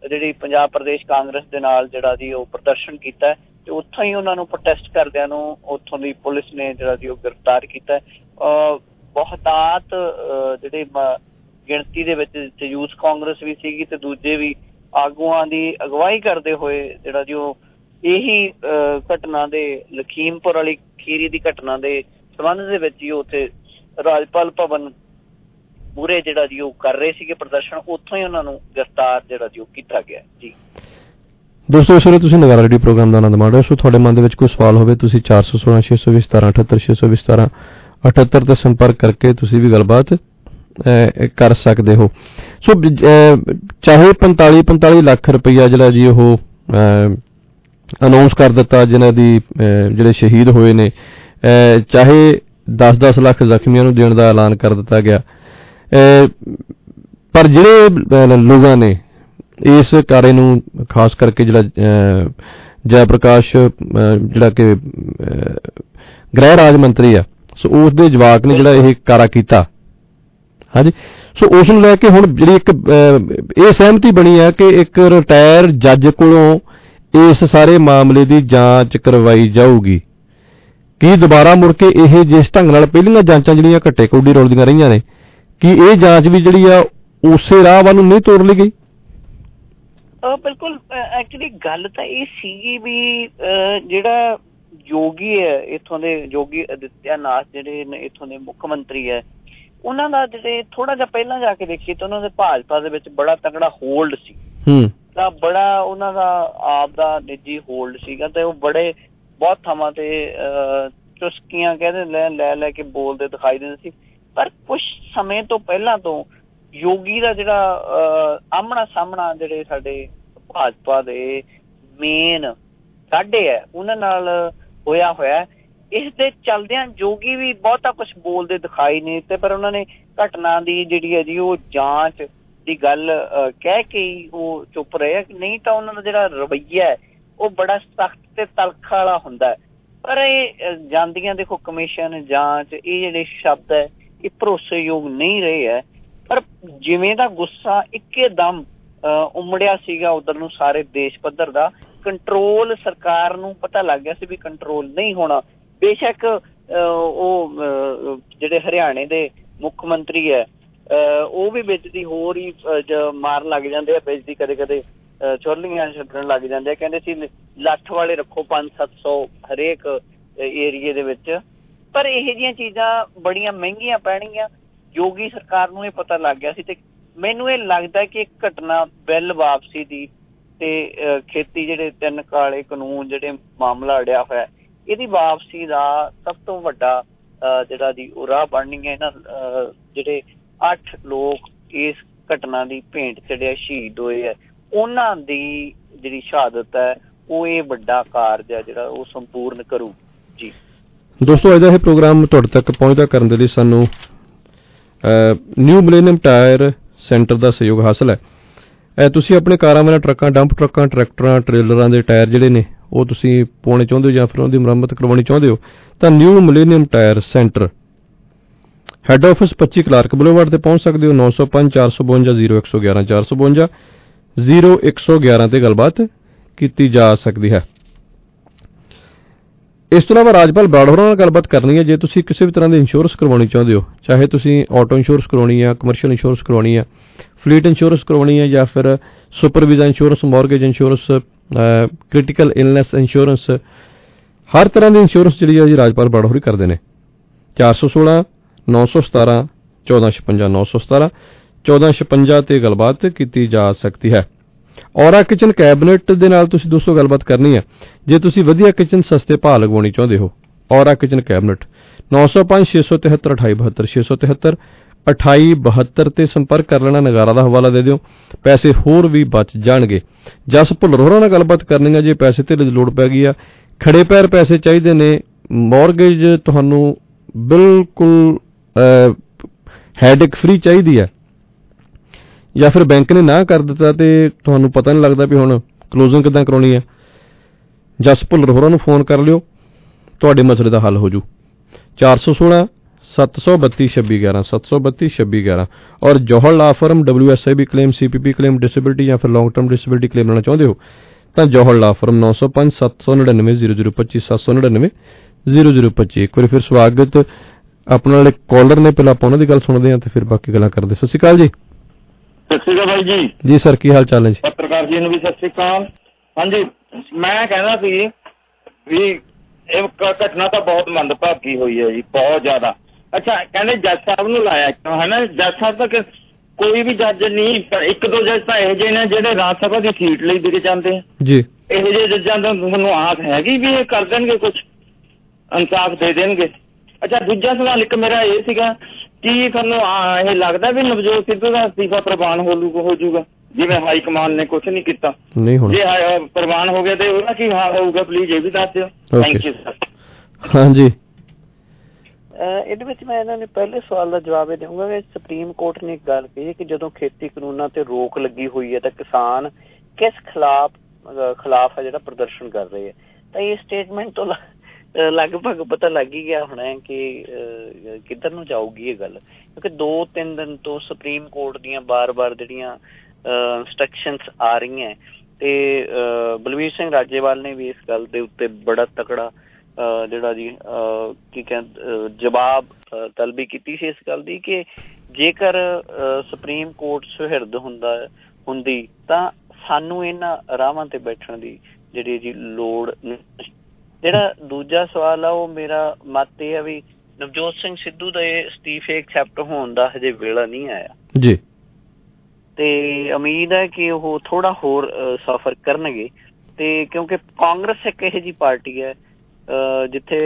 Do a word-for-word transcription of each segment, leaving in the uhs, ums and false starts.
ਜਿਹੜੀ ਪੰਜਾਬ ਪ੍ਰਦੇਸ਼ ਕਾਂਗਰਸ ਦੇ ਨਾਲ ਜਿਹੜਾ ਜੀ ਉਹ ਪ੍ਰਦਰਸ਼ਨ ਕੀਤਾ ਤੇ ਉੱਥੋਂ ਹੀ ਉਹਨਾਂ ਨੂੰ ਪ੍ਰੋਟੈਸਟ ਕਰਦਿਆਂ ਨੂੰ ਉੱਥੋਂ ਦੀ ਪੁਲਿਸ ਨੇ ਜਿਹੜਾ ਜੀ ਉਹ ਗ੍ਰਿਫਤਾਰ ਕੀਤਾ। ਬਹੁਤਾਤ ਜਿਹੜੇ ਗਿਣਤੀ ਦੇ ਵਿੱਚ ਯੂਥ ਕਾਂਗਰਸ ਵੀ ਸੀਗੀ ਤੇ ਦੂਜੇ ਵੀ ਆਗੂਆਂ ਦੀ ਅਗਵਾਈ ਕਰਦੇ ਹੋਏ ਜਿਹੜਾ ਜੀ ਉਹ ਇਹੀ ਘਟਨਾ ਦੇ ਲਖੀਮਪੁਰ ਵਾਲੀ ਖੀਰੀ ਦੀ ਘਟਨਾ ਦੇ ਸੰਬੰਧ ਦੇ ਵਿੱਚ ਹੀ ਉੱਥੇ ਰਾਜਪਾਲ ਭਵਨ ਮੂਹਰੇ ਜਿਹੜਾ ਜੀ ਉਹ ਕਰ ਰਹੇ ਸੀਗੇ ਪ੍ਰਦਰਸ਼ਨ, ਉੱਥੋਂ ਹੀ ਉਹਨਾਂ ਨੂੰ ਗ੍ਰਿਫਤਾਰ ਜਿਹੜਾ ਜੀ ਉਹ ਕੀਤਾ ਗਿਆ ਜੀ। ਦੋਸਤੋ, ਇਸ ਵੇਲੇ ਤੁਸੀਂ ਨਗਾਰਾ ਰੇਡੀਓ ਪ੍ਰੋਗਰਾਮ ਦਾ ਆਨੰਦ ਮਾਣ ਰਹੇ ਹੋ। ਸੋ ਤੁਹਾਡੇ ਮਨ ਦੇ ਵਿੱਚ ਕੋਈ ਸਵਾਲ ਹੋਵੇ ਤੁਸੀਂ ਚਾਰ ਸੌ ਸੋਲਾਂ ਛੇ ਸੌ ਵੀਹ ਸਤਾਰਾਂ ਅਠੱਤਰ ਛੇ ਸੌ ਵੀਹ ਸਤਾਰਾਂ ਅਠੱਤਰ ਤੇ ਸੰਪਰਕ ਕਰਕੇ ਤੁਸੀਂ ਵੀ ਗੱਲਬਾਤ ਕਰ ਸਕਦੇ ਹੋ। ਸੋ ਚਾਹੇ ਪੰਤਾਲੀ ਪੰਤਾਲੀ ਲੱਖ ਰੁਪਈਆ ਜਿਹੜਾ ਜੀ ਉਹ ਅਨਾਊਂਸ ਕਰ ਦਿੱਤਾ ਜਿਨ੍ਹਾਂ ਦੀ ਜਿਹੜੇ ਸ਼ਹੀਦ ਹੋਏ ਨੇ, ਚਾਹੇ ਦਸ ਦਸ ਲੱਖ ਜ਼ਖਮੀਆਂ ਨੂੰ ਦੇਣ ਦਾ ਐਲਾਨ ਕਰ ਦਿੱਤਾ ਗਿਆ, ਪਰ ਜਿਹੜੇ ਲੋਕਾਂ ਨੇ ਇਸ ਕਾਰੇ ਨੂੰ ਖਾਸ ਕਰਕੇ ਜਿਹੜਾ ਜੈ ਪ੍ਰਕਾਸ਼ ਜਿਹੜਾ ਕਿ ਗ੍ਰਹਿ ਰਾਜ ਮੰਤਰੀ ਆ, ਸੋ ਉਸ ਦੇ ਜਵਾਕ ਨੇ ਜਿਹੜਾ ਇਹ ਕਾਰਾ ਕੀਤਾ, ਹਾਂਜੀ, ਸੋ ਉਸ ਨੂੰ ਲੈ ਕੇ ਹੁਣ ਜਿਹੜੀ ਇੱਕ ਇਹ ਸਹਿਮਤੀ ਬਣੀ ਹੈ ਕਿ ਇੱਕ ਰਿਟਾਇਰ ਜੱਜ ਕੋਲੋਂ ਇਸ ਸਾਰੇ ਮਾਮਲੇ ਦੀ ਜਾਂਚ ਕਰਵਾਈ ਜਾਊਗੀ। ਕੀ ਦੁਬਾਰਾ ਮੁੜ ਕੇ ਇਹ ਜਿਸ ਢੰਗ ਨਾਲ ਪਹਿਲੀਆਂ ਜਾਂਚਾਂ ਜਿਹੜੀਆਂ ਘੱਟੇ ਕੌਡੀ ਰੋਲਦੀਆਂ ਰਹੀਆਂ ਨੇ, ਕੀ ਇਹ ਜਾਂਚ ਵੀ ਜਿਹੜੀ ਆ ਉਸੇ ਰਾਹ ਵੱਲ ਨੂੰ ਨਹੀਂ ਤੋਰ ਲਈ ਗਈ? ਬਿਲਕੁਲ, ਐਕਚੁਅਲੀ ਗੱਲ ਤਾਂ ਇਹ ਸੀਗੀ ਵੀ ਜਿਹੜਾ ਯੋਗੀ ਹੈ ਇੱਥੋਂ ਦੇ, ਯੋਗੀ ਆਦਿੱਤਿਆਨਾਥ ਜਿਹੜੇ ਨੇ ਇੱਥੋਂ ਦੇ ਮੁੱਖ ਮੰਤਰੀ ਹੈ, ਉਹਨਾਂ ਦਾ ਜਿਹੜੇ ਥੋੜਾ ਜਿਹਾ ਪਹਿਲਾਂ ਜਾ ਕੇ ਦੇਖੀਏ ਤਾਂ ਉਹਨਾਂ ਦੇ ਭਾਜਪਾ ਦੇ ਵਿੱਚ ਬੜਾ ਤਕੜਾ ਹੋਲਡ ਸੀ, ਤਾਂ ਬੜਾ ਉਹਨਾਂ ਦਾ ਆਪ ਦਾ ਨਿੱਜੀ ਹੋਲਡ ਸੀਗਾ ਤੇ ਉਹ ਬੜੇ ਬਹੁਤ ਥਾਵਾਂ ਤੇ ਚੁਸਕੀਆਂ ਕਹਿੰਦੇ ਲੈ ਲੈ ਲੈ ਕੇ ਬੋਲਦੇ ਦਿਖਾਈ ਦਿੰਦੇ ਸੀ। ਪਰ ਕੁਛ ਸਮੇਂ ਤੋਂ ਪਹਿਲਾਂ ਤੋਂ ਯੋਗੀ ਦਾ ਜਿਹੜਾ ਆਮਣਾ ਸਾਹਮਣਾ ਜਿਹੜੇ ਸਾਡੇ ਭਾਜਪਾ ਦੇ ਮੇਨ ਸਾਢੇ ਹੈ ਉਹਨਾਂ ਨਾਲ ਹੋਇਆ ਹੋਇਆ, ਇਸ ਦੇ ਚਲਦਿਆਂ ਯੋਗੀ ਵੀ ਬਹੁਤਾ ਕੁਛ ਬੋਲਦੇ ਦਿਖਾਈ ਨਹੀਂ ਤੇ ਪਰ ਉਹਨਾਂ ਨੇ ਘਟਨਾ ਦੀ ਜਿਹੜੀ ਹੈ ਜੀ ਉਹ ਜਾਂਚ ਦੀ ਗੱਲ ਕਹਿ ਕੇ ਹੀ ਉਹ ਚੁੱਪ ਰਹੇ, ਨਹੀਂ ਤਾਂ ਉਹਨਾਂ ਦਾ ਜਿਹੜਾ ਰਵੱਈਆ ਹੈ ਉਹ ਬੜਾ ਸਖਤ ਤੇ ਤਲਖ ਵਾਲਾ ਹੁੰਦਾ ਹੈ। ਪਰ ਇਹ ਜਾਂਦੀਆਂ ਦੇਖੋ ਕਮਿਸ਼ਨ ਜਾਂਚ ਇਹ ਜਿਹੜੇ ਸ਼ਬਦ ਹੈ ਇਹ ਭਰੋਸੇਯੋਗ ਨਹੀਂ ਰਹੇ ਹੈ। ਪਰ ਜਿਵੇਂ ਦਾ ਗੁੱਸਾ ਇੱਕੇ ਦਮ ਉਮੜਿਆ ਸੀਗਾ ਉਧਰ ਨੂੰ ਸਾਰੇ ਦੇਸ਼ ਪੱਧਰ ਦਾ, ਕੰਟਰੋਲ ਸਰਕਾਰ ਨੂੰ ਪਤਾ ਲੱਗ ਗਿਆ ਸੀ ਵੀ ਕੰਟਰੋਲ ਨਹੀਂ ਹੋਣਾ। ਬੇਸ਼ੱਕ ਉਹ ਜਿਹੜੇ ਹਰਿਆਣੇ ਦੇ ਮੁੱਖ ਮੰਤਰੀ ਹੈ ਉਹ ਵੀ ਵਿੱਚ ਦੀ ਹੋਰ ਹੀ ਮਾਰਨ ਲੱਗ ਜਾਂਦੇ ਆ, ਵਿੱਚ ਦੀ ਕਦੇ ਕਦੇ ਚੁਰਲੀਆਂ ਛੱਡਣ ਲੱਗ ਜਾਂਦੇ ਆ, ਕਹਿੰਦੇ ਸੀ ਲੱਠ ਵਾਲੇ ਰੱਖੋ ਪੰਜ ਸੱਤ ਸੌ ਹਰੇਕ ਏਰੀਏ ਦੇ ਵਿੱਚ। ਪਰ ਇਹੋ ਜਿਹੀਆਂ ਚੀਜ਼ਾਂ ਬੜੀਆਂ ਮਹਿੰਗੀਆਂ ਪੈਣਗੀਆਂ, ਯੋਗੀ ਸਰਕਾਰ ਨੂੰ ਇਹ ਪਤਾ ਲੱਗ ਗਿਆ ਸੀ। ਤੇ ਮੈਨੂੰ ਇਹ ਲੱਗਦਾ ਕਿ ਇੱਕ ਘਟਨਾ ਬਿੱਲ ਵਾਪਸੀ ਦੀ ਤੇ ਖੇਤੀ ਜਿਹੜੇ ਤਿੰਨ ਕਾਲੇ ਕਾਨੂੰਨ ਜਿਹੜੇ ਮਾਮਲਾ ਅੜਿਆ ਹੋਇਆ, ਇਹਦੀ ਵਾਪਸੀ ਦਾ ਸਭ ਤੋਂ ਵੱਡਾ ਜਿਹੜਾ ਜੀ ਉਹ ਰਾਹ ਬਣਨੀ ਹੈ। ਇਹਨਾਂ ਜਿਹੜੇ ਅੱਠ ਲੋਕ ਇਸ ਘਟਨਾ ਦੀ ਭੇਂਟ ਚੜਿਆ ਸ਼ਹੀਦ ਹੋਏ ਹੈ, ਉਹਨਾਂ ਦੀ ਜਿਹੜੀ ਸ਼ਹਾਦਤ ਹੈ ਉਹ ਇਹ ਵੱਡਾ ਕਾਰਜ ਹੈ ਜਿਹੜਾ ਉਹ ਸੰਪੂਰਨ ਕਰੂ ਜੀ। ਦੋਸਤੋ, ਅੱਜ ਦਾ ਇਹ ਪ੍ਰੋਗਰਾਮ ਤੁਹਾਡੇ ਤੱਕ ਪਹੁੰਚਦਾ ਕਰਨ ਦੇ ਲਈ ਸਾਨੂੰ ਨਿਊ ਮਿਲੇਨੀਅਮ ਟਾਇਰ ਸੈਂਟਰ ਦਾ ਸਹਿਯੋਗ ਹਾਸਲ ਹੈ। ਤੁਸੀਂ ਆਪਣੇ ਕਾਰਾਂ ਵਾਲੇ ਟਰੱਕਾਂ, ਡੰਪ ਟਰੱਕਾਂ, ਟਰੈਕਟਰਾਂ, ਟਰੇਲਰਾਂ ਦੇ ਟਾਇਰ ਜਿਹੜੇ ਨੇ ਉਹ ਤੁਸੀਂ ਪਾਉਣੇ ਚਾਹੁੰਦੇ ਹੋ ਜਾਂ ਫਿਰ ਉਹਦੀ ਮੁਰੰਮਤ ਕਰਵਾਉਣੀ ਚਾਹੁੰਦੇ ਹੋ ਤਾਂ new millennium tyre centre head office ਪੱਚੀ ਕਲਾਰਕ ਬੁਲੇਵਾਰਡ ਤੇ ਪਹੁੰਚ ਸਕਦੇ ਹੋ। ਨੌ ਸੌ ਪੰਜ ਚਾਰ ਸੌ ਬਵੰਜਾ ਜ਼ੀਰੋ ਇੱਕ ਸੌ ਗਿਆਰਾਂ ਚਾਰ ਸੌ ਬਵੰਜਾ ਜ਼ੀਰੋ ਇੱਕ ਸੌ ਗਿਆਰਾਂ ਤੇ ਗੱਲਬਾਤ ਕੀਤੀ ਜਾ ਸਕਦੀ ਹੈ। ਇਸ ਤੋਂ ਇਲਾਵਾ ਰਾਜਪਾਲ ਬਰਾੜ ਹੋਰਾਂ ਨਾਲ ਗੱਲਬਾਤ ਕਰਨੀ ਹੈ। ਜੇ ਤੁਸੀਂ ਕਿਸੇ ਵੀ ਤਰ੍ਹਾਂ ਦੀ ਇੰਸ਼ੋਰੈਂਸ ਕਰਵਾਉਣੀ ਚਾਹੁੰਦੇ ਹੋ, ਚਾਹੇ ਤੁਸੀਂ ਆਟੋ ਇੰਸ਼ੋਰੈਂਸ ਕਰਵਾਉਣੀ ਆ, ਕਮਰਸ਼ੀਅਲ ਇੰਸ਼ੋਰੈਂਸ ਕਰਵਾਉਣੀ ਆ, ਫਲੀਟ ਇੰਸ਼ੋਰੈਂਸ ਕਰਵਾਉਣੀ ਹੈ ਜਾਂ ਫਿਰ super visa insurance, mortgage insurance, critical illness insurance, ਹਰ ਤਰ੍ਹਾਂ ਦੀ ਇੰਸ਼ੋਰੈਂਸ ਜਿਹੜੀ ਹੈ ਜੀ ਰਾਜਪਾਲ ਬਰਾੜ ਹੋਰੀ ਕਰਦੇ ਨੇ। ਚਾਰ ਸੌ ਸੋਲਾਂ ਨੌ ਸੌ ਸਤਾਰਾਂ ਚੌਦਾਂ ਛਪੰਜਾ ਨੌ ਸੌ ਸਤਾਰਾਂ ਚੌਦਾਂ ਛਪੰਜਾ ਤੇ ਗੱਲਬਾਤ ਕੀਤੀ ਜਾ ਸਕਦੀ ਹੈ। ਔਰਾ ਕਿਚਨ ਕੈਬਨਿਟ ਦੇ ਨਾਲ ਤੁਸੀਂ ਦੋਸਤੋ ਗੱਲਬਾਤ ਕਰਨੀ ਹੈ। ਜੇ ਤੁਸੀਂ ਵਧੀਆ ਕਿਚਨ ਸਸਤੇ ਭਾਅ ਲਗਵਾਉਣੀ ਚਾਹੁੰਦੇ ਹੋ, ਔਰਾ ਕਿਚਨ ਕੈਬਨਿਟ ਨੌ ਸੌ ਪੰਜ ਛੇ ਸੌ ਤਿਹੱਤਰ ਅਠਾਈ ਬਹੱਤਰ ਛੇ ਸੌ ਤਿਹੱਤਰ ਅਠਾਈ ਬਹੱਤਰ ਤੇ ਸੰਪਰਕ ਕਰ ਲੈਣਾ। ਨਗਾਰਾ ਦਾ ਹਵਾਲਾ ਦੇ ਦਿਓ, ਪੈਸੇ ਹੋਰ ਵੀ ਬਚ ਜਾਣਗੇ। ਜਸ ਭੁੱਲਰ ਹੋਰਾਂ ਨਾਲ ਗੱਲਬਾਤ ਕਰਨੀ ਹੈ। ਜੇ ਪੈਸੇ ਧੇਲੇ ਦੀ ਲੋੜ ਪੈ ਗਈ ਆ, ਖੜੇ ਪੈਰ ਪੈਸੇ ਚਾਹੀਦੇ ਨੇ, ਮੌਰਗੇਜ ਤੁਹਾਨੂੰ ਬਿਲਕੁਲ ਹੈਡਿਕ ਫ੍ਰੀ ਚਾਹੀਦੀ ਹੈ, ਜਾਂ ਫਿਰ ਬੈਂਕ ਨੇ ਨਾ ਕਰ ਦਿੱਤਾ ਤੇ ਤੁਹਾਨੂੰ ਪਤਾ ਨਹੀਂ ਲੱਗਦਾ ਵੀ ਹੁਣ ਕਲੋਜ਼ਿੰਗ ਕਿੱਦਾਂ ਕਰਾਉਣੀ ਹੈ, ਜਸ ਭੁੱਲਰ ਹੋਰਾਂ ਨੂੰ ਫੋਨ ਕਰ ਲਿਓ, ਤੁਹਾਡੇ ਮਸਲੇ ਦਾ ਹੱਲ ਹੋ ਜੂ। ਚਾਰ ਸੌ ਸੋਲਾਂ सत्त सौ बत्ती छब्बी ग्यारह सत्त सौ बत्ती छब्बी ग्यारह। और Johar law firm W S I B claim, C P P claim, disability या फिर लॉन्ग टर्म डिसेबिलिटी क्लेम लेना चाहते हो तो जौहर ला फर्म नौ सौ पाँच सत्त सौ नड़िनवे जीरो जीरो पच्ची सत्त सौ नड़िनवे जीरो जीरो पच्ची। एक बार फिर स्वागत अपने वाले कॉलर ने, पहले आप उन्होंने गल सुनते हैं तो फिर बाकी गल्लां करते। सत श्री अकाल जी। सत श्री अकाल भाई जी। जी सर, की हाल चाल है जी? पत्रकार जी भी सत श्री अकाल। हाँ जी, मैं कहना सी भी ਇਹ ਘਟਨਾ ਤਾਂ ਬਹੁਤ ਮੰਦਭਾਗੀ ਹੋਈ ਹੈ ਜੀ, ਬਹੁਤ ਜ਼ਿਆਦਾ। ਅੱਛਾ, ਕਹਿੰਦੇ ਜੱਜ ਸਾਹਿਬ ਨੂੰ ਲਾਇਆ ਕਿਉਂ ਹੈ ਨਾ? ਜੱਜ ਸਾਹਿਬ ਤਾਂ ਕੋਈ ਵੀ ਜੱਜ ਨਹੀਂ, ਇੱਕ ਦੋ ਜੱਜ ਤਾਂ ਇਹੋ ਜਿਹੇ ਨੇ ਜਿਹੜੇ ਰਾਜ ਸਭਾ ਦੀ ਸੀਟ ਲਈ ਵਿਕ ਜਾਂਦੇ ਆ ਜੀ। ਇਹੋ ਜਿਹੇ ਜੱਜਾਂ ਤੋਂ ਤੁਹਾਨੂੰ ਆਸ ਹੈਗੀ ਵੀ ਇਹ ਕਰ ਦੇਣਗੇ, ਕੁਛ ਇਨਸਾਫ ਦੇ ਦੇਣਗੇ? ਅੱਛਾ, ਦੂਜਾ ਸਵਾਲ ਇੱਕ ਮੇਰਾ ਇਹ ਸੀਗਾ ਕਿ ਤੁਹਾਨੂੰ ਇਹ ਲੱਗਦਾ ਵੀ ਨਵਜੋਤ ਸਿੱਧੂ ਦਾ ਅਸਤੀਫਾ ਪ੍ਰਵਾਨ ਹੋ ਹੋ ਜੂਗਾ, ਜਿਵੇਂ ਹਾਈ ਕਮਾਨ ਨੇ ਕੁਛ ਨਹੀਂ ਕੀਤਾ? ਨਹੀਂ ਹੋਣਾ। ਜੇ ਪ੍ਰਵਾਨ ਹੋ ਗਿਆ ਤੇ ਉਹਦਾ ਕੀ ਹਾਲ ਹੋਊਗਾ, ਪਲੀਜ਼ ਇਹ ਵੀ ਦੱਸ ਦਿਓ। Thank you sir. ਹਾਂਜੀ, ਇਹਦੇ ਵਿੱਚ ਮੈਂ ਇਹਨਾਂ ਨੇ ਪਹਿਲੇ ਸਵਾਲ ਦਾ ਜਵਾਬ ਇਹ ਦੇਵਾਂਗਾ ਕਿ ਸੁਪਰੀਮ ਕੋਰਟ ਨੇ ਇੱਕ ਗੱਲ ਕਹੀ ਹੈ ਕਿ ਜਦੋਂ ਖੇਤੀ ਕਾਨੂੰਨਾਂ ਤੇ ਰੋਕ ਲੱਗੀ ਹੋਈ ਹੈ ਤਾਂ ਕਿਸਾਨ ਕਿਸ ਖਿਲਾਫ ਖਿਲਾਫ ਹੈ ਜਿਹੜਾ ਪ੍ਰਦਰਸ਼ਨ ਕਰ ਰਹੇ ਹੈ। ਤਾਂ ਇਹ ਸਟੇਟਮੈਂਟ ਤੋਂ ਲਗਭਗ ਪਤਾ ਲੱਗ ਹੀ ਗਿਆ ਹੋਣਾ ਹੈ ਕਿ ਕਿੱਧਰ ਨੂੰ ਜਾਊਗੀ ਇਹ ਗੱਲ, ਕਿਉਂਕਿ ਦੋ ਤਿੰਨ ਦਿਨ ਤੋਂ ਸੁਪਰੀਮ ਕੋਰਟ ਦੀਆਂ ਬਾਰ ਬਾਰ ਜਿਹੜੀਆਂ ਇੰਸਟਰਕਸ਼ਨਸ ਆ ਰਹੀਆਂ ਤੇ ਬਲਵੀਰ ਸਿੰਘ ਰਾਜੇਵਾਲ ਨੇ ਵੀ ਇਸ ਗੱਲ ਦੇ ਉੱਤੇ ਬੜਾ ਤਕੜਾ ਜਿਹੜਾ ਜੀ ਕੀ ਕਹਿੰਦੇ ਜਵਾਬ ਤਲਬੀ ਕੀਤੀ ਸੀ ਇਸ ਗੱਲ ਦੀ ਕਿ ਜੇਕਰ ਸੁਪਰੀਮ ਕੋਰਟ ਸੁਹਿਰਦ ਹੁੰਦਾ ਹੁੰਦੀ ਤਾਂ ਸਾਨੂੰ ਇਹਨਾਂ ਰਾਹਾਂ ਤੇ ਬੈਠਣ ਦੀ ਜਿਹੜੀ ਜੀ ਲੋੜ। ਜਿਹੜਾ ਦੂਜਾ ਸਵਾਲ ਆ ਉਹ ਮੇਰਾ ਮਤ ਇਹ ਆ ਵੀ ਨਵਜੋਤ ਸਿੰਘ ਸਿੱਧੂ ਦਾ ਇਹ ਅਸਤੀਫੇ ਐਕਸੈਪਟ ਹੋਣ ਦਾ ਹਜੇ ਵੇਲਾ ਨਹੀਂ ਆਇਆ ਜੀ, ਤੇ ਉਮੀਦ ਹੈ ਕਿ ਉਹ ਥੋੜਾ ਹੋਰ ਸਫ਼ਰ ਕਰਨਗੇ। ਤੇ ਕਿਉਂਕਿ ਕਾਂਗਰਸ ਇੱਕ ਇਹੋ ਜਿਹੀ ਪਾਰਟੀ ਹੈ ਜਿੱਥੇ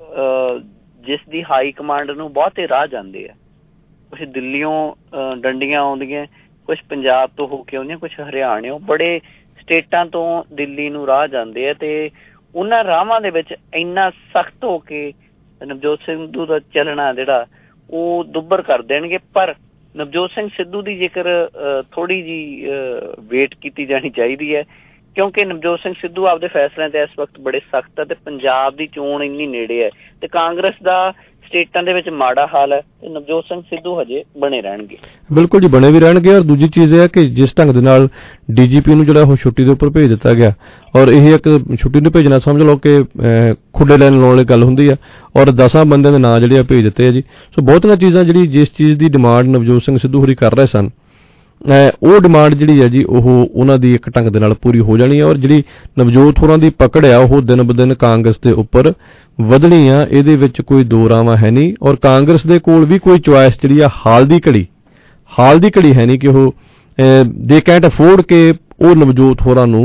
ਜਿਸ ਦੀ ਹਾਈ ਕਮਾਂਡ ਨੂੰ ਬਹੁਤੇ ਰਾਹ ਜਾਂਦੇ ਆ। ਕੁਛ ਦਿੱਲੀਓਂ ਡੰਡੀਆਂ ਆਉਂਦੀਆਂ, ਕੁਛ ਪੰਜਾਬ ਤੋਂ ਹੋ ਕੇ ਆਉਂਦੀਆਂ, ਕੁਛ ਹਰਿਆਣਿਓਂ, ਬੜੇ ਸਟੇਟਾਂ ਤੋਂ ਦਿੱਲੀ ਨੂੰ ਰਾਹ ਜਾਂਦੇ ਆ ਤੇ ਉਹਨਾਂ ਰਾਹਾਂ ਦੇ ਵਿੱਚ ਇੰਨਾ ਸਖਤ ਹੋ ਕੇ ਨਵਜੋਤ ਸਿੰਘ ਸਿੱਧੂ ਦਾ ਚੱਲਣਾ ਜਿਹੜਾ ਉਹ ਦੁੱਬਰ ਕਰ ਦੇਣਗੇ। ਪਰ ਨਵਜੋਤ ਸਿੰਘ ਸਿੱਧੂ ਦੀ ਜੇਕਰ ਥੋੜ੍ਹੀ ਜਿਹੀ ਵੇਟ ਕੀਤੀ ਜਾਣੀ ਚਾਹੀਦੀ ਹੈ, ਕਿਉਂਕਿ ਨਵਜੋਤ ਸਿੰਘ ਸਿੱਧੂ ਆਪਦੇ ਫੈਸਲਿਆਂ ਤੇ ਇਸ ਵਕਤ ਬੜੇ ਸਖਤ ਹੈ ਤੇ ਪੰਜਾਬ ਦੀ ਚੋਣ ਇੰਨੀ ਨੇੜੇ ਹੈ ਤੇ ਕਾਂਗਰਸ ਦਾ ਸਟੇਟਾਂ ਦੇ ਵਿੱਚ ਮਾੜਾ ਹਾਲ ਹੈ ਤੇ ਨਵਜੋਤ ਸਿੰਘ ਸਿੱਧੂ ਹਜੇ ਬਣੇ ਰਹਿਣਗੇ। ਬਿਲਕੁਲ ਜੀ, ਬਣੇ ਵੀ ਰਹਿਣਗੇ। ਔਰ ਦੂਜੀ ਚੀਜ਼ ਇਹ ਹੈ ਕਿ ਜਿਸ ਢੰਗ ਦੇ ਨਾਲ ਡੀ ਜੀ ਪੀ ਨੂੰ ਜਿਹੜਾ ਉਹ ਛੁੱਟੀ ਦੇ ਉੱਪਰ ਭੇਜ ਦਿੱਤਾ ਗਿਆ, ਔਰ ਇਹ ਇੱਕ ਛੁੱਟੀ ਨੂੰ ਭੇਜਣਾ ਸਮਝ ਲਓ ਕਿ ਖੁੱਡੇ ਲੈਣ ਲਾਉਣ ਵਾਲੀ ਗੱਲ ਹੁੰਦੀ ਆ, ਔਰ ਦਸਾਂ ਬੰਦਿਆਂ ਦੇ ਨਾਂ ਜਿਹੜੇ ਆ ਭੇਜ ਦਿੱਤੇ ਆ ਜੀ। ਸੋ ਬਹੁਤੀਆਂ ਚੀਜ਼ਾਂ ਜਿਹੜੀ ਜਿਸ ਚੀਜ਼ ਦੀ ਡਿਮਾਂਡ ਨਵਜੋਤ ਸਿੰਘ ਸਿੱਧੂ ਹੋਰੀ ਕਰ ਰਹੇ ਸਨ, ਉਹ ਡਿਮਾਂਡ ਜਿਹੜੀ ਹੈ ਜੀ ਉਹ ਉਹਨਾਂ ਦੀ ਇੱਕ ਢੰਗ ਦੇ ਨਾਲ ਪੂਰੀ ਹੋ ਜਾਣੀ ਹੈ। ਔਰ ਜਿਹੜੀ ਨਵਜੋਤ ਹੋਰਾਂ ਦੀ ਪਕੜ ਆ ਉਹ ਦਿਨ ਬ ਦਿਨ ਕਾਂਗਰਸ ਦੇ ਉੱਪਰ ਵਧਣੀ ਆ, ਇਹਦੇ ਵਿੱਚ ਕੋਈ ਦੋ ਰਾਵਾਂ ਹੈ ਨਹੀਂ। ਔਰ ਕਾਂਗਰਸ ਦੇ ਕੋਲ ਵੀ ਕੋਈ ਚੁਆਇਸ ਜਿਹੜੀ ਆ ਹਾਲ ਦੀ ਘੜੀ ਹਾਲ ਦੀ ਘੜੀ ਹੈ ਨਹੀਂ ਕਿ ਉਹ ਦੇ ਕੈਂਟ ਅਫੋਰਡ ਕੇ ਉਹ ਨਵਜੋਤ ਹੋਰਾਂ ਨੂੰ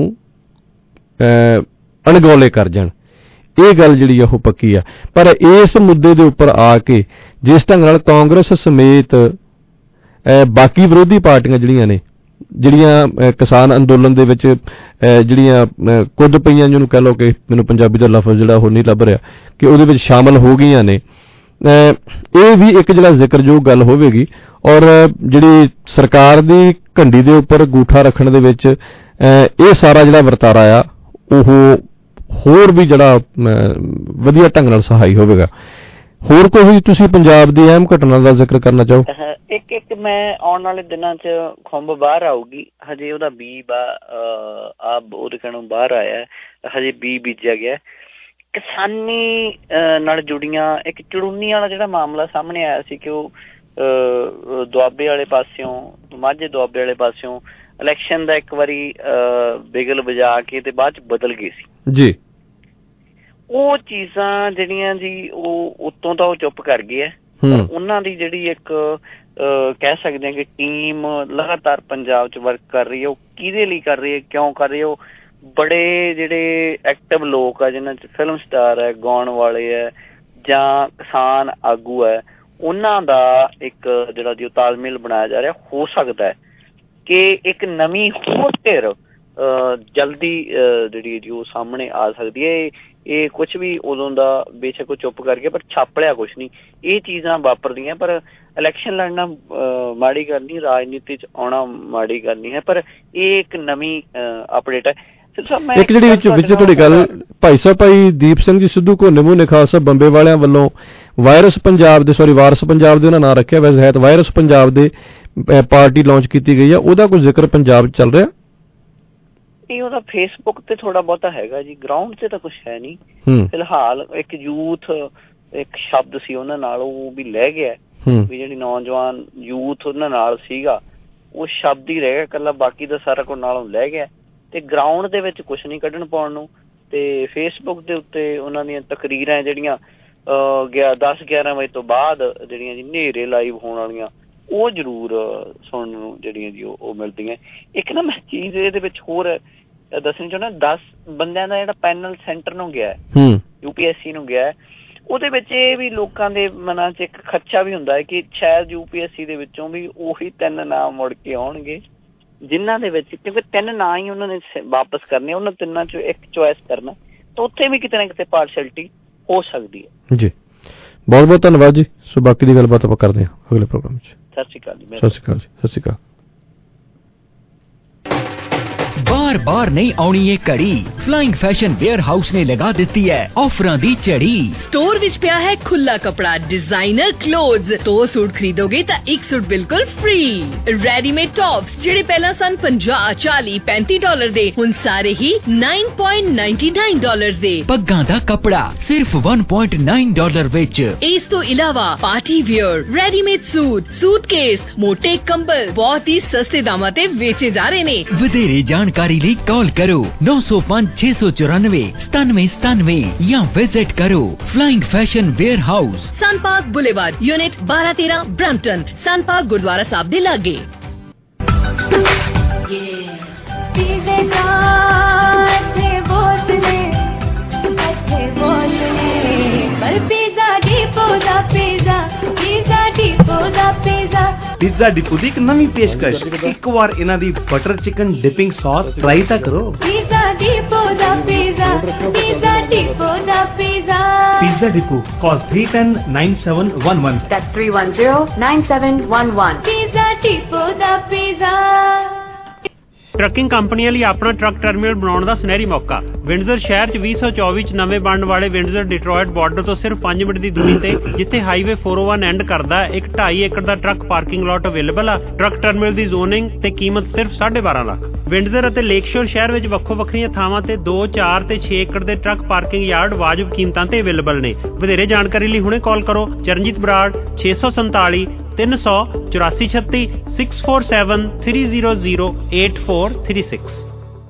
ਅਣਗੌਲੇ ਕਰ ਜਾਣ। ਇਹ ਗੱਲ ਜਿਹੜੀ ਆ ਉਹ ਪੱਕੀ ਆ। ਪਰ ਇਸ ਮੁੱਦੇ ਦੇ ਉੱਪਰ ਆ ਕੇ ਜਿਸ ਢੰਗ ਨਾਲ ਕਾਂਗਰਸ ਸਮੇਤ ਬਾਕੀ ਵਿਰੋਧੀ ਪਾਰਟੀਆਂ ਜਿਹੜੀਆਂ ਨੇ, ਜਿਹੜੀਆਂ ਕਿਸਾਨ ਅੰਦੋਲਨ ਦੇ ਵਿੱਚ ਜਿਹੜੀਆਂ ਕੁੱਦ ਪਈਆਂ, ਜਿਹਨੂੰ ਕਹਿ ਲਓ ਕਿ ਮੈਨੂੰ ਪੰਜਾਬੀ ਦਾ ਲਫ਼ਜ਼ ਜਿਹੜਾ ਉਹ ਨਹੀਂ ਲੱਭ ਰਿਹਾ, ਕਿ ਉਹਦੇ ਵਿੱਚ ਸ਼ਾਮਲ ਹੋ ਗਈਆਂ ਨੇ, ਇਹ ਵੀ ਇੱਕ ਜਿਹੜਾ ਜ਼ਿਕਰਯੋਗ ਗੱਲ ਹੋਵੇਗੀ। ਔਰ ਜਿਹੜੀ ਸਰਕਾਰ ਦੀ ਘੰਡੀ ਦੇ ਉੱਪਰ ਗੂਠਾ ਰੱਖਣ ਦੇ ਵਿੱਚ ਇਹ ਸਾਰਾ ਜਿਹੜਾ ਵਰਤਾਰਾ ਆ ਉਹ ਹੋਰ ਵੀ ਜਿਹੜਾ ਵਧੀਆ ਢੰਗ ਨਾਲ ਸਹਾਈ ਹੋਵੇਗਾ। ਹੋਰ ਕੋਈ ਤੁਸੀਂ ਪੰਜਾਬ ਦੀ ਅਹਿਮ ਘਟਨਾ ਦਾ ਜ਼ਿਕਰ ਕਰਨਾ ਚਾਹੋ? ਇੱਕ ਇੱਕ ਮੈਂ ਆਉਣ ਵਾਲੇ ਦਿਨਾਂ ਚ ਖੁੰਬ ਬਾਹਰ ਆਊਗੀ, ਹਜੇ ਉਹਦਾ ਬੀ ਬਾ ਆ ਉਹਦੇ ਕਹਿਣੋਂ ਬਾਹਰ ਆਇਆ, ਹਜੇ ਬੀ ਬੀਜਿਆ ਗਿਆ। ਕਿਸਾਨੀ ਨਾਲ ਜੁੜੀਆਂ ਇੱਕ ਚੜੂਨੀ ਵਾਲਾ ਜਿਹੜਾ ਮਾਮਲਾ ਸਾਹਮਣੇ ਆਇਆ ਸੀ ਕਿ ਉਹ ਦੁਆਬੇ ਵਾਲੇ ਪਾਸਿਓਂ ਮਾਝੇ ਦੁਆਬੇ ਵਾਲੇ ਪਾਸਿਓਂ ਇਲੈਕਸ਼ਨ ਦਾ ਇੱਕ ਵਾਰੀ ਬਿਗਲ ਵਜਾ ਕੇ ਤੇ ਬਾਅਦ ਚ ਬਦਲ ਗਏ ਸੀ ਜੀ। ਉਹ ਚੀਜ਼ਾਂ ਜਿਹੜੀਆਂ ਜੀ ਉਹ ਉੱਤੋਂ ਤਾਂ ਉਹ ਚੁੱਪ ਕਰ ਗਏ ਹੈ। ਉਹਨਾਂ ਦੀ ਜਿਹੜੀ ਇੱਕ ਕਹਿ ਸਕਦੇ ਹਾਂ ਕਿ ਟੀਮ ਲਗਾਤਾਰ ਪੰਜਾਬ ਚ ਵਰਕ ਕਰ ਰਹੀ ਹੈ, ਉਹ ਕਿਹਦੇ ਲਈ ਕਰ ਰਹੀ ਹੈ, ਕਿਉਂ ਕਰ ਰਹੀ ਹੈ? ਉਹ ਬੜੇ ਜਿਹੜੇ ਐਕਟਿਵ ਲੋਕ ਆ ਜਿਹਨਾਂ ਚ ਫਿਲਮ ਸਟਾਰ ਹੈ, ਗਾਉਣ ਵਾਲੇ ਹੈ ਜਾਂ ਕਿਸਾਨ ਆਗੂ ਹੈ, ਉਹਨਾਂ ਦਾ ਇੱਕ ਜਿਹੜਾ ਜੀ ਉਹ ਤਾਲਮੇਲ ਬਣਾਇਆ ਜਾ ਰਿਹਾ। ਹੋ ਸਕਦਾ ਹੈ ਕਿ ਇੱਕ ਨਵੀਂ ਹੋਰ ਧਿਰ ਜਲਦੀ ਜਿਹੜੀ ਜੀ ਉਹ ਸਾਹਮਣੇ ਆ ਸਕਦੀ ਹੈ। ਇਹ ਕੁਛ ਵੀ ਉਦੋਂ ਦਾ ਬੇਸ਼ੱਕ ਉਹ ਚੁੱਪ ਕਰ ਗਿਆ ਪਰ ਛਾਪ ਲਿਆ ਕੁਛ ਨਹੀਂ। ਇਹ ਚੀਜ਼ਾਂ ਵਾਪਰਦੀਆਂ, ਪਰ ਇਲੈਕਸ਼ਨ ਲੜਨਾ ਮਾੜੀ ਗੱਲ ਨਹੀਂ, ਰਾਜਨੀਤੀ 'ਚ ਆਉਣਾ ਮਾੜੀ ਗੱਲ ਨਹੀਂ ਹੈ, ਪਰ ਇਹ ਇੱਕ ਨਵੀਂ ਅਪਡੇਟ ਹੈ। ਇੱਕ ਜਿਹੜੀ ਵਿੱਚ ਵਿੱਚ ਤੁਹਾਡੀ ਗੱਲ ਭਾਈ ਸਾਹਿਬ ਭਾਈ ਦੀਪ ਸਿੰਘ ਜੀ ਸਿੱਧੂ ਘੋਨੇ ਮੂਹਨੇ ਖਾਲਸਾ ਬੰਬੇ ਵਾਲਿਆਂ ਵੱਲੋਂ ਵਾਇਰਸ ਪੰਜਾਬ ਦੇ ਸੌਰੀ ਵਾਰਸ ਪੰਜਾਬ ਦੇ ਉਹਨਾਂ ਨਾਂ ਰੱਖਿਆ, ਵੈਸੇ ਹੈ ਤਾਂ ਵਾਇਰਸ ਪੰਜਾਬ ਦੇ ਪਾਰਟੀ ਲਾਂਚ ਕੀਤੀ ਗਈ ਆ, ਉਹਦਾ ਕੋਈ ਜ਼ਿਕਰ ਪੰਜਾਬ 'ਚ ਚੱਲ ਰਿਹਾ? ਇਹ ਉਹਦਾ ਫੇਸਬੁੱਕ ਤੇ ਥੋੜਾ ਬਹੁਤਾ ਹੈਗਾ ਜੀ, ਗਰਾਊਂਡ ਤੇ ਤਾਂ ਕੁਛ ਹੈ ਨਹੀਂ ਫਿਲਹਾਲ। ਇੱਕ ਯੂਥ ਇੱਕ ਸ਼ਬਦ ਸੀ ਉਹਨਾਂ ਨਾਲ, ਉਹ ਵੀ ਲੈ ਗਿਆ ਵੀ ਜਿਹੜੀ ਨੌਜਵਾਨ ਯੂਥ ਉਹਨਾਂ ਨਾਲ ਸੀਗਾ ਉਹ ਸ਼ਬਦ ਹੀ ਰਹਿ ਗਿਆ ਇਕੱਲਾ, ਬਾਕੀ ਦਾ ਸਾਰਾ ਕੁਝ ਨਾਲੋਂ ਲੈ ਗਿਆ ਤੇ ਗਰਾਊਂਡ ਦੇ ਵਿੱਚ ਕੁਛ ਨਹੀਂ ਕੱਢਣ ਪਾਉਣ ਨੂੰ। ਤੇ ਫੇਸਬੁੱਕ ਦੇ ਉੱਤੇ ਉਹਨਾਂ ਦੀਆਂ ਤਕਰੀਰਾਂ ਜਿਹੜੀਆਂ ਗਿਆ ਦਸ ਗਿਆਰਾਂ ਵਜੇ ਤੋਂ ਬਾਅਦ ਜਿਹੜੀਆਂ ਜੀ ਹਨੇਰੇ ਲਾਈਵ ਹੋਣ ਵਾਲੀਆਂ ਉਹ ਜ਼ਰੂਰ ਸੁਣਨ ਨੂੰ ਜਿਹੜੀਆਂ ਜੀ ਉਹ ਮਿਲਦੀਆਂ। ਇੱਕ ਨਾ ਮੈਂ ਚੀਜ਼ ਇਹਦੇ ਵਿੱਚ ਹੋਰ ਦੱਸਣੀ ਚਾਹੁੰਦਾ, ਦਸ ਬੰਦਿਆਂ ਦਾ ਜਿਹੜਾ ਪੈਨਲ ਸੈਂਟਰ ਨੂੰ ਗਿਆ ਯੂ ਪੀ ਐਸ ਸੀ ਨੂੰ ਗਿਆ, ਉਹਦੇ ਵਿੱਚ ਇਹ ਵੀ ਲੋਕਾਂ ਦੇ ਮਨਾਂ 'ਚ ਇੱਕ ਖਦਸ਼ਾ ਵੀ ਹੁੰਦਾ ਹੈ ਕਿ ਸ਼ਾਇਦ ਯੂ ਪੀ ਐਸ ਸੀ ਦੇ ਵਿੱਚੋਂ ਵੀ ਉਹੀ ਤਿੰਨ ਨਾਂ ਮੁੜ ਕੇ ਆਉਣਗੇ ਜਿਨ੍ਹਾਂ ਦੇ ਵਿੱਚ, ਕਿਉਂਕਿ ਤਿੰਨ ਨਾਂ ਹੀ ਉਹਨਾਂ ਨੇ ਵਾਪਸ ਕਰਨੇ, ਉਹਨਾਂ ਤਿੰਨਾਂ 'ਚੋਂ ਇੱਕ ਚੋਇਸ ਕਰਨਾ, ਤਾਂ ਉੱਥੇ ਵੀ ਕਿਤੇ ਨਾ ਕਿਤੇ ਪਾਰਸ਼ੈਲਿਟੀ ਹੋ ਸਕਦੀ ਹੈ ਜੀ। ਬਹੁਤ ਬਹੁਤ ਧੰਨਵਾਦ ਜੀ। ਸੋ ਬਾਕੀ ਦੀ ਗੱਲਬਾਤ ਆਪਾਂ ਕਰਦੇ ਹਾਂ ਅਗਲੇ ਪ੍ਰੋਗਰਾਮ 'ਚ। ਸਤਿ ਸ਼੍ਰੀ ਅਕਾਲ ਜੀ। ਸਤਿ ਸ਼੍ਰੀ ਅਕਾਲ ਜੀ। ਸਤਿ ਸ਼੍ਰੀ ਅਕਾਲ। बार बार नहीं आनी ये कड़ी, फ्लाइंग फैशन वेयर हाउस ने लगा दी है ऑफर दी झड़ी। स्टोर विच पिया है खुला कपड़ा, डिजाइनर क्लोथ्स, दो सूट खरीदोगे तो एक सूट बिल्कुल फ्री। रेडीमेड टॉप्स जेडे पहला सन पचास चालीस पैंतीस डॉलर दे हुण सारे ही नौ पॉइंट नौ नौ डॉलर दे। पग्गां दा कपड़ा सिर्फ एक पॉइंट नौ डॉलर विच। इस तो इलावा party wear, readymade suit, suitcase, मोटे कंबल बहुत ही सस्ते दामां ते बेचे जा रहे ने। वधेरे जानकारी ਲਈ कॉल करो नौ सौ पाँच छह सौ चौरानवे सतानवे सतानवे या विजिट करो flying fashion wear house, sun park boulevard, unit बारह तेरह, ब्रैम्पटन, सन पार्क गुरुद्वारा साहब दे लागे। पिज़्ज़ा डिपो दी एक नवी पेशकश, एक बार इन्हां दी butter chicken dipping sauce try ता करो। पिज़्ज़ा डिपो दा पिज़्ज़ा, पिज़्ज़ा डिपो दा pizza. Pizza depot call three one zero nine seven one one। That's three one zero nine seven one one। Pizza depot दा pizza. Trucking ਕੰਪਨੀਆਂ ਲਈ ਆਪਣਾ truck terminal ਬਣਾਉਣ ਦਾ ਸੁਨਹਿਰੀ ਮੌਕਾ। ਵਿੰਡਜ਼ਰ ਸ਼ਹਿਰ 'ਚ ਵੀਹ ਸੌ ਚੌਵੀ 'ਚ ਨਵੇਂ ਬਣਨ ਵਾਲੇ ਵਿੰਡਜ਼ਰ ਡਿਟਰੋਇਟ ਬਾਰਡਰ ਤੋਂ ਸਿਰਫ ਪੰਜ ਮਿੰਟ ਦੀ ਦੂਰੀ ਤੇ, ਜਿੱਥੇ ਹਾਈਵੇ ਚਾਰ ਸੌ ਇੱਕ ਐਂਡ ਕਰਦਾ, ਇੱਕ ਢਾਈ ਏਕੜ ਦਾ ਟਰੱਕ ਪਾਰਕਿੰਗ ਲਾਟ ਅਵੇਲੇਬਲ ਆ। ਟਰੱਕ ਟਰਮੀਨਲ ਦੀ ਜ਼ੋਨਿੰਗ ਤੇ ਕੀਮਤ ਸਿਰਫ ਸਾਢੇ ਬਾਰਾਂ ਲੱਖ। ਵਿੰਡਜ਼ਰ ਅਤੇ ਲੇਕਸ਼ੋਰ ਸ਼ਹਿਰ ਵਿੱਚ ਵੱਖੋ ਵੱਖਰੀਆਂ ਥਾਵਾਂ ਤੇ ਦੋ, ਚਾਰ ਤੇ ਛੇ ਏਕੜ ਦੇ ਟਰੱਕ ਪਾਰਕਿੰਗ ਯਾਰਡ ਵਾਜਬ ਕੀਮਤਾਂ ਤੇ ਅਵੇਲੇਬਲ ਨੇ। ਵਧੇਰੇ ਜਾਣਕਾਰੀ ਲਈ ਹੁਣੇ ਕਾਲ ਕਰੋ ਚਰਨਜੀਤ ਬਰਾੜ ਛੇ ਸੌ ਸੰਤਾਲੀ ਤਿੰਨ ਸੌ ਚੁਰਾਸੀ ਛੱਤੀ six four seven three zero zero eight four three six.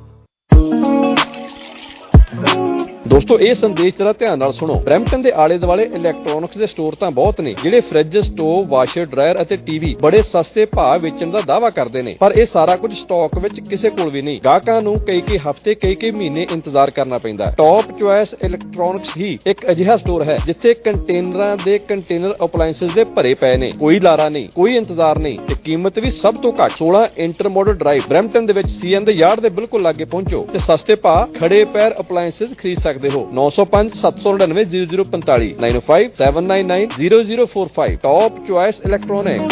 ਦੋਸਤੋ ਇਹ ਸੰਦੇਸ਼ ਜਰਾ ਧਿਆਨ ਨਾਲ ਸੁਣੋ। ਬਰੈਂਪਟਨ ਦੇ ਆਲੇ ਦੁਆਲੇ ਇਲੈਕਟ੍ਰੋਨਿਕਸ ਦੇ ਸਟੋਰ ਤਾਂ ਬਹੁਤ ਨੇ ਜਿਹੜੇ ਫ੍ਰਿਜ, ਸਟੋਵ, ਵਾਸ਼ਰ, ਡਰਾਇਰ ਅਤੇ ਟੀਵੀ ਬੜੇ ਸਸਤੇ ਭਾਅ ਵੇਚਣ ਦਾ ਦਾਅਵਾ ਕਰਦੇ ਨੇ, ਪਰ ਇਹ ਸਾਰਾ ਕੁਝ ਸਟਾਕ ਵਿੱਚ ਕਿਸੇ ਕੋਲ ਵੀ ਨਹੀਂ। ਗਾਹਕਾਂ ਨੂੰ ਕਈ ਕਈ ਹਫ਼ਤੇ ਕਈ ਕਈ ਮਹੀਨੇ ਇੰਤਜ਼ਾਰ ਕਰਨਾ ਪੈਂਦਾ। ਟੌਪ ਚੁਆਇਸ ਇਲੈਕਟ੍ਰੋਨਿਕਸ ਹੀ ਇੱਕ ਅਜਿਹਾ ਸਟੋਰ ਹੈ ਜਿੱਥੇ ਕੰਟੇਨਰਾਂ ਦੇ ਕੰਟੇਨਰ ਅਪਲਾਇੰਸਸ ਦੇ ਭਰੇ ਪਏ ਨੇ। ਕੋਈ ਲਾਰਾ ਨਹੀਂ, ਕੋਈ ਇੰਤਜ਼ਾਰ ਨਹੀਂ ਤੇ ਕੀਮਤ ਵੀ ਸਭ ਤੋਂ ਘੱਟ। ਸੋਲਾਂ ਇੰਟਰਮੋਡਲ ਡਰਾਈਵ ਬਰੈਂਪਟਨ ਦੇ ਵਿੱਚ ਸੀਐਨ ਦੇ ਯਾਰਡ ਦੇ ਬਿਲਕੁਲ ਲਾਗੇ ਪਹੁੰਚੋ ਤੇ ਸਸਤੇ ਭਾਅ ਖੜੇ ਪੈਰ ਅਪਲਾਇੰਸਸ ਖਰੀਦ ਸਕਦੇ ਹੋ। ਨੌ ਸੌ ਪੰਜ ਸੱਤ ਸੌ ਨੜਿਨਵੇਂ ਜ਼ੀਰੋ ਜ਼ੀਰੋ ਪੰਤਾਲੀ nine oh five seven nine nine zero zero four five। Top choice electronic.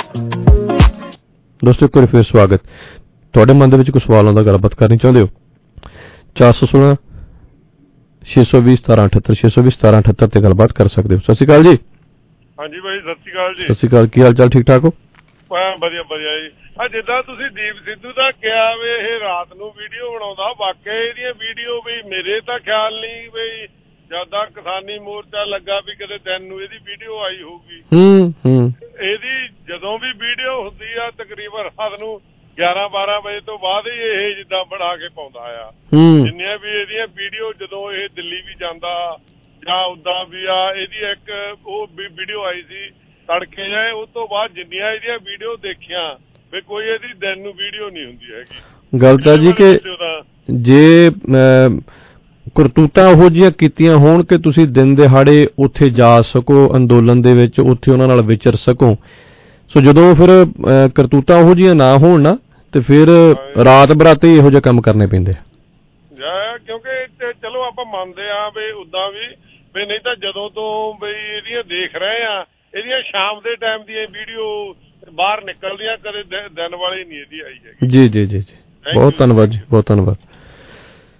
ਦੋਸਤੋ ਇੱਕ ਵਾਰੀ ਫਿਰ ਸਵਾਗਤ। ਤੁਹਾਡੇ ਮਨ ਦੇ ਵਿੱਚ ਕੋਈ ਸਵਾਲ ਆਉਂਦਾ, ਗੱਲਬਾਤ ਕਰਨੀ ਚਾਹੁੰਦੇ ਹੋ, ਚਾਰ ਸੌ ਸੋਲਾਂ ਛੇ ਸੌ ਵੀਹ ਸਤਾਰਾਂ ਅਠੱਤਰ ਛੇ ਸੌ ਵੀਹ ਸਤਾਰਾਂ ਅਠੱਤਰ ਤੇ ਗੱਲਬਾਤ ਕਰ ਸਕਦੇ ਹੋ। ਸਤਿ ਸ਼੍ਰੀ ਅਕਾਲ ਜੀ। ਹਾਂਜੀ ਬਾਈ ਸਤਿ ਸ਼੍ਰੀ ਅਕਾਲ ਜੀ। ਸਤਿ ਸ਼੍ਰੀ ਅਕਾਲ, ਕੀ ਹਾਲ ਚਾਲ, ਠੀਕ ਠਾਕ ਹੋ? ਵਧੀਆ ਵਧੀਆ ਜੀ। ਆ ਜਿੱਦਾਂ ਤੁਸੀਂ ਦੀਪ ਸਿੱਧੂ ਦਾ ਕਿਹਾ ਵੀ ਇਹ ਰਾਤ ਨੂੰ ਵੀਡੀਓ ਬਣਾਉਂਦਾ, ਵਾਕਿਆ ਇਹਦੀਆਂ ਵੀਡੀਓ ਵੀ ਮੇਰੇ ਤਾਂ ਖਿਆਲ ਨਹੀਂ ਵੀ ਜਿਆਦਾ ਕਿਸਾਨੀ ਮੋਰਚਾ ਲੱਗਾ ਵੀ ਕਦੇ ਦਿਨ ਨੂੰ ਇਹਦੀ ਵੀਡੀਓ ਆਈ ਹੋਊਗੀ। ਹੂੰ ਹੂੰ ਇਹਦੀ ਜਦੋਂ ਵੀ ਵੀਡੀਓ ਹੁੰਦੀ ਆ ਤਕਰੀਬਨ ਰਾਤ ਨੂੰ ਗਿਆਰਾਂ ਬਾਰਾਂ ਵਜੇ ਤੋਂ ਬਾਅਦ ਹੀ ਇਹ ਜਿੱਦਾਂ ਬਣਾ ਕੇ ਪਾਉਂਦਾ ਆ। ਜਿੰਨੀਆਂ ਵੀ ਇਹਦੀਆਂ ਵੀਡੀਓ ਜਦੋਂ ਇਹ ਦਿੱਲੀ ਵੀ ਜਾਂਦਾ ਜਾਂ ਉਦਾਂ ਵੀ ਆ, ਇਹਦੀ ਇੱਕ ਉਹ ਵੀਡੀਓ ਆਈ ਸੀ ਤੜਕੇ ਜਾਏ, ਉਸ ਤੋਂ ਬਾਅਦ ਜਿੰਨੀਆਂ ਇਹਦੀਆਂ ਵੀਡੀਓ ਦੇਖੀਆਂ ਵੀ ਕੋਈ ਇਹਦੀ ਦਿਨ ਨੂੰ ਵੀਡੀਓ ਨਹੀਂ ਹੁੰਦੀ ਹੈਗੀ। ਗੱਲ ਤਾਂ ਜੀ ਕਿ ਜੇ ਕਰਤੂਤਾਂ ਉਹੋ ਜਿਹੀਆਂ ਕੀਤੀਆਂ ਹੋਣ ਕਿ ਤੁਸੀਂ ਦਿਨ ਦਿਹਾੜੇ ਉੱਥੇ ਜਾ ਸਕੋ, ਅੰਦੋਲਨ ਦੇ ਵਿੱਚ ਉੱਥੇ ਉਹਨਾਂ ਨਾਲ ਵਿਚਰ ਸਕੋ। ਸੋ ਜਦੋਂ ਫਿਰ ਕਰਤੂਤਾਂ ਉਹੋ ਜਿਹੀਆਂ ਨਾ ਹੋਣ ਨਾ ਤੇ ਫਿਰ ਰਾਤ ਬਰਾਤੇ ਇਹੋ ਜਿਹੇ ਕੰਮ ਕਰਨੇ ਪੈਂਦੇ ਆ। ਕਿਉਂਕਿ ਚਲੋ ਆਪਾਂ ਮੰਨਦੇ ਆ ਵੀ ਉਦਾਂ ਵੀ ਵੀ ਨਹੀਂ ਤਾਂ ਜਦੋਂ ਤੋਂ ਬਈ ਇਹਦੀਆਂ ਦੇਖ ਰਹੇ ਆ, ਇਹਦੀਆਂ ਸ਼ਾਮ ਦੇ ਟਾਈਮ ਦੀਆਂ ਵੀਡੀਓ ਬਾਹਰ ਨਿਕਲਦੀਆਂ, ਕਦੇ ਦਿਨ ਵਾਲੀ ਨਹੀਂ ਇਹਦੀ ਆਈ ਹੈਗੀ। ਜੀ ਜੀ ਜੀ ਜੀ ਬਹੁਤ ਧੰਨਵਾਦ ਜੀ, ਬਹੁਤ ਧੰਨਵਾਦ।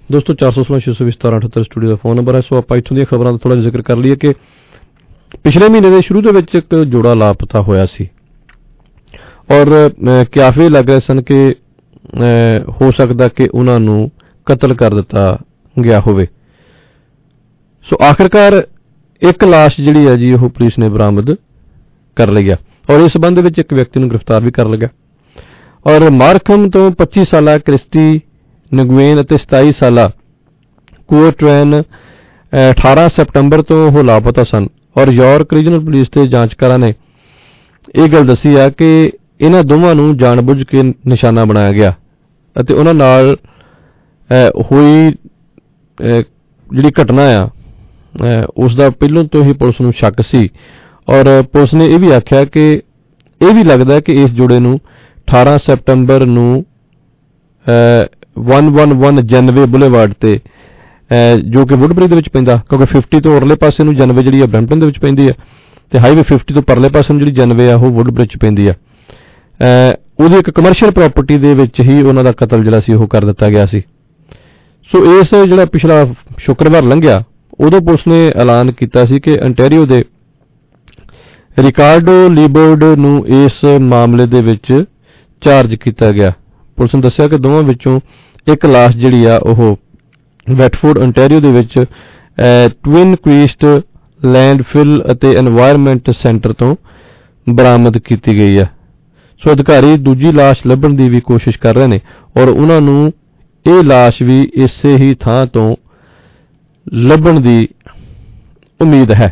ਦੋਸਤੋ ਚਾਰ ਸੌ ਸੋਲਾਂ ਛੇ ਸੌ ਵੀਹ ਸਤਾਰਾਂ ਅਠੱਤਰ ਸਟੂਡੀਓ ਦਾ ਫੋਨ ਨੰਬਰ ਹੈ। ਸੋ ਆਪਾਂ ਇੱਥੋਂ ਦੀਆਂ ਖਬਰਾਂ ਦਾ ਥੋੜ੍ਹਾ ਜ਼ਿਕਰ ਕਰ ਲਈਏ ਕਿ ਪਿਛਲੇ ਮਹੀਨੇ ਦੇ ਸ਼ੁਰੂ ਦੇ ਵਿੱਚ ਇੱਕ ਜੋੜਾ ਲਾਪਤਾ ਹੋਇਆ ਸੀ ਔਰ ਕਿਆਫੇ ਲੱਗ ਰਹੇ ਸਨ ਕਿ ਹੋ ਸਕਦਾ ਕਿ ਉਹਨਾਂ ਨੂੰ ਕਤਲ ਕਰ ਦਿੱਤਾ ਗਿਆ ਹੋਵੇ। ਸੋ ਆਖਿਰਕਾਰ ਇੱਕ ਲਾਸ਼ ਜਿਹੜੀ ਹੈ ਜੀ ਉਹ ਪੁਲਿਸ ਨੇ ਬਰਾਮਦ ਕਰ ਲਈ ਆ ਔਰ ਇਸ ਸੰਬੰਧ ਵਿੱਚ ਇੱਕ ਵਿਅਕਤੀ ਨੂੰ ਗ੍ਰਿਫਤਾਰ ਵੀ ਕਰ ਲਿਆ ਔਰ ਮਾਰਕਮ ਤੋਂ ਪੱਚੀ ਸਾਲਾ ਕ੍ਰਿਸਟੀ ਨਗਵੇਨ ਅਤੇ ਸਤਾਈ ਸਾਲਾ ਕੋਟਵੈਨ ਅਠਾਰਾਂ ਸਤੰਬਰ ਤੋਂ ਉਹ ਲਾਪਤਾ ਸਨ ਔਰ ਯਾਰਕ ਰੀਜਨਲ ਪੁਲਿਸ ਤੇ ਜਾਂਚਕਾਰਾਂ ਨੇ ਇਹ ਗੱਲ ਦੱਸੀ ਆ ਕਿ ਇਹਨਾਂ ਦੋਵਾਂ ਨੂੰ ਜਾਣਬੁੱਝ ਕੇ ਨਿਸ਼ਾਨਾ ਬਣਾਇਆ ਗਿਆ ਅਤੇ ਉਹਨਾਂ ਨਾਲ ਹੋਈ ਜਿਹੜੀ ਘਟਨਾ ਆ ਉਸ ਦਾ ਪਹਿਲਾਂ ਤੋਂ ਹੀ ਪੁਲਿਸ ਨੂੰ ਸ਼ੱਕ ਸੀ ਔਰ ਪੁਲਿਸ ਨੇ ਇਹ ਵੀ ਆਖਿਆ ਕਿ ਇਹ ਵੀ ਲੱਗਦਾ ਕਿ ਇਸ ਜੋੜੇ ਨੂੰ ਅਠਾਰਾਂ ਸਤੰਬਰ ਨੂੰ ਇੱਕ ਸੌ ਗਿਆਰਾਂ ਜਨਵੇ ਬੁਲੇਵਾਰਡ ਤੇ ਜੋ ਕਿ ਵੁੱਡਬਰੀ ਦੇ ਵਿੱਚ ਪੈਂਦਾ ਕਿਉਂਕਿ ਫਿਫਟੀ ਤੋਂ ਉਰਲੇ ਪਾਸੇ ਨੂੰ ਜਨਵੇ ਜਿਹੜੀ ਆ ਬਰੈਂਪਟਨ ਦੇ ਵਿੱਚ ਪੈਂਦੀ ਆ ਤੇ ਹਾਈਵੇ ਫਿਫਟੀ ਤੋਂ ਪਰਲੇ ਪਾਸੇ ਨੂੰ ਜਿਹੜੀ ਜਨਵੇ ਆ ਉਹ ਵੁੱਡਬਰੀ 'ਚ ਪੈਂਦੀ ਆ। ਉਹਦੀ ਇੱਕ ਕਮਰਸ਼ੀਅਲ ਪ੍ਰਾਪਰਟੀ ਦੇ ਵਿੱਚ ਹੀ ਉਹਨਾਂ ਦਾ ਕਤਲ ਜਿਹੜਾ ਸੀ ਉਹ ਕਰ ਦਿੱਤਾ ਗਿਆ ਸੀ। ਸੋ ਇਸ ਜਿਹੜਾ ਪਿਛਲਾ ਸ਼ੁੱਕਰਵਾਰ ਲੰਘਿਆ ਉਦੋਂ ਪੁਲਿਸ ਨੇ ਐਲਾਨ ਕੀਤਾ ਸੀ ਕਿ ਅੰਟੈਰੀਓ ਦੇ ਰਿਕਾਰਡੋ ਲੀਬੋਰਡ ਨੂੰ ਇਸ ਮਾਮਲੇ ਦੇ ਵਿੱਚ ਚਾਰਜ ਕੀਤਾ ਗਿਆ। ਪੁਲਿਸ ਨੇ ਦੱਸਿਆ ਕਿ ਦੋਵਾਂ ਵਿੱਚੋਂ ਇੱਕ ਲਾਸ਼ ਜਿਹੜੀ ਆ ਉਹ ਵੈਟਫੋਰਡ ਅੰਟੈਰੀਓ ਦੇ ਵਿੱਚ ਟਵਿਨ ਕ੍ਰੀਸਟ ਲੈਂਡਫਿਲ ਅਤੇ এনवायरमेंट ਸੈਂਟਰ ਤੋਂ ਬਰਾਮਦ ਕੀਤੀ ਗਈ ਆ। ਸੋ ਅਧਿਕਾਰੀ ਦੂਜੀ ਲਾਸ਼ ਲੱਭਣ ਦੀ ਵੀ ਕੋਸ਼ਿਸ਼ ਕਰ ਰਹੇ ਨੇ ਔਰ ਉਹਨਾਂ ਨੂੰ ਇਹ ਲਾਸ਼ ਵੀ ਇਸੇ ਹੀ ਥਾਂ ਤੋਂ ਲੱਭਣ ਦੀ ਉਮੀਦ ਹੈ।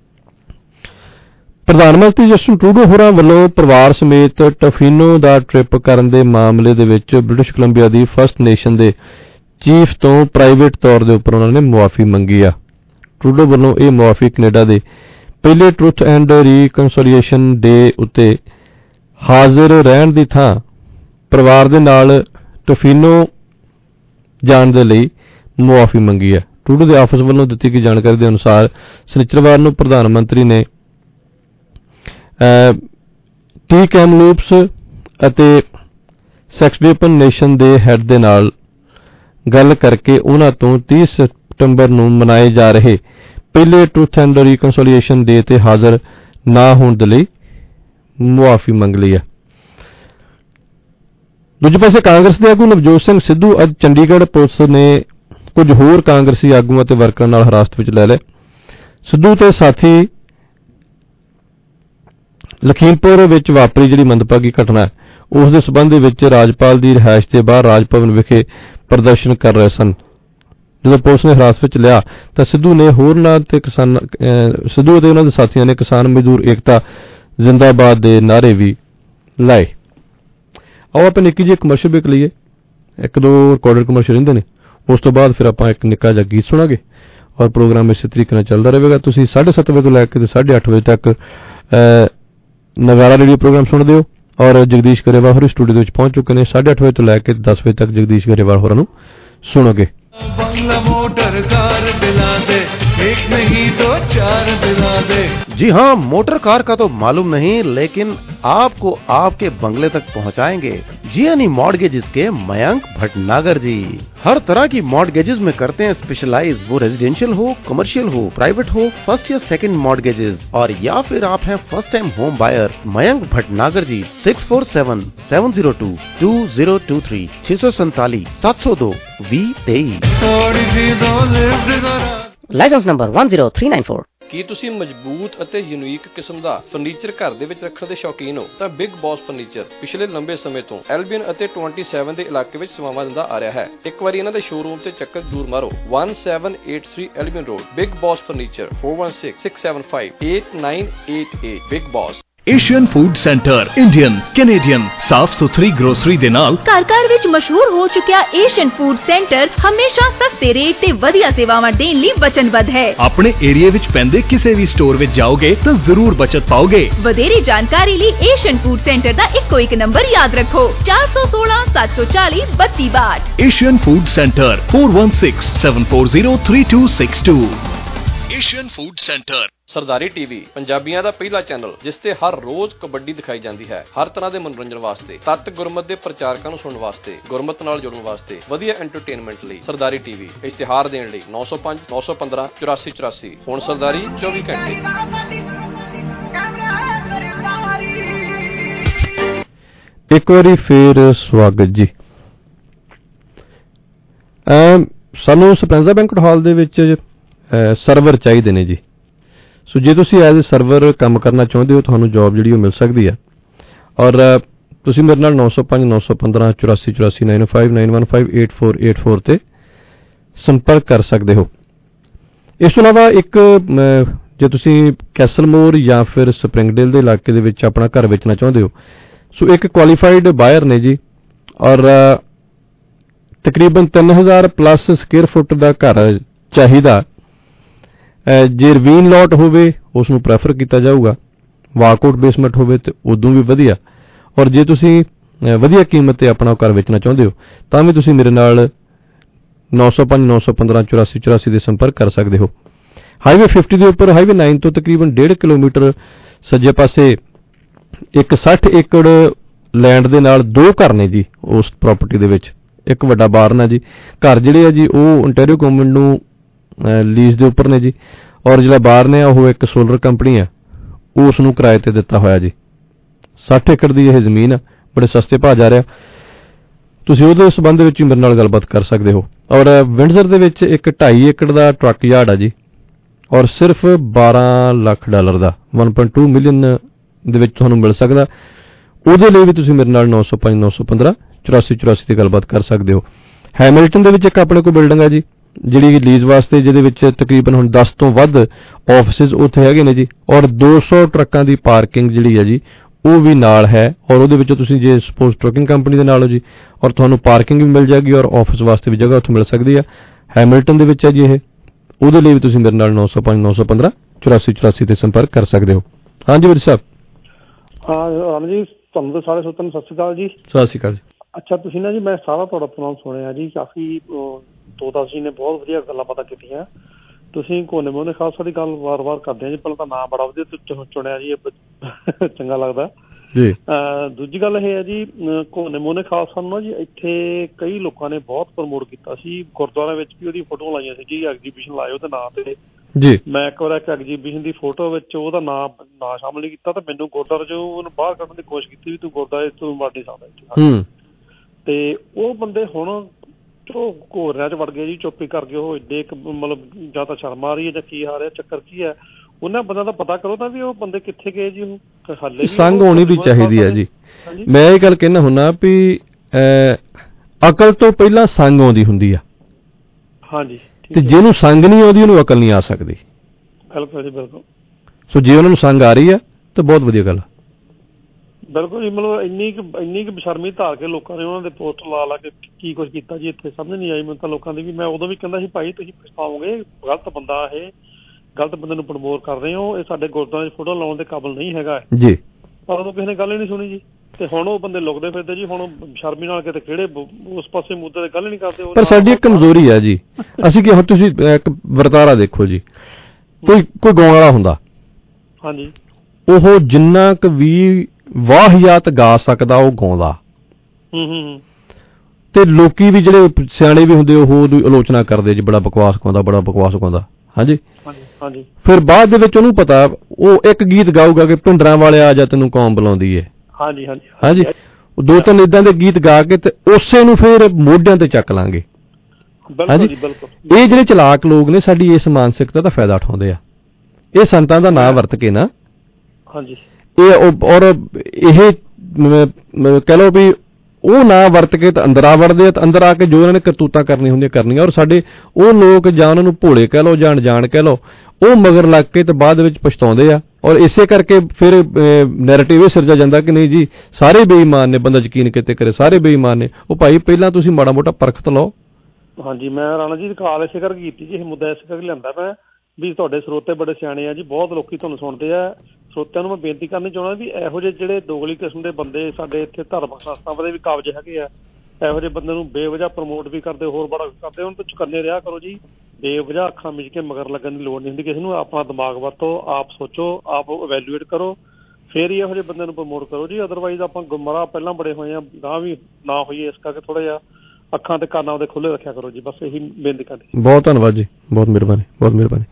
ਪ੍ਰਧਾਨ ਮੰਤਰੀ ਜਸਟਿਨ ਟਰੂਡੋ ਹੋਰਾਂ ਵੱਲੋਂ ਪਰਿਵਾਰ ਸਮੇਤ ਟਫੀਨੋ ਦਾ ਟ੍ਰਿਪ ਕਰਨ ਦੇ ਮਾਮਲੇ ਦੇ ਵਿੱਚ ਬ੍ਰਿਟਿਸ਼ ਕੋਲੰਬੀਆ ਦੀ ਫਸਟ ਨੇਸ਼ਨ ਦੇ ਚੀਫ ਤੋਂ ਪ੍ਰਾਈਵੇਟ ਤੌਰ ਦੇ ਉੱਪਰ ਉਹਨਾਂ ਨੇ ਮੁਆਫੀ ਮੰਗੀ ਆ। ਟਰੂਡੋ ਵੱਲੋਂ ਇਹ ਮੁਆਫੀ ਕੈਨੇਡਾ ਦੇ ਪਹਿਲੇ ਟਰੁਥ ਐਂਡ ਰੀਕਨਸੀਲੀਏਸ਼ਨ ਡੇ ਉੱਤੇ ਹਾਜ਼ਰ ਰਹਿਣ ਦੀ ਥਾਂ ਪਰਿਵਾਰ ਦੇ ਨਾਲ ਟਫੀਨੋ ਜਾਣ ਦੇ ਲਈ ਮੁਆਫੀ ਮੰਗੀ ਹੈ। ਟਰੂਡੋ ਦੇ ਆਫਿਸ ਵੱਲੋਂ ਦਿੱਤੀ ਗਈ ਜਾਣਕਾਰੀ ਦੇ ਅਨੁਸਾਰ ਸ਼ਨੀਚਰਵਾਰ ਨੂੰ ਪ੍ਰਧਾਨ ਮੰਤਰੀ ਨੇ ਟੀ ਕੈਮਲੂਪਸ ਅਤੇ ਸੈਕਸਵੇਪਨ ਨੇਸ਼ਨ ਦੇ ਹੈੱਡ ਦੇ ਨਾਲ ਗੱਲ ਕਰਕੇ ਉਹਨਾਂ ਤੋਂ ਤੀਹ ਸਤੰਬਰ ਨੂੰ ਮਨਾਏ ਜਾ ਰਹੇ ਪਹਿਲੇ ਟਰੁਥ ਐਂਡ ਰੀਕਨਸੀਲੀਏਸ਼ਨ ਡੇ ਤੇ ਹਾਜ਼ਰ ਨਾ ਹੋਣ ਦੇ ਲਈ ਮੁਆਫੀ ਮੰਗ ਲਈ ਹੈ। ਦੂਜੇ ਪਾਸੇ ਕਾਂਗਰਸ ਦੇ ਆਗੂ ਨਵਜੋਤ ਸਿੰਘ ਸਿੱਧੂ ਅੱਜ ਚੰਡੀਗੜ੍ਹ ਪੁਲਿਸ ਨੇ ਕੁਝ ਹੋਰ ਕਾਂਗਰਸੀ ਆਗੂਆਂ ਅਤੇ ਵਰਕਰਾਂ ਨਾਲ ਹਿਰਾਸਤ ਵਿੱਚ ਲੈ ਲਏ। ਸਿੱਧੂ ਤੇ ਸਾਥੀ ਲਖੀਮਪੁਰ ਵਿੱਚ ਵਾਪਰੀ ਜਿਹੜੀ ਮੰਦਭਾਗੀ ਘਟਨਾ ਉਸ ਦੇ ਸਬੰਧ ਵਿੱਚ ਰਾਜਪਾਲ ਦੀ ਰਿਹਾਇਸ਼ ਦੇ ਬਾਹਰ ਰਾਜ ਭਵਨ ਵਿਖੇ ਪ੍ਰਦਰਸ਼ਨ ਕਰ ਰਹੇ ਸਨ। ਜਦੋਂ ਪੁਲਿਸ ਨੇ ਹਿਰਾਸਤ ਵਿੱਚ ਲਿਆ ਤਾਂ ਸਿੱਧੂ ਨੇ ਹੋਰਨਾਂ ਤੇ ਕਿਸਾਨ ਸਿੱਧੂ ਅਤੇ ਉਹਨਾਂ ਦੇ ਸਾਥੀਆਂ ਨੇ ਕਿਸਾਨ ਮਜ਼ਦੂਰ ਏਕਤਾ ਜ਼ਿੰਦਾਬਾਦ ਦੇ ਨਾਅਰੇ ਵੀ ਲਾਏ। ਆਓ ਆਪਾਂ ਨਿੱਕੀ ਜਿਹੀ ਕਮਰਸ਼ੀਅਲ ਬ੍ਰੇਕ ਲਈਏ, ਇੱਕ ਦੋ ਰਿਕਾਰਡਡ ਕਮਰਸ਼ੀਅਲ ਰਹਿੰਦੇ ਨੇ, ਉਸ ਤੋਂ ਬਾਅਦ ਫਿਰ ਆਪਾਂ ਇੱਕ ਨਿੱਕਾ ਜਿਹਾ ਗੀਤ ਸੁਣਾਂਗੇ ਔਰ ਪ੍ਰੋਗਰਾਮ ਇਸੇ ਤਰੀਕੇ ਨਾਲ ਚੱਲਦਾ ਰਹੇਗਾ। ਤੁਸੀਂ ਸਾਢੇ ਸੱਤ ਵਜੇ ਤੋਂ ਲੈ ਕੇ ਸਾਢੇ ਅੱਠ ਵਜੇ ਤੱਕ ਨਗਾਰਾ ਰੇਡੀਓ ਪ੍ਰੋਗਰਾਮ ਸੁਣਦੇ ਹੋ ਔਰ ਜਗਦੀਸ਼ ਗਰੇਵਾਲ ਹੋਰੀ ਸਟੂਡੀਓ ਦੇ ਵਿੱਚ ਪਹੁੰਚ ਚੁੱਕੇ ਨੇ। ਸਾਢੇ ਅੱਠ ਵਜੇ ਤੋਂ ਲੈ ਕੇ ਦਸ ਵਜੇ ਤੱਕ ਜਗਦੀਸ਼ ਗਰੇਵਾਲ ਹੋਰਾਂ ਨੂੰ ਸੁਣੋਗੇ। बंगला मोटर कार दिला दे, एक नहीं दो चार दिला दे। जी हाँ, मोटर कार का तो मालूम नहीं, लेकिन आपको आपके बंगले तक पहुँचाएंगे जियानी मॉर्गेजेस के मयंक भटनागर जी। हर तरह की मॉर्गेजेस में करते हैं स्पेशलाइज, वो रेजिडेंशियल हो, कमर्शियल हो, प्राइवेट हो, फर्स्ट या सेकंड मॉर्गेजेस, और या फिर आप हैं first time home buyer. Mayank Bhatnagar ji six four seven seven zero two two zero two three छह सौ सैतालीस सात सौ दो वी तेईस। Licence number one zero three nine four। ਕੀ ਤੁਸੀਂ ਮਜ਼ਬੂਤ ਅਤੇ ਯੂਨੀਕ ਕਿਸਮ ਦਾ ਫਰਨੀਚਰ ਘਰ ਦੇ ਵਿੱਚ ਰੱਖਣ ਦੇ ਸ਼ੌਕੀਨ ਹੋ ਤਾਂ ਬਿਗ ਬੌਸ ਫਰਨੀਚਰ ਪਿਛਲੇ ਲੰਬੇ ਸਮੇਂ ਤੋਂ ਐਲਬੀਅਨ ਅਤੇ ਸੱਤਾਈ ਦੇ ਇਲਾਕੇ ਵਿੱਚ ਸੇਵਾਵਾਂ ਦਿੰਦਾ ਆ ਰਿਹਾ ਹੈ। ਇੱਕ ਵਾਰੀ ਇਹਨਾਂ ਦੇ ਸ਼ੋਰੂਮ ਤੇ ਚੱਕਰ ਜ਼ਰੂਰ ਮਾਰੋ। one seven eight three Albion road, big boss furniture four one six six seven five eight nine eight eight। Big boss. Asian food centre Indian Canadian ਸਾਫ਼ ਸੁਥਰੀ ਗਰੋਸਰੀ ਦੇ ਨਾਲ ਘਰ ਘਰ ਵਿੱਚ ਮਸ਼ਹੂਰ ਹੋ ਚੁੱਕਿਆ ਏਸ਼ੀਅਨ ਫੂਡ ਸੈਂਟਰ ਹਮੇਸ਼ਾ ਸਸਤੇ ਰੇਟ ਤੇ ਵਧੀਆ ਸੇਵਾਵਾਂ ਦੇਣ ਲਈ ਵਚਨਬੱਧ ਹੈ। ਆਪਣੇ ਏਰੀਆ ਵਿੱਚ ਪੈਂਦੇ ਕਿਸੇ ਵੀ ਸਟੋਰ ਵਿੱਚ ਜਾਓਗੇ ਤਾਂ ਜ਼ਰੂਰ ਬਚਤ ਪਾਓਗੇ। ਵਧੇਰੇ ਜਾਣਕਾਰੀ ਲਈ ਏਸ਼ੀਅਨ ਫੂਡ ਸੈਂਟਰ ਦਾ ਇੱਕੋ ਇੱਕ ਨੰਬਰ ਯਾਦ ਰੱਖੋ ਚਾਰ ਸੌ ਸੋਲਾਂ ਸੱਤ ਸੌ ਚਾਲੀ ਬੱਤੀ ਬਾਹਠ। Asian food centre four one six seven four zero three two six two। Asian food centre. Sardari TV ਪੰਜਾਬੀਆਂ ਦਾ ਪਹਿਲਾ ਚੈਨਲ ਜਿਸ ਤੇ ਹਰ ਰੋਜ਼ ਕਬੱਡੀ ਦਿਖਾਈ ਜਾਂਦੀ ਹੈ। ਹਰ ਤਰ੍ਹਾਂ ਦੇ ਮਨੋਰੰਜਨ ਵਾਸਤੇ, ਤਤ ਗੁਰਮਤ ਦੇ ਪ੍ਰਚਾਰਕਾਂ ਨੂੰ ਸੁਣਨ ਵਾਸਤੇ, ਗੁਰਮਤ ਨਾਲ ਜੁੜਨ ਵਾਸਤੇ, ਵਧੀਆ ਐਂਟਰਟੇਨਮੈਂਟ ਲਈ ਸਰਦਾਰੀ ਟੀਵੀ। ਇਸ਼ਤਿਹਾਰ ਦੇਣ ਲਈ ਨੌ ਸੌ ਪੰਜ ਨੌ ਸੌ ਪੰਦਰਾਂ ਚੁਰਾਸੀ ਚੁਰਾਸੀ। ਹੁਣ ਸਰਦਾਰੀ ਚੌਵੀ ਘੰਟੇ। ਇੱਕ ਵਾਰੀ ਫੇਰ ਸਵਾਗਤ ਜੀ। ਸਾਨੂੰ ਸਪੈਂਸਰ ਬੈਂਕਟ ਹਾਲ ਦੇ ਵਿੱਚ ਸਰਵਰ ਚਾਹੀਦੇ ਨੇ ਜੀ। ਸੋ ਜੇ ਤੁਸੀਂ ਐਜ਼ ਏ ਸਰਵਰ ਕੰਮ ਕਰਨਾ ਚਾਹੁੰਦੇ ਹੋ ਤੁਹਾਨੂੰ ਜੌਬ ਜਿਹੜੀ ਉਹ ਮਿਲ ਸਕਦੀ ਹੈ। ਔਰ ਤੁਸੀਂ ਮੇਰੇ ਨਾਲ ਨੌ ਸੌ ਪੰਜ ਨੌ ਸੌ ਪੰਦਰਾਂ ਚੁਰਾਸੀ ਚੁਰਾਸੀ nine five nine one five eight four eight four 'ਤੇ ਸੰਪਰਕ ਕਰ ਸਕਦੇ ਹੋ। ਇਸ ਤੋਂ ਇਲਾਵਾ ਇੱਕ ਜੇ ਤੁਸੀਂ ਕੈਸਲਮੋਰ ਜਾਂ ਫਿਰ ਸਪਰਿੰਗਡੇਲ ਦੇ ਇਲਾਕੇ ਦੇ ਵਿੱਚ ਆਪਣਾ ਘਰ ਵੇਚਣਾ ਚਾਹੁੰਦੇ ਹੋ, ਸੋ ਇੱਕ ਕੁਆਲੀਫਾਈਡ ਬਾਇਰ ਨੇ ਜੀ। ਔਰ ਤਕਰੀਬਨ ਤਿੰਨ ਹਜ਼ਾਰ ਪਲੱਸ ਸਕੁਅਰ ਫੁੱਟ ਦਾ ਘਰ ਚਾਹੀਦਾ। ਜੇ ਰਵੀਨ ਲੋਟ ਹੋਵੇ ਉਸ ਨੂੰ ਪ੍ਰੈਫਰ ਕੀਤਾ ਜਾਊਗਾ, ਵਾਕਆਊਟ ਬੇਸਮੈਂਟ ਹੋਵੇ ਤੇ ਉਦੋਂ ਵੀ ਵਧੀਆ। ਔਰ ਜੇ ਤੁਸੀਂ ਵਧੀਆ ਕੀਮਤ ਤੇ ਆਪਣਾ ਘਰ ਵੇਚਣਾ ਚਾਹੁੰਦੇ ਹੋ ਤਾਂ ਵੀ ਤੁਸੀਂ ਮੇਰੇ ਨਾਲ ਨੌ ਸੌ ਪੰਜ ਨੌ ਸੌ ਪੰਦਰਾਂ ਚੁਰਾਸੀ ਚੁਰਾਸੀ ਦੇ ਸੰਪਰਕ ਕਰ ਸਕਦੇ ਹੋ। ਹਾਈਵੇ ਫਿਫਟੀ ਦੇ ਉੱਪਰ ਹਾਈਵੇ ਨਾਈਨ ਤੋਂ ਤਕਰੀਬਨ ਡੇਢ ਕਿਲੋਮੀਟਰ ਸੱਜੇ ਪਾਸੇ ਇੱਕ ਸੱਠ ਏਕੜ ਲੈਂਡ ਦੇ ਨਾਲ ਦੋ ਘਰ ਨੇ ਜੀ ਉਸ ਪ੍ਰਾਪਰਟੀ ਦੇ ਵਿੱਚ। ਇੱਕ ਵੱਡਾ ਬਾਰਨ ਹੈ ਜੀ। ਘਰ ਜਿਹੜੇ ਆ ਜੀ ਉਹ ontario ਗਵਰਨਮੈਂਟ ਨੂੰ ਲੀਜ਼ ਦੇ ਉੱਪਰ ਨੇ ਜੀ। ਔਰ ਜਿਹੜਾ ਬਾਰਨ ਹੈ ਉਹ ਇੱਕ ਸੋਲਰ ਕੰਪਨੀ ਹੈ, ਉਸ ਨੂੰ ਕਿਰਾਏ ਤੇ ਦਿੱਤਾ ਹੋਇਆ ਜੀ। ਸੱਠ ਏਕੜ ਦੀ ਇਹ ਜ਼ਮੀਨ ਆ, ਬੜੇ ਸਸਤੇ ਭਾਅ ਜਾ ਰਿਹਾ। ਤੁਸੀਂ ਉਹਦੇ ਸੰਬੰਧ ਵਿੱਚ ਵੀ ਮੇਰੇ ਨਾਲ ਗੱਲਬਾਤ ਕਰ ਸਕਦੇ ਹੋ। ਔਰ ਵਿੰਡਜ਼ਰ ਦੇ ਵਿੱਚ ਇੱਕ ਢਾਈ ਏਕੜ ਦਾ ਟਰੱਕ ਯਾਰਡ ਆ ਜੀ। ਔਰ ਸਿਰਫ ਬਾਰਾਂ ਲੱਖ ਡਾਲਰ ਦਾ ਇੱਕ ਪੁਆਇੰਟ ਦੋ ਮਿਲੀਅਨ ਦੇ ਵਿੱਚ ਤੁਹਾਨੂੰ ਮਿਲ ਸਕਦਾ। ਉਹਦੇ ਲਈ ਵੀ ਤੁਸੀਂ ਮੇਰੇ ਨਾਲ ਨੌ ਸੌ ਪੰਜ ਨੌ ਸੌ ਪੰਦਰਾਂ ਚੁਰਾਸੀ ਚੁਰਾਸੀ ਦੀ ਗੱਲਬਾਤ ਕਰ ਸਕਦੇ ਹੋ। ਹੈਮਿਲਟਨ ਦੇ ਵਿੱਚ ਇੱਕ ਆਪਣੇ ਕੋਲ ਬਿਲਡਿੰਗ ਆ ਜੀ ਜਿਹੜੀ ਲੀਜ਼ ਵਾਸਤੇ, ਜਿਹਦੇ ਵਿੱਚ ਤਕਰੀਬਨ ਹੁਣ ਦਸ ਤੋਂ ਵੱਧ ਆਫਿਸਿਸ ਉੱਥੇ ਹੈਗੇ ਨੇ ਜੀ। ਔਰ ਦੋ ਸੌ ਟਰੱਕਾਂ ਦੀ ਪਾਰਕਿੰਗ ਜਿਹੜੀ ਹੈ ਜੀ ਉਹ ਵੀ ਨਾਲ ਹੈ। ਔਰ ਉਹਦੇ ਵਿੱਚ ਤੁਸੀਂ ਜੇ ਸਪੋਜ਼ ਟਰੱਕਿੰਗ ਕੰਪਨੀ ਦੇ ਨਾਲ ਹੋ ਜੀ, ਔਰ ਤੁਹਾਨੂੰ ਪਾਰਕਿੰਗ ਵੀ ਮਿਲ ਜਾਏਗੀ ਔਰ ਆਫਿਸ ਵਾਸਤੇ ਵੀ ਜਗ੍ਹਾ ਉੱਥੇ ਮਿਲ ਸਕਦੀ ਆ। ਹੈਮਿਲਟਨ ਦੇ ਵਿੱਚ ਹੈ ਜੀ ਇਹ। ਉਹਦੇ ਲਈ ਵੀ ਤੁਸੀਂ ਮੇਰੇ ਨਾਲ ਨੌ ਸੌ ਪੰਜ ਨੌ ਸੌ ਪੰਦਰਾਂ ਚੁਰਾਸੀ ਚੁਰਾਸੀ 'ਤੇ ਸੰਪਰਕ ਕਰ ਸਕਦੇ ਹੋ। ਹਾਂਜੀ ਵੀਰ ਸਾਹਿਬ। ਹਾਂ ਰਾਮ ਜੀ, ਤੁਹਾਨੂੰ ਸਾਰੇ ਸੋਤਨ ਸਤਿ ਸ਼੍ਰੀ ਅਕਾਲ ਜੀ। ਸਤਿ ਸ਼੍ਰੀ ਅਕਾਲ ਜੀ। ਅੱਛਾ, ਤੁਸੀਂ ਨਾ ਜੀ ਮੈਂ ਸਾਰਾ ਤੁਹਾਡਾ ਪ੍ਰੋਗਰਾਮ ਸੁਣਿਆ ਜੀ। ਕਾਫੀ ਤੋਤਾ ਜੀ ਨੇ ਬਹੁਤ ਵਧੀਆ ਗੱਲਾਂ ਬਾਤਾਂ ਕੀਤੀਆਂ। ਤੁਸੀਂ ਕੋਨੇ ਮੋਨੇ ਖਾਲਸਾ ਦੀ ਗੱਲ ਵਾਰ ਵਾਰ ਕਰਦੇ ਆ ਜੀ। ਪਹਿਲਾਂ ਤਾਂ ਨਾਂ ਬੜਾ ਵਧੀਆ ਚੁਣਿਆ ਜੀ, ਚੰਗਾ ਲੱਗਦਾ ਜੀ। ਦੂਜੀ ਗੱਲ ਇਹ ਹੈ ਜੀ, ਕੋਨੇ ਮੋਨੇ ਖਾਲਸਾ ਨੂੰ ਨਾ ਜੀ ਇੱਥੇ ਕਈ ਲੋਕਾਂ ਨੇ ਬਹੁਤ ਪ੍ਰਮੋਟ ਕੀਤਾ ਸੀ। ਗੁਰਦੁਆਰਿਆਂ ਵਿੱਚ ਵੀ ਉਹਦੀ ਫੋਟੋ ਲਾਈਆਂ ਸੀ ਜੀ, ਐਗਜੀਬਿਸ਼ਨ ਲਾਏ ਉਹਦੇ ਨਾਂ ਤੇ ਜੀ। ਮੈਂ ਇੱਕ ਵਾਰ ਇੱਕ ਐਗਜੀਬਿਸ਼ਨ ਦੀ ਫੋਟੋ ਵਿੱਚ ਉਹਦਾ ਨਾਂ ਨਾਂ ਸ਼ਾਮਲ ਨਹੀਂ ਕੀਤਾ ਤੇ ਮੈਨੂੰ ਗੁਰਦੁਆਰੇ ਚੋਂ ਉਹਨੂੰ ਬਾਹਰ ਕੱਢਣ ਦੀ ਕੋਸ਼ਿਸ਼ ਕੀਤੀ ਵੀ ਤੂੰ ਗੁਰਦੁਆਰੇ ਤੋਂ ਵੜ ਨਹੀਂ ਸਕਦਾ। ਤੇ ਉਹ ਬੰਦੇ ਹੁਣ ਚਲੋ ਘੋਰਿਆਂ 'ਚ ਵੜ ਗਏ ਜੀ, ਚੁੱਪ ਹੀ ਕਰ ਗਏ। ਉਹ ਏਡੇ ਇੱਕ ਮਤਲਬ ਜਾਂ ਤਾਂ ਸ਼ਰਮ ਆ ਰਹੀ ਹੈ ਜਾਂ ਕੀ ਆ ਰਿਹਾ, ਚੱਕਰ ਕੀ ਹੈ, ਉਹਨਾਂ ਬੰਦਿਆਂ ਦਾ ਪਤਾ ਕਰੋ ਤਾਂ ਵੀ ਉਹ ਬੰਦੇ ਕਿੱਥੇ ਗਏ ਜੀ। ਉਹ ਹਾਲੇ ਸੰਗ ਹੋਣੀ ਵੀ ਚਾਹੀਦੀ ਹੈ ਜੀ। ਮੈਂ ਇਹ ਗੱਲ ਕਹਿਣਾ ਹੁੰਦਾ ਵੀ ਅਕਲ ਤੋਂ ਪਹਿਲਾਂ ਸੰਗ ਆਉਂਦੀ ਹੁੰਦੀ ਆ। ਹਾਂਜੀ। ਤੇ ਜਿਹਨੂੰ ਸੰਗ ਨਹੀਂ ਆਉਂਦੀ ਉਹਨੂੰ ਅਕਲ ਨਹੀਂ ਆ ਸਕਦੀ। ਬਿਲਕੁਲ ਜੀ, ਬਿਲਕੁਲ। ਸੋ ਜੇ ਉਹਨਾਂ ਨੂੰ ਸੰਗ ਆ ਰਹੀ ਆ ਤਾਂ ਬਹੁਤ ਵਧੀਆ ਗੱਲ ਆ। ਬਿਲਕੁਲ ਜੀ। ਮਤਲਬ ਇੰਨੀ ਕੁ ਇੰਨੀ ਕੁ ਬੇਸ਼ਰਮੀ ਧਾਰ ਕੇ ਲੋਕਾਂ ਨੇ ਉਹਨਾਂ ਦੇ ਪੋਸਟਰ ਲਾ ਲਾ ਕੇ ਕੀ ਕੁਛ ਕੀਤਾ ਜੀ ਇੱਥੇ, ਸਮਝ ਨਹੀਂ ਆਈ ਮੈਨੂੰ ਤਾਂ ਲੋਕਾਂ ਦੀ ਵੀ। ਮੈਂ ਉਦੋਂ ਵੀ ਕਹਿੰਦਾ ਸੀ ਭਾਈ ਤੁਸੀਂ ਪਛਤਾਓਗੇ, ਗਲਤ ਬੰਦਾ ਇਹ, ਗਲਤ ਬੰਦੇ ਨੂੰ ਪ੍ਰਮੋਟ ਕਰ ਰਹੇ ਹੋ, ਇਹ ਸਾਡੇ ਗੁਰਦੁਆਰੇ 'ਚ ਫੋਟੋ ਲਾਉਣ ਦੇ ਕਾਬਲ ਨਹੀਂ ਹੈਗਾ ਜੀ। ਪਰ ਉਦੋਂ ਕਿਸੇ ਨੇ ਗੱਲ ਹੀ ਨਹੀਂ ਸੁਣੀ ਜੀ। ਤੇ ਹੁਣ ਉਹ ਬੰਦੇ ਲੁਕਦੇ ਫਿਰਦੇ ਜੀ। ਹੁਣ ਸ਼ਰਮੀ ਨਾਲ ਕਿਤੇ ਕਿਹੜੇ ਉਸ ਪਾਸੇ ਮੁੱਦੇ ਤੇ ਗੱਲ ਨਹੀਂ ਕਰਦੇ। ਪਰ ਸਾਡੀ ਇੱਕ ਕਮਜ਼ੋਰੀ ਆ ਜੀ। ਅਸੀਂ ਕਿ ਤੁਸੀਂ ਇੱਕ ਵਰਤਾਰਾ ਦੇਖੋ ਜੀ, ਕੋਈ ਕੋਈ ਗਾਉਣ ਵਾਲਾ ਹੁੰਦਾ, ਹਾਂਜੀ, ਉਹ ਜਿੰਨਾ ਕੁ ਵੀ ਵਾਹਿਯਾਤ ਗਾ ਸਕਦਾ ਉਹ ਗਾਉਂਦਾ। ਹੂੰ ਹੂੰ। ਤੇ ਲੋਕੀ ਵੀ ਜਿਹੜੇ ਸਿਆਣੇ ਵੀ ਹੁੰਦੇ ਉਹ ਉਹਦੀ ਆਲੋਚਨਾ ਕਰਦੇ ਜੀ, ਬੜਾ ਬਕਵਾਸ ਗਾਉਂਦਾ, ਬੜਾ ਬਕਵਾਸ ਗਾਉਂਦਾ। ਹਾਂਜੀ ਹਾਂਜੀ। ਫਿਰ ਬਾਅਦ ਦੇ ਵਿੱਚ ਉਹਨੂੰ ਪਤਾ ਉਹ ਇੱਕ ਗੀਤ ਗਾਊਗਾ ਕਿ ਭਿੰਡਰਾਂ ਵਾਲਿਆ ਆ ਜਾ ਤੈਨੂੰ ਕੌਮ ਬੁਲਾਉਂਦੀ ਏ। ਹਾਂਜੀ ਹਾਂਜੀ ਹਾਂਜੀ। ਦੋ ਤਿੰਨ ਏਦਾਂ ਦੇ ਗੀਤ ਗਾ ਕੇ ਤੇ ਉਸੇ ਨੂੰ ਫਿਰ ਮੋਢਿਆਂ ਤੇ ਚੱਕ ਲਾਂਗੇ। ਹਾਂਜੀ। ਇਹ ਜਿਹੜੇ ਚਲਾਕ ਲੋਕ ਨੇ ਸਾਡੀ ਇਸ ਮਾਨਸਿਕਤਾ ਦਾ ਫਾਇਦਾ ਉਠਾਉਂਦੇ ਆ। ਇਹ ਸੰਤਾਂ ਦਾ ਨਾਂ ਵਰਤ ਕੇ ਨਾ, ਹਾਂਜੀ, ਇਹ ਔਰ ਇਹ ਕਹਿ ਲਓ ਵੀ ਉਹ ਨਾ ਵਰਤ ਕੇ ਤਾਂ ਅੰਦਰ ਆ ਵੜਦੇ ਆ, ਤਾਂ ਅੰਦਰ ਆ ਕੇ ਜੋ ਉਹਨਾਂ ਨੇ ਕਰਤੂਤਾਂ ਕਰਨੀਆਂ ਹੁੰਦੀਆਂ ਕਰਨੀਆਂ। ਔਰ ਸਾਡੇ ਉਹ ਲੋਕ ਜਾਂ ਉਹਨਾਂ ਨੂੰ ਭੋਲੇ ਕਹਿ ਲਓ ਜਾਂ ਅਣਜਾਣ ਕਹਿ ਲਓ, ਉਹ ਮਗਰ ਲੱਗ ਕੇ ਤੇ ਬਾਅਦ ਵਿੱਚ ਪਛਤਾਉਂਦੇ ਆ। ਔਰ ਇਸੇ ਕਰਕੇ ਫਿਰ ਨੈਰੇਟਿਵ ਇਹ ਸਿਰਜਿਆ ਜਾਂਦਾ ਕਿ ਨਹੀਂ ਜੀ ਸਾਰੇ ਬੇਈਮਾਨ ਨੇ, ਬੰਦਾ ਯਕੀਨ ਕਿਤੇ ਕਰੇ ਸਾਰੇ ਬੇਈਮਾਨ ਨੇ। ਉਹ ਭਾਈ ਪਹਿਲਾਂ ਤੁਸੀਂ ਮਾੜਾ ਮੋਟਾ ਪਰਖਤ ਲਓ। ਹਾਂਜੀ। ਮੈਂ ਰਾਣਾ ਜੀ ਕਾਲ ਇਸੇ ਕਰਕੇ ਕੀਤੀ ਜੀ, ਇਹ ਮੁੱਦਾ ਇਸੇ ਕਰਕੇ ਲਿਆਂਦਾ ਮੈਂ ਵੀ ਤੁਹਾਡੇ ਸਰੋਤੇ ਬੜੇ ਸਿਆਣੇ ਆ ਜੀ, ਬਹੁਤ ਲੋਕੀ ਤੁਹਾਨੂੰ ਸੁਣਦੇ ਆ। ਸਰੋਤਿਆਂ ਨੂੰ ਮੈਂ ਬੇਨਤੀ ਕਰਨੀ ਚਾਹੁੰਦਾ ਵੀ ਇਹੋ ਜਿਹੇ ਜਿਹੜੇ ਦੋਗਲੀ ਕਿਸਮ ਦੇ ਬੰਦੇ ਸਾਡੇ ਇੱਥੇ ਧਾਰਮਿਕ ਸੰਸਥਾਵਾਂ ਦੇ ਵੀ ਕਾਬਜ ਹੈਗੇ ਆ, ਇਹੋ ਜਿਹੇ ਬੰਦੇ ਨੂੰ ਬੇਵਜ੍ਹਾ ਪ੍ਰਮੋਟ ਵੀ ਕਰਦੇ, ਹੋਰ ਬੜਾ ਕਰਦੇ। ਹੁਣ ਤਾਂ ਚੁਕੰਨੇ ਰਿਹਾ ਕਰੋ ਜੀ, ਬੇਵਜ੍ਹਾ ਅੱਖਾਂ ਮਿਚ ਕੇ ਮਗਰ ਲੱਗਣ ਦੀ ਲੋੜ ਨਹੀਂ ਹੁੰਦੀ ਕਿਸੇ ਨੂੰ। ਆਪਣਾ ਦਿਮਾਗ ਵਰਤੋ, ਆਪ ਸੋਚੋ, ਆਪ ਇਵੈਲੂਏਟ ਕਰੋ, ਫਿਰ ਹੀ ਇਹੋ ਜਿਹੇ ਬੰਦੇ ਨੂੰ ਪ੍ਰਮੋਟ ਕਰੋ ਜੀ। ਅਦਰਵਾਈਜ਼ ਆਪਾਂ ਗੁੰਮਰਾਹ ਪਹਿਲਾਂ ਬੜੇ ਹੋਏ ਆ, ਗਾਂਹ ਵੀ ਨਾ ਹੋਈਏ, ਇਸ ਕਰਕੇ ਥੋੜਾ ਜਿਹਾ ਅੱਖਾਂ ਤੇ ਕੰਨ ਉਹਦੇ ਖੁੱਲ੍ਹੇ ਰੱਖਿਆ ਕਰੋ ਜੀ। ਬਸ ਇਹੀ ਬੇਨਤੀ ਕਰਨੀ। ਬਹੁਤ ਧੰਨਵਾਦ ਜੀ, ਬਹੁਤ ਮਿਹਰਬਾਨੀ, ਬਹੁਤ ਮਿਹਰਬਾਨੀ।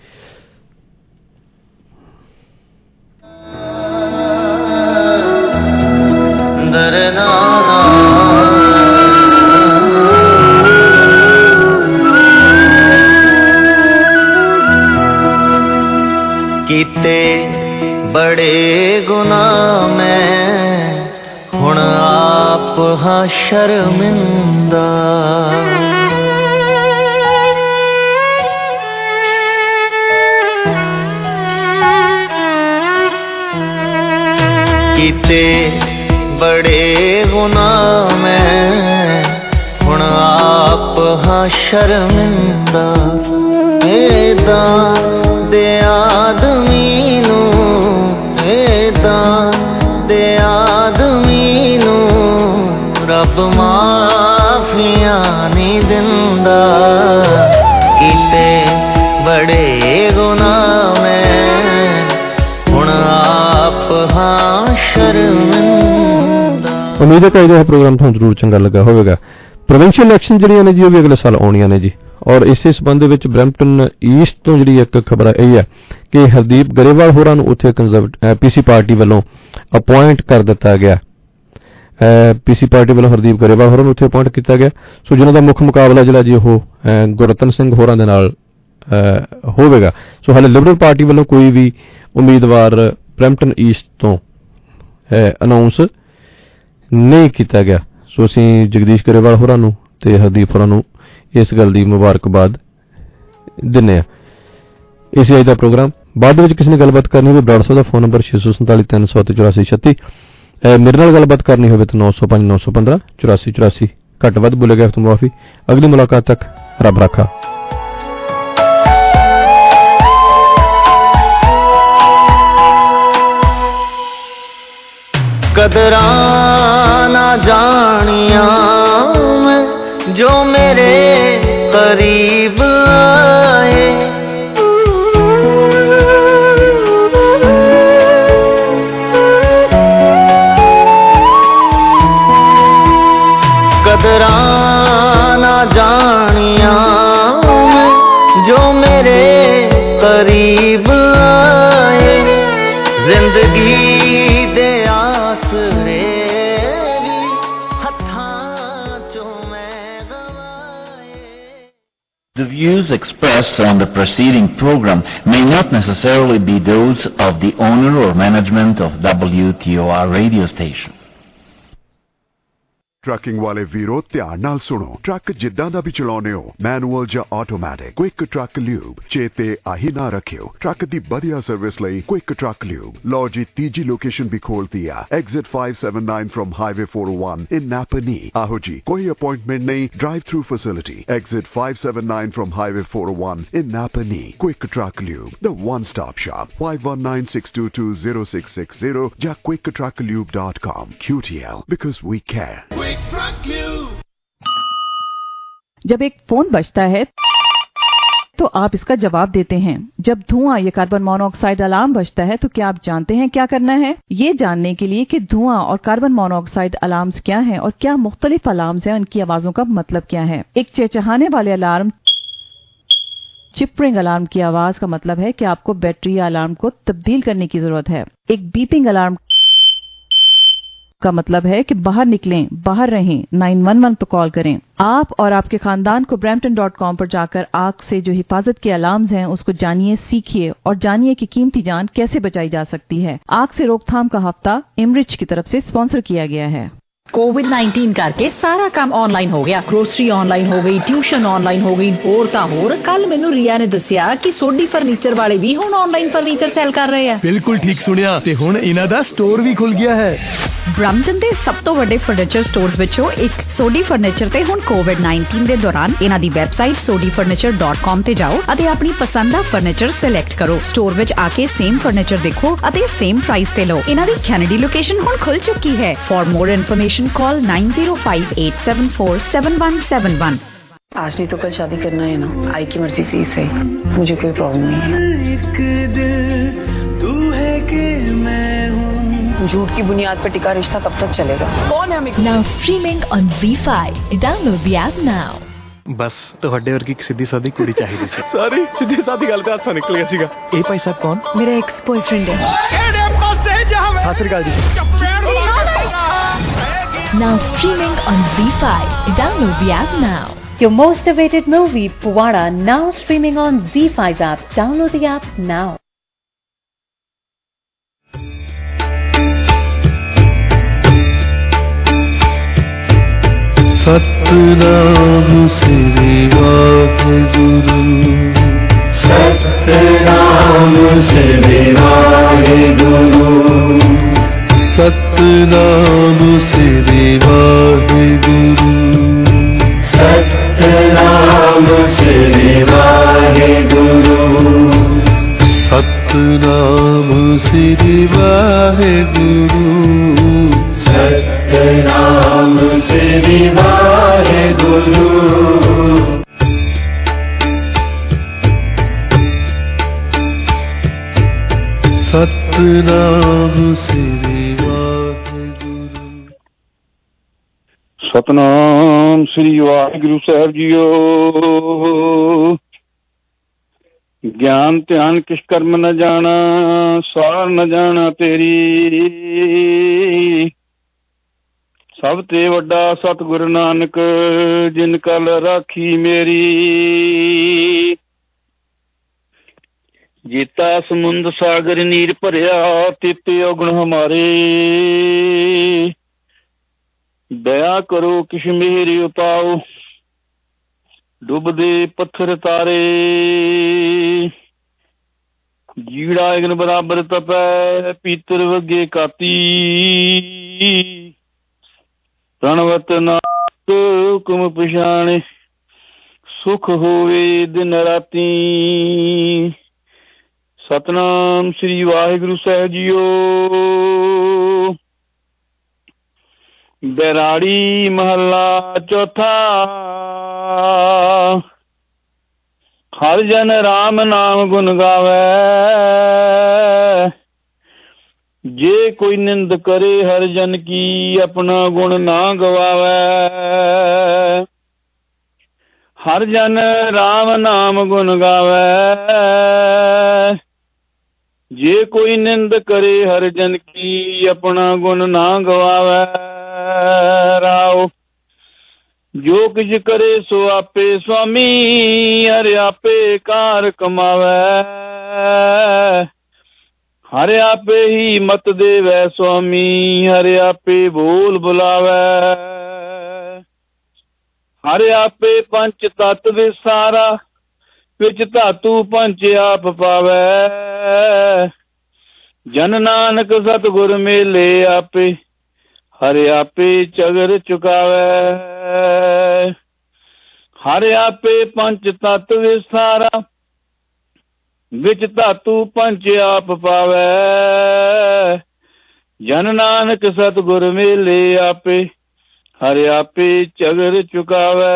ਕੀਤੇ ਬੜੇ ਗੁਨਾਹ ਮੈਂ ਹੁਣ ਆਪ ਹਾਂ ਸ਼ਰਮਿੰਦਾ, ਕੀਤੇ ਬੜੇ ਗੁਨਾਹ ਮੈਂ ਹੁਣ ਆਪ ਹਾਂ ਸ਼ਰਮਿੰਦਾ। ਏਦਾਂ ਦੇ ਆਦਮੀ ਨੂੰ, ਏਦਾਂ ਦੇ ਆਦਮੀ ਨੂੰ ਰੱਬ ਮਾਫੀਆਂ ਨਹੀਂ ਦਿੰਦਾ। ਕੀਤੇ ਬੜੇ ਗੁਨਾਹ ਮੈਂ ਹੁਣ ਆਪ ਹਾਂ ਸ਼ਰਮਿੰਦਾ। ਉਮੀਦ ਹੈ ਕਿ ਇਹ ਪ੍ਰੋਗਰਾਮ ਤੁਹਾਨੂੰ ਜ਼ਰੂਰ ਚੰਗਾ ਲੱਗਾ ਹੋਵੇਗਾ। ਪ੍ਰੋਵਿੰਸ਼ੀਅਲ ਇਲੈਕਸ਼ਨ ਜਿਹੜੀਆਂ ਨੇ ਜੀ, ਉਹ ਵੀ ਅਗਲੇ ਸਾਲ ਆਉਣੀਆਂ ਨੇ ਜੀ, ਔਰ ਇਸੇ ਸੰਬੰਧ ਵਿੱਚ ਬਰੈਂਪਟਨ ਈਸਟ ਤੋਂ ਜਿਹੜੀ ਇੱਕ ਖਬਰ ਇਹ ਹੈ ਕਿ ਹਰਦੀਪ ਗਰੇਵਾਲ ਹੋਰਾਂ ਨੂੰ ਉੱਥੇ ਕੰਜ਼ਰਵੇਟਿਵ ਪੀਸੀ ਪਾਰਟੀ ਵੱਲੋਂ ਅਪੁਆਇੰਟ ਕਰ ਦਿੱਤਾ ਗਿਆ। ਪੀਸੀ ਪਾਰਟੀ ਵੱਲੋਂ ਹਰਦੀਪ ਗਰੇਵਾਲ ਹੋਰਾਂ ਨੂੰ ਉੱਥੇ ਅਪੁਆਇੰਟ ਕੀਤਾ ਗਿਆ। ਸੋ ਜਿਨ੍ਹਾਂ ਦਾ ਮੁੱਖ ਮੁਕਾਬਲਾ ਜਿਹੜਾ ਜੀ ਉਹ ਗੁਰਰਤਨ ਸਿੰਘ ਹੋਰਾਂ ਦੇ ਨਾਲ ਹੋਵੇਗਾ। ਸੋ ਹਾਲੇ ਲਿਬਰਲ ਪਾਰਟੀ ਵੱਲੋਂ ਕੋਈ ਵੀ ਉਮੀਦਵਾਰ ਬਰੈਂਪਟਨ ਈਸਟ ਤੋਂ ਅਨਾਉਂਸ ਨਹੀਂ ਕੀਤਾ ਗਿਆ। ਸੋ ਅਸੀਂ ਜਗਦੀਸ਼ ਗਰੇਵਾਲ ਹੋਰਾਂ ਨੂੰ ਤੇ ਹਰਦੀਪ ਹੋਰਾਂ ਨੂੰ ਇਸ ਗੱਲ ਦੀ ਮੁਬਾਰਕਬਾਦ ਦਿੰਦੇ ਹਾਂ। ਇਸੇ ਅੱਜ ਦਾ ਪ੍ਰੋਗਰਾਮ ਬਾਅਦ ਵਿੱਚ ਕਿਸੇ ਨੇ ਗੱਲਬਾਤ ਕਰਨੀ ਹੋਵੇ, ਬਰਾੜ ਸਾਹਿਬ ਦਾ ਫੋਨ ਨੰਬਰ ਛੇ ਸੌ ਸੰਤਾਲੀ ਤਿੰਨ ਸੌ ਤੇ ਚੁਰਾਸੀ ਛੱਤੀ। ਮੇਰੇ ਨਾਲ ਗੱਲਬਾਤ ਕਰਨੀ ਹੋਵੇ ਤਾਂ ਨੌ ਸੌ ਪੰਜ ਨੌ ਸੌ ਪੰਦਰਾਂ ਚੁਰਾਸੀ ਚੁਰਾਸੀ। ਘੱਟ ਵੱਧ ਬੋਲੇ ਗਿਆ ਤੋਂ ਮਾਫੀ। ਅਗਲੀ ਮੁਲਾਕਾਤ ਤੱਕ ਰੱਬ ਰਾਖਾ। ਕਦਰਾਂ ਨਾ ਜਾਣੀਆਂ ਮੈਂ ਜੋ ਮੇਰੇ ਕਰੀਬ ਆਏ, ਕਦਰਾਂ ਨਾ ਜਾਣੀਆਂ ਮੈਂ ਜੋ ਮੇਰੇ ਕਰੀਬ ਆਏ। ਜ਼ਿੰਦਗੀ ਦੇ ਆਸਰੇ ਵੀ ਹੱਥਾਂ ਚੋਂ ਮੈਂ ਗਵਾਏ। The views expressed on the preceding program may not necessarily be those of the owner or management of W T O R radio station. Trucking ਵਾਲੇ ਵੀਰੋ ਧਿਆਨ ਨਾਲ ਸੁਣੋ। ਟਰੱਕ ਜਿੱਦਾਂ ਦਾ ਵੀ ਚਲਾਉਨੇ ਹੋ, ਮੈਨੂਅਲ ਜਾਂ ਆਟੋਮੈਟਿਕ, ਕੁਇਕ ਟਰੱਕ ਲਿਊਬ ਚੇਤੇ ਆਹੀ ਨਾ ਰੱਖਿਓ। ਟਰੱਕ ਦੀ ਵਧੀਆ ਸਰਵਿਸ ਲਈ ਕੁਇਕ ਟਰੱਕ ਲਿਊਬ। ਲਓ ਜੀ ਤੀਜੀ ਲੋਕੇਸ਼ਨ ਵੀ ਖੋਲਤੀ ਆ, exit five seventy-nine from highway four oh one in Napanee. ਆਹੋ ਜੀ, ਕੋਈ ਅਪਾਇੰਟਮੈਂਟ ਨਹੀਂ, drive through facility. Exit five seventy-nine from highway four oh one in Napanee. Quick truck lube, the one stop shop. five one nine six two two zero six six zero ਜਾਂ quick truck lube dot com। Q T L, because we care। जब एक phone बजता है तो आप इसका जवाब देते हैं। जब धुआं या कार्बन मोनोऑक्साइड अलार्म बजता है तो क्या आप जानते हैं क्या करना है? ये जानने के लिए कि धुआं और कार्बन मोनोऑक्साइड अलार्म्स क्या हैं और क्या मुख्तलिफ अलार्म्स हैं, उनकी आवाजों का मतलब क्या है। एक चहचहाने वाले अलार्म, चिपरिंग अलार्म की आवाज का मतलब है कि आपको बैटरी या अलार्म को तब्दील करने की जरूरत है। एक बीपिंग अलार्म का मतलब है कि बाहर निकलें, बाहर रहें, nine one one पर कॉल करें। आप और आपके खानदान को ब्रैम्पटन डॉट कॉम पर जाकर आग से जो हिफाजत के अलार्म्स हैं उसको जानिए, सीखिए और जानिए कि कीमती जान कैसे बचाई जा सकती है। आग से रोकथाम का हफ्ता इमरिच की तरफ से स्पॉन्सर किया गया है। कोविड नाइनटीन करके सारा काम ऑनलाइन हो गया। ग्रोसरी ऑनलाइन हो गई, ट्यूशन ऑनलाइन हो गई, होर तां होर। कल मैनू रिया ने दस्सिया कि सोडी फर्नीचर वाले भी हुण ऑनलाइन फर्नीचर सेल कर रहे हैं। बिल्कुल ठीक सुनिया, ते हुण इन्हां दा स्टोर भी खुल गया है। ब्रैम्पटन दे सब तो वड्डे फर्नीचर स्टोर्स विचों एक सोडी फर्नीचर ते हुण कोविड नाइनटीन दे दौरान इन्हां दी website Sodhi furniture dot com ते जाओ अते अपनी पसंद दा फर्नीचर सिलेक्ट करो। स्टोर विच आके सेम फर्नीचर देखो अते सेम प्राइस ते लो। इन्हां दी कैनेडी लोकेशन हुण खुल चुकी है। For more information consultation, call nine zero five eight seven four seven one seven one. आज नहीं तो कल शादी करना है ना, आई की मर्जी से ही सही, मुझे कोई प्रॉब्लम नहीं है। एक दिल तू है कि मैं हूँ, झूठ की बुनियाद पर टिका रिश्ता कब तक चलेगा? कौन है हमें? Now streaming on Z five. Download the app now. बस ਤੁਹਾਡੇ ਵਰਗੀ ਇੱਕ ਸਿੱਧੀ ਸਾਦੀ ਕੁੜੀ ਚਾਹੀਦੀ ਸੀ। ਸਾਰੀ ਸਿੱਧੀ ਸਾਦੀ ਗੱਲ ਤੇ ਹਾਸਾ ਨਿਕਲ ਗਿਆ ਸੀਗਾ। ਇਹ ਭਾਈ ਸਾਹਿਬ ਕੌਣ? ਮੇਰਾ ਐਕਸ ਬॉयਫ੍ਰੈਂਡ ਹੈ। ਕਿਹੜੇ ਪਾਸੇ ਜਾਵੇਂ? ਸਤਿ ਸ੍ਰੀ ਅਕਾਲ ਜੀ। Now streaming on Z five. Download the app now. Your most awaited movie, Puvara, now streaming on Z five app. Download the app now. Satnam Shri Waheguru, Satnam Shri Waheguru, Satnam Shri Waheguru, Satnam Shri Waheguru, Satnam Shri Waheguru, Satnam Shri Waheguru. Satnam Shri Waheguru. Satnam Shri Waheguru साहब जीओ। ज्ञान ध्यान किस कर्म न जाना, सार न जाना तेरी, सब ते वड्डा सतगुरु नानक जिन कल राखी मेरी। जीता समुंद सागर नीर भरिया, तिते अगुण हमारे, दया करो किश मेहरी उपाओ, डुबदे पत्थर तारे। जीड़ा अगन बराबर तपै, पीतर वगे काती, प्रणवत नाथ हुक्म पछाणे, सुख होवे दिन राती। सतनाम श्री वाहिगुरु साहिब जीओ। बैराड़ी महला चौथा। हर जन राम नाम गुण गावै, जे कोई निंद करे हर जन की, अपना गुण ना गवावै। हर जन राम नाम गुण गावै, जे कोई निंद करे हर जन की, अपना गुण ना गवावै। राव जो किछ करे सो आपे स्वामी, हर आपे कार कमावै। हर आपे ही मत देवै स्वामी, हर आपे बोल बुलावै। हर आपे पंच तत्व विसारा, विच धातु पंच आप पावै। जन नानक सतगुर मेले आपे, हर आपे चगर चुकावै। हर आपे पंच तत्व विसारा, विच धातु पंच आप पावै। जन नानक सतगुर मेले आपे, हर आपे चगर चुकावै।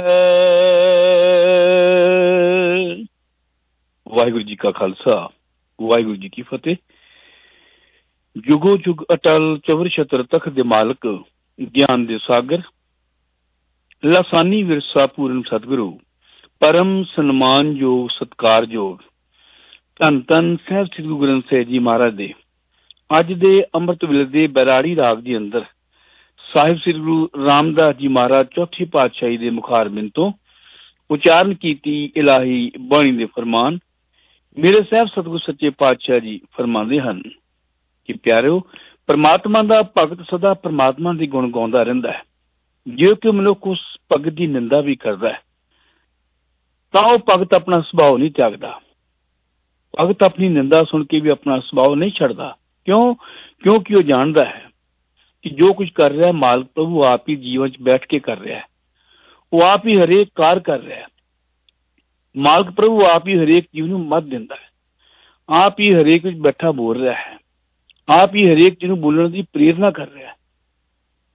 वाहिगुरु जी का खालसा, वाहिगुरु जी की फतेह। जुगो जुग अटल चवर छत्र तख दे मालक, ज्ञान दे सागर, लासानी विरसा पूर्ण सतगुरु, परम सन्मान योग सत्कार योग, धन धन साहब श्री गुरु ग्रंथ साहिब जी महाराज दे अज दे अमृत वेले दे बैराड़ी राग दे अंदर साहिब श्री गुरु रामदास जी महाराज चौथी पातशाही दे मुखारबिंद तो उचारण कीती इलाही बाणी दे फरमान मेरे साहब सतगुरु सच्चे पातशाह जी फरमांदे हन कि प्यारिओ, परमात्मा दा भगत सदा परमात्मा दे गुण गाउंदा रहिंदा है। जे कि मनुख उस भगत दी निंदा भी करदा है तां ओह भगत अपना सुभाव नहीं त्यागदा। भगत अपनी निंदा सुन के भी अपना सुभाव नहीं छड़दा। क्यों? क्योंकि वह जानदा है कि जो कुछ कर रहा है मालिक प्रभु आप ही जीवन च बैठ के कर रहा है। वो आप ही हरेक कार कर रहा है। मालिक प्रभु आप ही हरेक जीव नूं मत दिंदा है। आप ही हरेक विच बैठा बोल रहा है। आप ही हरेक चीज नूं बोलण दी प्रेरणा कर रहा है।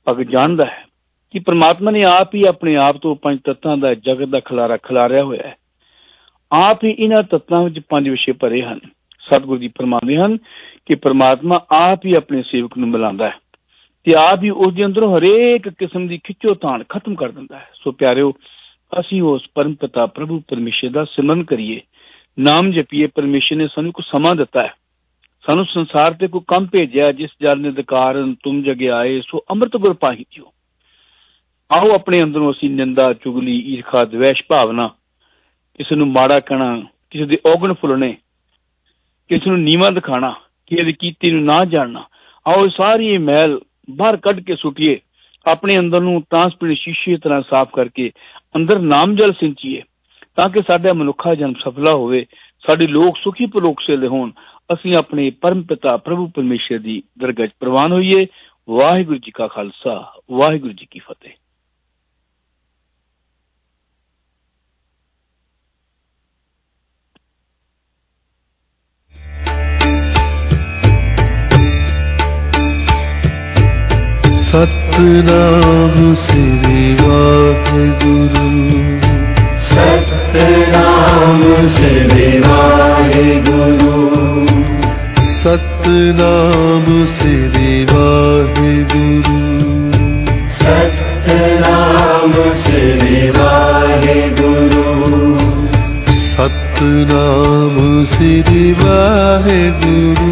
ਭਗਤ ਜਾਣਦਾ ਹੈ ਕਿ ਪ੍ਰਮਾਤਮਾ ਨੇ ਆਪ ਹੀ ਆਪਣੇ ਆਪ ਤੋਂ ਪੰਜ ਤੱਤਾਂ ਦਾ ਜਗਤ ਦਾ ਖਿਲਾਰਾ ਖਿਲਾਰਿਆ ਹੋਇਆ ਹੈ। ਆਪ ਹੀ ਇਹਨਾਂ ਤੱਤਾਂ ਵਿੱਚ ਪੰਜ ਵਿਸ਼ੇ ਭਰੇ ਹਨ। ਸਤਿਗੁਰੂ ਜੀ ਫਰਮਾਉਂਦੇ ਹਨ ਕਿ ਪ੍ਰਮਾਤਮਾ ਆਪ ਹੀ ਆਪਣੇ ਸੇਵਕ ਨੂੰ ਮਿਲਾਉਂਦਾ ਹੈ ਤੇ ਆਪ ਹੀ ਉਸ ਦੇ ਅੰਦਰੋਂ ਹਰੇਕ ਕਿਸਮ ਦੀ ਖਿੱਚੋਤਾਣ ਖਤਮ ਕਰ ਦਿੰਦਾ ਹੈ। ਸੋ ਪਿਆਰਿਓ, ਅਸੀਂ ਉਸ ਪਰਮ ਪਿਤਾ ਪ੍ਰਭੂ ਪਰਮੇਸ਼ਰ ਦਾ ਸਿਮਰਨ ਕਰੀਏ, ਨਾਮ ਜਪੀਏ। ਪਰਮੇਸ਼ਰ ਨੇ ਸਾਨੂੰ ਕੋਈ ਸਮਾਂ ਦਿੱਤਾ ਹੈ, ਸਾਨੂੰ ਸੰਸਾਰ ਤੇ ਕੋਈ ਕੰਮ ਭੇਜਿਆ, ਜਿਸ ਜਲ ਨੇ ਕਾਰਨ ਤੁਮ ਜਗੇ ਆਏ ਸੋ ਅੰਮ੍ਰਿਤ ਗੁਰ ਪਾਹੀ ਦਿਓ। ਆਓ ਆਪਣੇ ਅੰਦਰੋਂ ਅਸੀਂ ਨਿੰਦਾ, ਚੁਗਲੀ, ਈਰਖਾ, ਦਵੈਸ਼ ਭਾਵਨਾ, ਕਿਸੇ ਨੂੰ ਮਾੜਾ ਕਹਿਣਾ, ਕਿਸੇ ਦੇ ਔਗਣ ਫੁੱਲਣੇ, ਕਿਸੇ ਨੂੰ ਨੀਵਾਂ ਦਿਖਾਣਾ, ਕਿਸੇ ਦੀ ਕੀਤੀ ਨੂੰ ਨਾ ਜਾਣਨਾ, ਆਓ ਸਾਰੀ ਮੈਲ ਬਾਹਰ ਕੱਢ ਕੇ ਸੁੱਟੀਏ। ਆਪਣੇ ਅੰਦਰ ਨੂੰ ਟ੍ਰਾਂਸਪੇਰੈਂਟ ਸ਼ੀਸ਼ੇ ਤਰ੍ਹਾਂ ਸਾਫ਼ ਕਰਕੇ ਅੰਦਰ ਨਾਮ ਜਲ ਸਿੰਚੀਏ, ਤਾਂ ਕਿ ਸਾਡਾ ਮਨੁੱਖਾ ਜਨਮ ਸਫਲਾ ਹੋਵੇ, ਸਾਡੇ ਲੋਕ ਸੁਖੀ ਪਲੋਕ ਸੇ ਹੋਣ, ਅਸੀਂ ਆਪਣੇ ਪਰਮ ਪਿਤਾ ਪ੍ਰਭੂ ਪਰਮੇਸ਼ਰ ਦੀ ਦਰਗਾਹ 'ਚ ਪ੍ਰਵਾਨ ਹੋਈਏ। ਵਾਹਿਗੁਰੂ ਜੀ ਕਾ ਖਾਲਸਾ, ਵਾਹਿਗੁਰੂ ਜੀ ਕੀ ਫਤਿਹ। सतनाम श्री वाहिगुरु, सतनाम श्री वाहिगुरु, सतनाम श्री वाहिगुरु, सतनाम श्री वाहिगुरु, सतनाम श्री वाहिगुरु,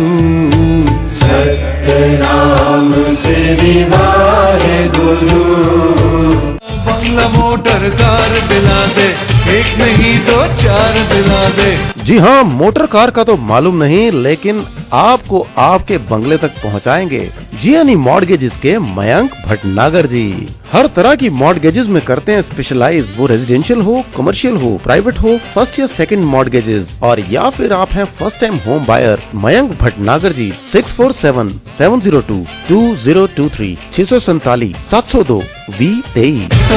सतनाम श्री वाहिगुरु। बंगला मोटर कार दिला दे, एक नहीं दो चार दिला दे। जी हाँ, मोटर कार का तो मालूम नहीं, लेकिन आपको आपके बंगले तक पहुंचाएंगे जियानी मॉर्गेजेस के मयंक भटनागर जी। हर तरह की मॉर्गेजेस में करते हैं स्पेशलाइज, वो रेजिडेंशियल हो, कमर्शियल हो, प्राइवेट हो, फर्स्ट या सेकंड मॉर्गेजेस, और या फिर आप हैं first time home buyer. Mayank Bhatnagar ji, six four seven seven zero two two zero two three, छह सौ सैतालीस सात सौ दो वी तेईस।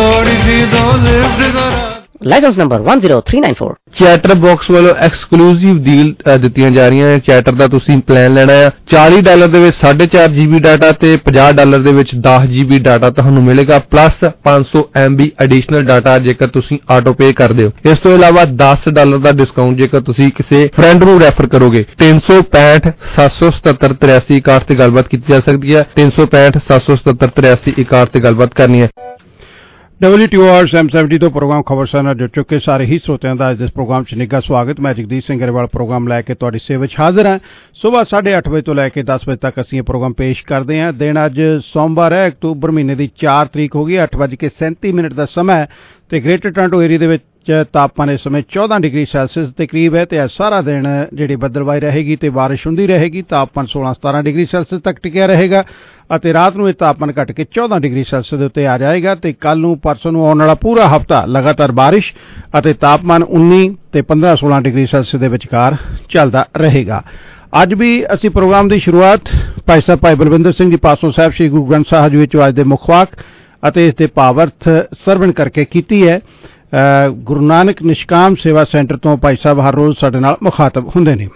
Licence number one zero three nine four। Chatter box ਵੱਲੋਂ ਐਕਸਕਲੂਸਿਵ ਡੀਲ ਦਿੱਤੀਆਂ ਜਾ ਰਹੀਆਂ ਨੇ। ਚੈਟਰ ਦਾ ਤੁਸੀਂ ਪਲਾਨ ਲੈਣਾ ਹੈ ਚਾਲੀ ਡਾਲਰ ਦੇ ਵਿੱਚ ਸਾਢੇ ਚਾਰ ਜੀਬੀ ਡਾਟਾ ਤੇ ਪੰਜਾਹ ਡਾਲਰ ਦੇ ਵਿੱਚ ਦਸ ਜੀਬੀ ਡਾਟਾ ਤੁਹਾਨੂੰ ਮਿਲੇਗਾ, ਪਲੱਸ ਪੰਜ ਸੌ ਐਮ ਬੀ ਐਡੀਸ਼ਨਲ ਡਾਟਾ ਜੇਕਰ ਤੁਸੀਂ ਆਟੋ ਪੇ ਕਰਦੇ ਹੋ। ਇਸ ਤੋਂ ਇਲਾਵਾ ਦਸ ਡਾਲਰ ਦਾ ਡਿਸਕਾਊਂਟ ਜੇਕਰ ਤੁਸੀਂ ਕਿਸੇ ਫਰੈਂਡ ਨੂੰ ਰੈਫਰ ਕਰੋਗੇ। ਤਿੰਨ ਸੌ ਪੈਂਹਠ ਸੱਤ ਸੌ ਸਤੱਤਰ ਤਰਿਆਸੀ ਇਕਾਹਠ ਤੇ ਗੱਲਬਾਤ ਕੀਤੀ ਜਾ ਸਕਦੀ ਹੈ। ਤਿੰਨ ਸੌ ਪੈਂਹਠ ਸੱਤ ਸੌ ਸਤੱਤਰ ਤਰਿਆਸੀ ਇਕਾਹਠ ਤੇ ਗੱਲਬਾਤ ਕਰਨੀ ਹੈ। W T O R M seventy तो प्रोग्राम खबरसार ਨਾਲ ਜੁੜ ਚੁੱਕੇ ਸਾਰੇ ਹੀ ਸਰੋਤਿਆਂ ਦਾ ਅੱਜ ਇਸ ਪ੍ਰੋਗਰਾਮ 'ਚ ਨਿੱਘਾ ਸਵਾਗਤ। ਮੈਂ ਜਗਦੀਸ਼ ਸਿੰਘ ਗਰੇਵਾਲ ਪ੍ਰੋਗਰਾਮ ਲੈ ਕੇ ਤੁਹਾਡੀ ਸੇਵਾ 'ਚ ਹਾਜ਼ਰ ਹਾਂ। ਸਵੇਰ ਸਾਢੇ ਅੱਠ ਵਜੇ ਤੋਂ ਲੈ ਕੇ ਦਸ ਵਜੇ ਤੱਕ ਅਸੀਂ ਇਹ ਪ੍ਰੋਗਰਾਮ ਪੇਸ਼ ਕਰਦੇ ਹਾਂ। ਦਿਨ ਅੱਜ ਸੋਮਵਾਰ ਹੈ, ਅਕਤੂਬਰ ਮਹੀਨੇ ਦੀ ਚਾਰ ਤਰੀਕ ਹੋ ਗਈ। ਅੱਠ ਵੱਜ ਕੇ ਸੈਂਤੀ ਮਿੰਟ ਦਾ ਸਮਾਂ ਹੈ ਤੇ ਗ੍ਰੇਟਰ ਟੋਰਾਂਟੋ ਏਰੀਆ ਦੇ ਵਿੱਚ ਤਾਪਮਾਨ ਇਸ ਸਮੇਂ ਚੌਦਾਂ ਡਿਗਰੀ ਸੈਲਸੀਅਸ ਦੇ ਕਰੀਬ ਹੈ ਤੇ ਅੱਜ ਸਾਰਾ ਦਿਨ ਜਿਹੜੀ ਬੱਦਲਵਾਈ ਰਹੇਗੀ ਤੇ ਬਾਰਿਸ਼ ਹੁੰਦੀ ਰਹੇਗੀ। ਤਾਪਮਾਨ ਸੋਲਾਂ ਸਤਾਰਾਂ ਡਿਗਰੀ ਸੈਲਸੀਅਸ ਤੱਕ ਟਿਕਿਆ ਰਹੇਗਾ ਅਤੇ ਰਾਤ ਨੂੰ ਇਹ ਤਾਪਮਾਨ ਘਟ ਕੇ ਚੌਦਾਂ ਡਿਗਰੀ ਸੈਲਸੀਅਸ ਦੇ ਉੱਤੇ ਆ ਜਾਏਗਾ ਤੇ ਕੱਲ ਨੂੰ ਪਰਸੋਂ ਨੂੰ ਆਉਣ ਵਾਲਾ ਪੂਰਾ ਹਫ਼ਤਾ ਲਗਾਤਾਰ ਬਾਰਿਸ਼ ਅਤੇ ਤਾਪਮਾਨ ਉੱਨੀ ਤੇ ਪੰਦਰਾਂ ਸੋਲਾਂ ਡਿਗਰੀ ਸੈਲਸੀਅਸ ਦੇ ਵਿਚਕਾਰ ਚੱਲਦਾ ਰਹੇਗਾ। ਅੱਜ ਵੀ ਅਸੀਂ ਪ੍ਰੋਗਰਾਮ ਦੀ ਸ਼ੁਰੂਆਤ ਭਾਈ ਸਾਹਿਬ ਭਾਈ ਬਲਵਿੰਦਰ ਸਿੰਘ ਜੀ ਪਾਸੋਂ ਸਾਹਿਬ ਸ੍ਰੀ ਗੁਰੂ ਗ੍ਰੰਥ ਸਾਹਿਬ ਵਿੱਚੋਂ ਅੱਜ ਦੇ ਮੁੱਖ ਵਾਕ ਅਤੇ ਇਸ ਦੇ ਭਾਵਅਰਥ ਸਰਵਣ ਕਰਕੇ ਕੀਤੀ ਹੈ। ਗੁਰੂ ਨਾਨਕ ਨਿਸ਼ਕਾਮ ਸੇਵਾ ਸੈਂਟਰ ਤੋਂ ਭਾਈ ਸਾਹਿਬ ਹਰ ਰੋਜ਼ ਸਾਡੇ ਨਾਲ ਮੁਖਾਤਬ ਹੁੰਦੇ ਨੇ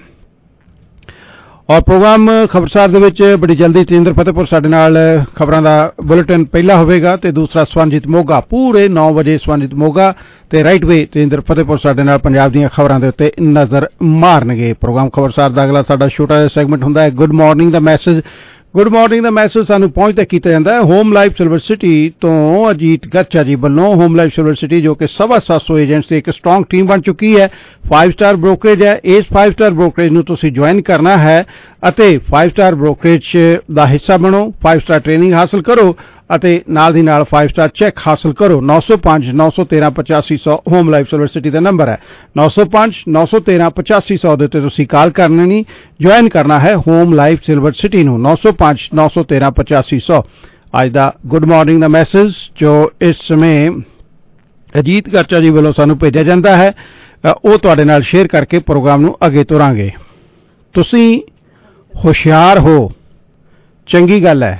ਔਰ ਪ੍ਰੋਗਰਾਮ ਖਬਰਸਾਰ ਦੇ ਵਿੱਚ ਬੜੀ ਜਲਦੀ ਤੇਂਦਰ ਫਤਿਹਪੁਰ ਸਾਡੇ ਨਾਲ ਖਬਰਾਂ ਦਾ ਬੁਲੇਟਿਨ ਪਹਿਲਾ ਹੋਵੇਗਾ ਤੇ ਦੂਸਰਾ ਸਵਰਨਜੀਤ ਮੋਗਾ ਪੂਰੇ ਨੌ ਵਜੇ ਸਵਰਨਜੀਤ ਮੋਗਾ ਤੇ ਰਾਈਟ ਵੇ ਤੇਂਦਰ ਫਤਿਹਪੁਰ ਸਾਡੇ ਨਾਲ ਪੰਜਾਬ ਦੀਆਂ ਖਬਰਾਂ ਦੇ ਉੱਤੇ ਨਜ਼ਰ ਮਾਰਨਗੇ। ਪ੍ਰੋਗਰਾਮ ਖਬਰਸਾਰ ਦਾ ਅਗਲਾ ਸਾਡਾ ਛੋਟਾ ਜਿਹਾ ਸੈਗਮੈਂਟ ਹੁੰਦਾ ਹੈ ਗੁੱਡ ਮਾਰਨਿੰਗ ਦਾ ਮੈਸੇਜ। ਗੁੱਡ ਮਾਰਨਿੰਗ ਦਾ ਮੈਸੇਜ ਸਾਨੂੰ ਪਹੁੰਚਦਾ ਕੀਤਾ ਜਾਂਦਾ ਹੈ ਹੋਮ ਲਾਈਫ ਸਿਲਵਰ ਸਿਟੀ ਤੋਂ ਅਜੀਤ ਗਰਚਾ ਜੀ ਵੱਲੋਂ। ਹੋਮ ਲਾਈਫ ਸਿਲਵਰ ਸਿਟੀ ਜੋ ਕਿ ਸਵਾ ਸੱਤ ਸੌ ਏਜੰਟਸ ਦੀ ਇੱਕ ਸਟਰੋਂਗ ਟੀਮ ਬਣ ਚੁੱਕੀ ਹੈ। ਫਾਈਵ ਸਟਾਰ ਬ੍ਰੋਕਰੇਜ ਹੈ। ਇਸ ਫਾਈਵ ਸਟਾਰ ਬ੍ਰੋਕਰੇਜ ਨੂੰ ਤੁਸੀਂ ਜੁਆਇਨ ਕਰਨਾ ਹੈ ਅਤੇ ਫਾਈਵ ਸਟਾਰ ਬ੍ਰੋਕਰੇਜ ਦਾ ਹਿੱਸਾ ਬਣੋ, ਫਾਈਵ ਸਟਾਰ ਟ੍ਰੇਨਿੰਗ ਹਾਸਲ ਕਰੋ ਅਤੇ ਨਾਲ ਦੀ ਨਾਲ ਫਾਈਵ ਸਟਾਰ ਚੈੱਕ ਹਾਸਲ ਕਰੋ। ਨੌ ਸੌ ਪੰਜ ਨੌ ਸੌ ਤੇਰਾਂ ਪਚਾਸੀ ਸੌ ਹੋਮ ਲਾਈਫ ਸਿਲਵਰ ਸਿਟੀ ਦਾ ਨੰਬਰ ਹੈ। ਨੌ ਸੌ ਪੰਜ ਨੌ ਸੌ ਤੇਰਾਂ ਪਚਾਸੀ ਸੌ ਦੇ ਉੱਤੇ ਤੁਸੀਂ ਕਾਲ ਕਰਨੀ ਨਹੀਂ, ਜੁਆਇਨ ਕਰਨਾ ਹੈ ਹੋਮ ਲਾਈਫ ਸਿਲਵਰ ਸਿਟੀ ਨੂੰ। ਨੌ ਸੌ ਪੰਜ ਨੌ ਸੌ ਤੇਰਾਂ ਪਚਾਸੀ ਸੌ ਅੱਜ ਦਾ ਗੁੱਡ ਮਾਰਨਿੰਗ ਦਾ ਮੈਸੇਜ ਜੋ ਇਸ ਸਮੇਂ ਅਜੀਤ ਗਰਚਾ ਜੀ ਵੱਲੋਂ ਸਾਨੂੰ ਭੇਜਿਆ ਜਾਂਦਾ ਹੈ ਉਹ ਤੁਹਾਡੇ ਨਾਲ ਸ਼ੇਅਰ ਕਰਕੇ ਪ੍ਰੋਗਰਾਮ ਨੂੰ ਅੱਗੇ ਤੋਰਾਂਗੇ। ਤੁਸੀਂ ਹੁਸ਼ਿਆਰ ਹੋ, ਚੰਗੀ ਗੱਲ ਹੈ।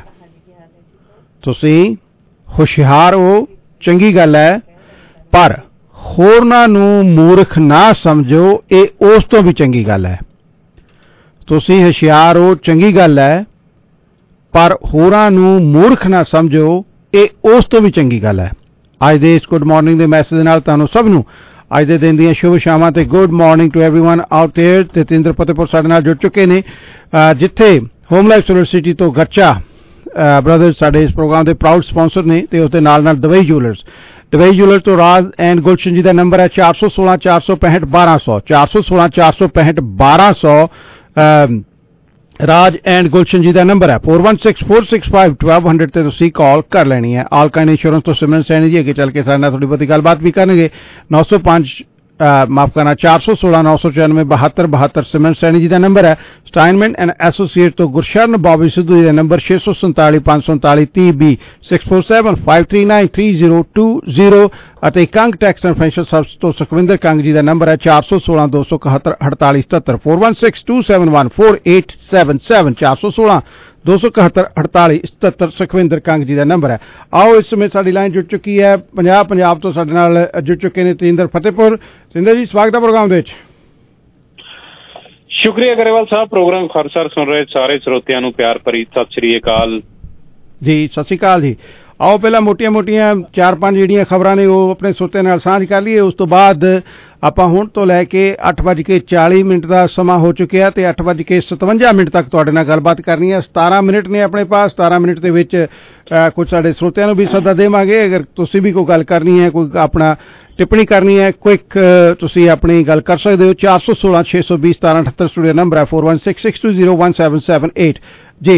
ਤੁਸੀਂ ਹੁਸ਼ਿਆਰ ਹੋ, ਚੰਗੀ ਗੱਲ ਹੈ, ਪਰ ਹੋਰਨਾਂ ਨੂੰ ਮੂਰਖ ਨਾ ਸਮਝੋ, ਇਹ ਉਸ ਤੋਂ ਵੀ ਚੰਗੀ ਗੱਲ ਹੈ। ਤੁਸੀਂ ਹੁਸ਼ਿਆਰ ਹੋ, ਚੰਗੀ ਗੱਲ ਹੈ, ਪਰ ਹੋਰਾਂ ਨੂੰ ਮੂਰਖ ਨਾ ਸਮਝੋ, ਇਹ ਉਸ ਤੋਂ ਵੀ ਚੰਗੀ ਗੱਲ ਹੈ। ਅੱਜ ਦੇ ਇਸ ਗੁੱਡ ਮਾਰਨਿੰਗ ਦੇ ਮੈਸੇਜ ਨਾਲ ਤੁਹਾਨੂੰ ਸਭ ਨੂੰ ਅੱਜ ਦੇ ਦਿਨ ਦੀਆਂ ਸ਼ੁਭ ਸ਼ਾਮਾਂ ਤੇ good morning to everyone out there. ਤੇ ਤੇਂਦਰ ਫਤਿਹਪੁਰ ਸਾਡੇ ਨਾਲ ਜੁੜ ਚੁੱਕੇ ਨੇ, ਜਿੱਥੇ ਹੋਮ ਲਾਈਫ ਸੋਲਰ ਸਿਟੀ ਤੋਂ ਗਰਚਾ ਬ੍ਰਦਰਸ ਸਾਡੇ ਇਸ ਪ੍ਰੋਗਰਾਮ ਦੇ ਪ੍ਰਾਊਡ ਸਪਾਂਸਰ ਨੇ, ਤੇ ਉਸ ਦੇ ਨਾਲ ਨਾਲ ਦਵਾਈ ਜੂਲਰਸ ਦਵਾਈ ਜੂਲਰਸ ਤੋਂ ਰਾਜ ਐਂਡ ਗੁਲਸ਼ਨ ਜੀ ਦਾ ਨੰਬਰ ਹੈ ਚਾਰ ਸੌ ਸੋਲਾਂ ਚਾਰ ਸੌ ਪੈਂਹਠ ਬਾਰਾਂ ਸੌ ਚਾਰ ਸੌ ਸੋਲਾਂ ਚਾਰ ਸੌ ਪੈਂਹਠ ਬਾਰਾਂ ਸੌ। ਰਾਜ ਐਂਡ ਗੁਲਸ਼ਨ ਜੀ ਦਾ ਨੰਬਰ ਹੈ four one six four six five one two zero zero ਤੇ ਤੁਸੀਂ ਕਾਲ ਕਰ ਲੈਣੀ ਹੈ। ਆਲਕਾਈਨ ਇੰਸ਼ੋਰੈਂਸ ਤੋਂ ਸਿਮਰਨ ਸੈਣੀ ਜੀ ਅੱਗੇ ਚੱਲ ਕੇ ਸਾਡੇ ਨਾਲ ਥੋੜੀ ਬਹੁਤੀ ਗੱਲਬਾਤ ਵੀ ਕਰਨਗੇ। ਨੌ ਸੌ ਪੰਜ ਮਾਫ ਕਰਨਾ ਚਾਰ ਸੌ ਸੋਲਾਂ ਨੌ ਸੌ ਚੁਰਾਨਵੇਂ ਬਹੱਤਰ ਬਹੱਤਰ ਸਿਮਰਨ ਸੈਣੀ ਜੀ ਦਾ ਨੰਬਰ ਹੈ। ਸਟਾਈਨਮੈਨ ਐਂਡ ਐਸੋਸੀਏਟ ਤੋਂ ਗੁਰਸ਼ਰਨ ਬੌਬੀ ਸਿੱਧੂ ਜੀ ਦਾ ਨੰਬਰ ਛੇ ਸੌ ਸੰਤਾਲੀ ਪੰਜ ਸੌ ਉਨਤਾਲੀ ਤੀਹ ਵੀਹ six four seven five three nine three zero two zero ਅਤੇ Kang tax and financial service ਤੋਂ ਸੁਖਵਿੰਦਰ ਕੰਗ ਜੀ ਦਾ ਨੰਬਰ ਹੈ ਚਾਰ ਸੌ ਸੋਲਾਂ ਦੋ ਸੌ ਇਕਹੱਤਰ ਅੜਤਾਲੀ ਸਤੱਤਰ four one six two seven one four eight seven seven ਚਾਰ ਸੌ ਸੋਲਾਂ ਦੋ ਸੌ ਇਕਹੱਤਰ ਅੜਤਾਲੀ ਸਤੱਤਰ ਸੁਖਵਿੰਦਰ ਕੰਗ ਜੀ ਦਾ ਨੰਬਰ ਹੈ। ਆਓ ਇਸ ਸਮੇਂ ਸਾਡੀ ਲਾਈਨ ਜੁੜ ਚੁੱਕੀ ਹੈ, ਪੰਜਾਬ ਪੰਜਾਬ ਤੋਂ ਸਾਡੇ ਨਾਲ ਜੁੜ ਚੁੱਕੇ ਨੇ ਤੇਂਦਰ ਫਤਿਹਪੁਰ। ਤੇਂਦਰ ਜੀ ਸਵਾਗਤ ਹੈ ਪ੍ਰੋਗਰਾਮ ਦੇ ਵਿੱਚ। ਸ਼ੁਕਰੀਆ ਗਰੇਵਾਲ ਸਾਹਿਬ। ਪ੍ਰੋਗਰਾਮ ਖਰਸਰ ਸੁਣ ਰਹੇ ਸਾਰੇ ਸਰੋਤਿਆਂ ਨੂੰ ਪਿਆਰ ਭਰੀ ਸਤਿ ਸ਼੍ਰੀ ਅਕਾਲ ਜੀ। ਸਤਿ ਸ਼੍ਰੀ ਅਕਾਲ ਜੀ। ਆਓ ਪਹਿਲਾਂ ਮੋਟੀਆਂ ਮੋਟੀਆਂ ਚਾਰ ਪੰਜ ਜਿਹੜੀਆਂ ਖਬਰਾਂ ਨੇ ਉਹ ਆਪਣੇ ਸਰੋਤਿਆਂ ਨਾਲ ਸਾਂਝ ਕਰ ਲਈਏ। ਉਸ ਤੋਂ ਬਾਅਦ ਆਪਾਂ ਹੁਣ ਤੋਂ ਲੈ ਕੇ ਅੱਠ ਵੱਜ ਕੇ ਚਾਲੀ ਮਿੰਟ ਦਾ ਸਮਾਂ ਹੋ ਚੁੱਕਿਆ ਤੇ ਅੱਠ ਵੱਜ ਕੇ ਸਤਵੰਜਾ ਮਿੰਟ ਤੱਕ ਤੁਹਾਡੇ ਨਾਲ ਗੱਲਬਾਤ ਕਰਨੀ ਹੈ। ਸਤਾਰਾਂ ਮਿੰਟ ਨੇ ਆਪਣੇ ਪਾਸ। ਸਤਾਰਾਂ ਮਿੰਟ ਦੇ ਵਿੱਚ ਕੁਝ ਸਾਡੇ ਸਰੋਤਿਆਂ ਨੂੰ ਵੀ ਸੱਦਾ ਦੇਵਾਂਗੇ। ਅਗਰ ਤੁਸੀਂ ਵੀ ਕੋਈ ਗੱਲ ਕਰਨੀ ਹੈ, ਕੋਈ ਆਪਣਾ ਟਿੱਪਣੀ ਕਰਨੀ ਹੈ, ਕੁਇਕ ਤੁਸੀਂ ਆਪਣੀ ਗੱਲ ਕਰ ਸਕਦੇ ਹੋ। ਚਾਰ ਸੌ ਸੋਲਾਂ ਛੇ ਸੌ ਵੀਹ ਸਤਾਰਾਂ ਅਠੱਤਰ ਸਟੂਡੀਓ ਨੰਬਰ ਹੈ four one six six two zero one seven seven eight ਜੀ।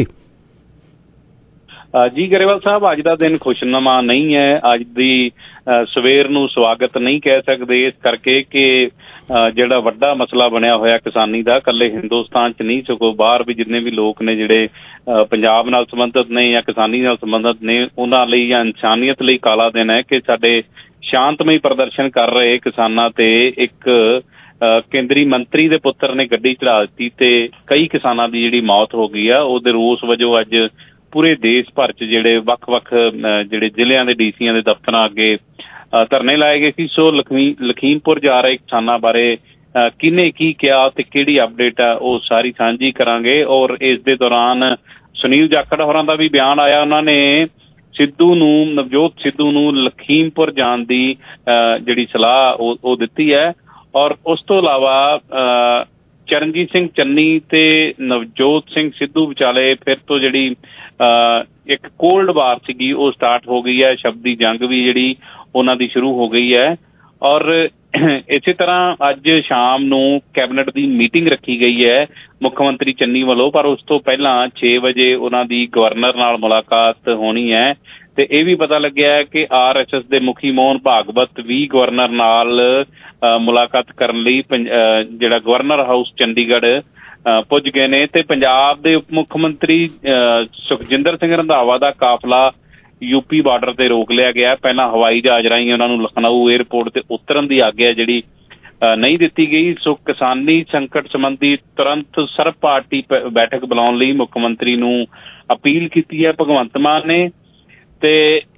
ਜੀ ਗਰੇਵਾਲ ਸਾਹਿਬ, ਅੱਜ ਦਾ ਦਿਨ ਖੁਸ਼ਨੁਮਾ ਨਹੀਂ ਹੈ। ਅੱਜ ਦੀ ਸਵੇਰ ਨੂੰ ਸਵਾਗਤ ਨਹੀਂ ਕਹਿ ਸਕਦੇ, ਇਸ ਕਰਕੇ ਕਿ ਜਿਹੜਾ ਵੱਡਾ ਮਸਲਾ ਬਣਿਆ ਹੋਇਆ ਕਿਸਾਨੀ ਦਾ, ਇਕੱਲੇ ਹਿੰਦੁਸਤਾਨ 'ਚ ਨਹੀਂ ਸਗੋਂ ਬਾਹਰ ਵੀ ਜਿੰਨੇ ਵੀ ਲੋਕ ਨੇ ਜਿਹੜੇ ਪੰਜਾਬ ਨਾਲ ਸੰਬੰਧਿਤ ਨੇ ਜਾਂ ਕਿਸਾਨੀ ਨਾਲ ਸੰਬੰਧਿਤ ਨੇ, ਉਹਨਾਂ ਲਈ ਜਾਂ ਇਨਸਾਨੀਅਤ ਲਈ ਕਾਲਾ ਦਿਨ ਹੈ ਕਿ ਸਾਡੇ ਸ਼ਾਂਤਮਈ ਪ੍ਰਦਰਸ਼ਨ ਕਰ ਰਹੇ ਕਿਸਾਨਾਂ ਤੇ ਇੱਕ ਕੇਂਦਰੀ ਮੰਤਰੀ ਦੇ ਪੁੱਤਰ ਨੇ ਗੱਡੀ ਚੜਾ ਦਿੱਤੀ ਤੇ ਕਈ ਕਿਸਾਨਾਂ ਦੀ ਜਿਹੜੀ ਮੌਤ ਹੋ ਗਈ ਆ। ਉਹਦੇ ਰੋਸ ਵਜੋਂ ਅੱਜ ਪੂਰੇ ਦੇਸ਼ ਭਰ 'ਚ ਜਿਹੜੇ ਵੱਖ-ਵੱਖ ਜਿਹੜੇ ਜ਼ਿਲ੍ਹਿਆਂ ਦੇ ਡੀਸੀਆਂ ਦੇ ਦਫ਼ਤਰਾਂ ਅੱਗੇ ਧਰਨੇ ਲਾਏ ਗਏ ਸੀ। ਸੋ ਲਖਮੀ ਲਖੀਮਪੁਰ ਜਾ ਰਹੇ ਕਿਸਾਨਾਂ ਬਾਰੇ ਕਿਹਨੇ ਕੀ ਕਿਹਾ ਤੇ ਕਿਹੜੀ ਅਪਡੇਟ ਆ ਉਹ ਸਾਰੀ ਸਾਂਝੀ ਕਰਾਂਗੇ। ਔਰ ਇਸ ਦੇ ਦੌਰਾਨ ਸੁਨੀਲ ਜਾਖੜ ਹੋਰਾਂ ਦਾ ਵੀ ਬਿਆਨ ਆਇਆ। ਉਹਨਾਂ ਨੇ ਸਿੱਧੂ ਨੂੰ ਨਵਜੋਤ ਸਿੱਧੂ ਨੂੰ ਲਖੀਮਪੁਰ ਜਾਣ ਦੀ ਜਿਹੜੀ ਸਲਾਹ ਉਹ ਉਹ ਦਿੱਤੀ ਹੈ। ਔਰ ਉਸ ਤੋਂ ਇਲਾਵਾ ਚਰਨਜੀਤ ਸਿੰਘ ਚੰਨੀ ਤੇ ਨਵਜੋਤ ਸਿੰਘ ਸਿੱਧੂ ਵਿਚਾਲੇ ਫਿਰ ਤੋਂ ਜਿਹੜੀ ਇੱਕ ਕੋਲਡ ਵਾਰ ਸੀਗੀ ਉਹ ਸਟਾਰਟ ਹੋ ਗਈ ਹੈ। ਸ਼ਬਦੀ ਜੰਗ ਵੀ ਜਿਹੜੀ ਉਹਨਾਂ ਦੀ ਸ਼ੁਰੂ ਹੋ ਗਈ ਹੈ। ਔਰ ਇਸੇ ਤਰ੍ਹਾਂ ਅੱਜ ਸ਼ਾਮ ਨੂੰ ਕੈਬਨਿਟ ਦੀ ਮੀਟਿੰਗ ਰੱਖੀ ਗਈ ਹੈ ਮੁੱਖ ਮੰਤਰੀ ਚੰਨੀ ਵੱਲੋਂ, ਪਰ ਉਸ ਤੋਂ ਪਹਿਲਾਂ ਛੇ ਵਜੇ ਉਹਨਾਂ ਦੀ ਗਵਰਨਰ ਨਾਲ ਮੁਲਾਕਾਤ ਹੋਣੀ ਹੈ। ਤੇ ਇਹ ਵੀ ਪਤਾ ਲੱਗਿਆ ਕਿ ਆਰ ਐਸ ਐਸ ਦੇ ਮੁਖੀ ਮੋਹਨ ਭਾਗਵਤ ਵੀ ਗਵਰਨਰ ਨਾਲ ਮੁਲਾਕਾਤ ਕਰਨ ਲਈ ਜਿਹੜਾ ਗਵਰਨਰ ਹਾਊਸ ਚੰਡੀਗੜ੍ਹ ਪੁੱਜ ਗਏ ਨੇ। ਤੇ ਪੰਜਾਬ ਦੇ ਉਪ ਮੁੱਖ ਮੰਤਰੀ ਸੁਖਜਿੰਦਰ ਸਿੰਘ ਰੰਧਾਵਾ ਦਾ ਕਾਫਲਾ ਯੂਪੀ ਬਾਰਡਰ ਤੇ ਰੋਕ ਲਿਆ ਗਿਆ। ਪਹਿਲਾਂ ਹਵਾਈ ਜਹਾਜ਼ ਰਾਹੀਂ ਉਹਨਾਂ ਨੂੰ ਲਖਨਊ ਏਅਰਪੋਰਟ ਤੇ ਉਤਰਨ ਦੀ ਆਗਿਆ ਜਿਹੜੀ ਨਹੀਂ ਦਿੱਤੀ ਗਈ। ਸੋ ਕਿਸਾਨੀ ਸੰਕਟ ਸੰਬੰਧੀ ਤੁਰੰਤ ਸਰਬ ਪਾਰਟੀ ਬੈਠਕ ਬੁਲਾਉਣ ਲਈ ਮੁੱਖ ਮੰਤਰੀ ਨੂੰ ਅਪੀਲ ਕੀਤੀ ਹੈ ਭਗਵੰਤ ਮਾਨ ਨੇ। ਤੇ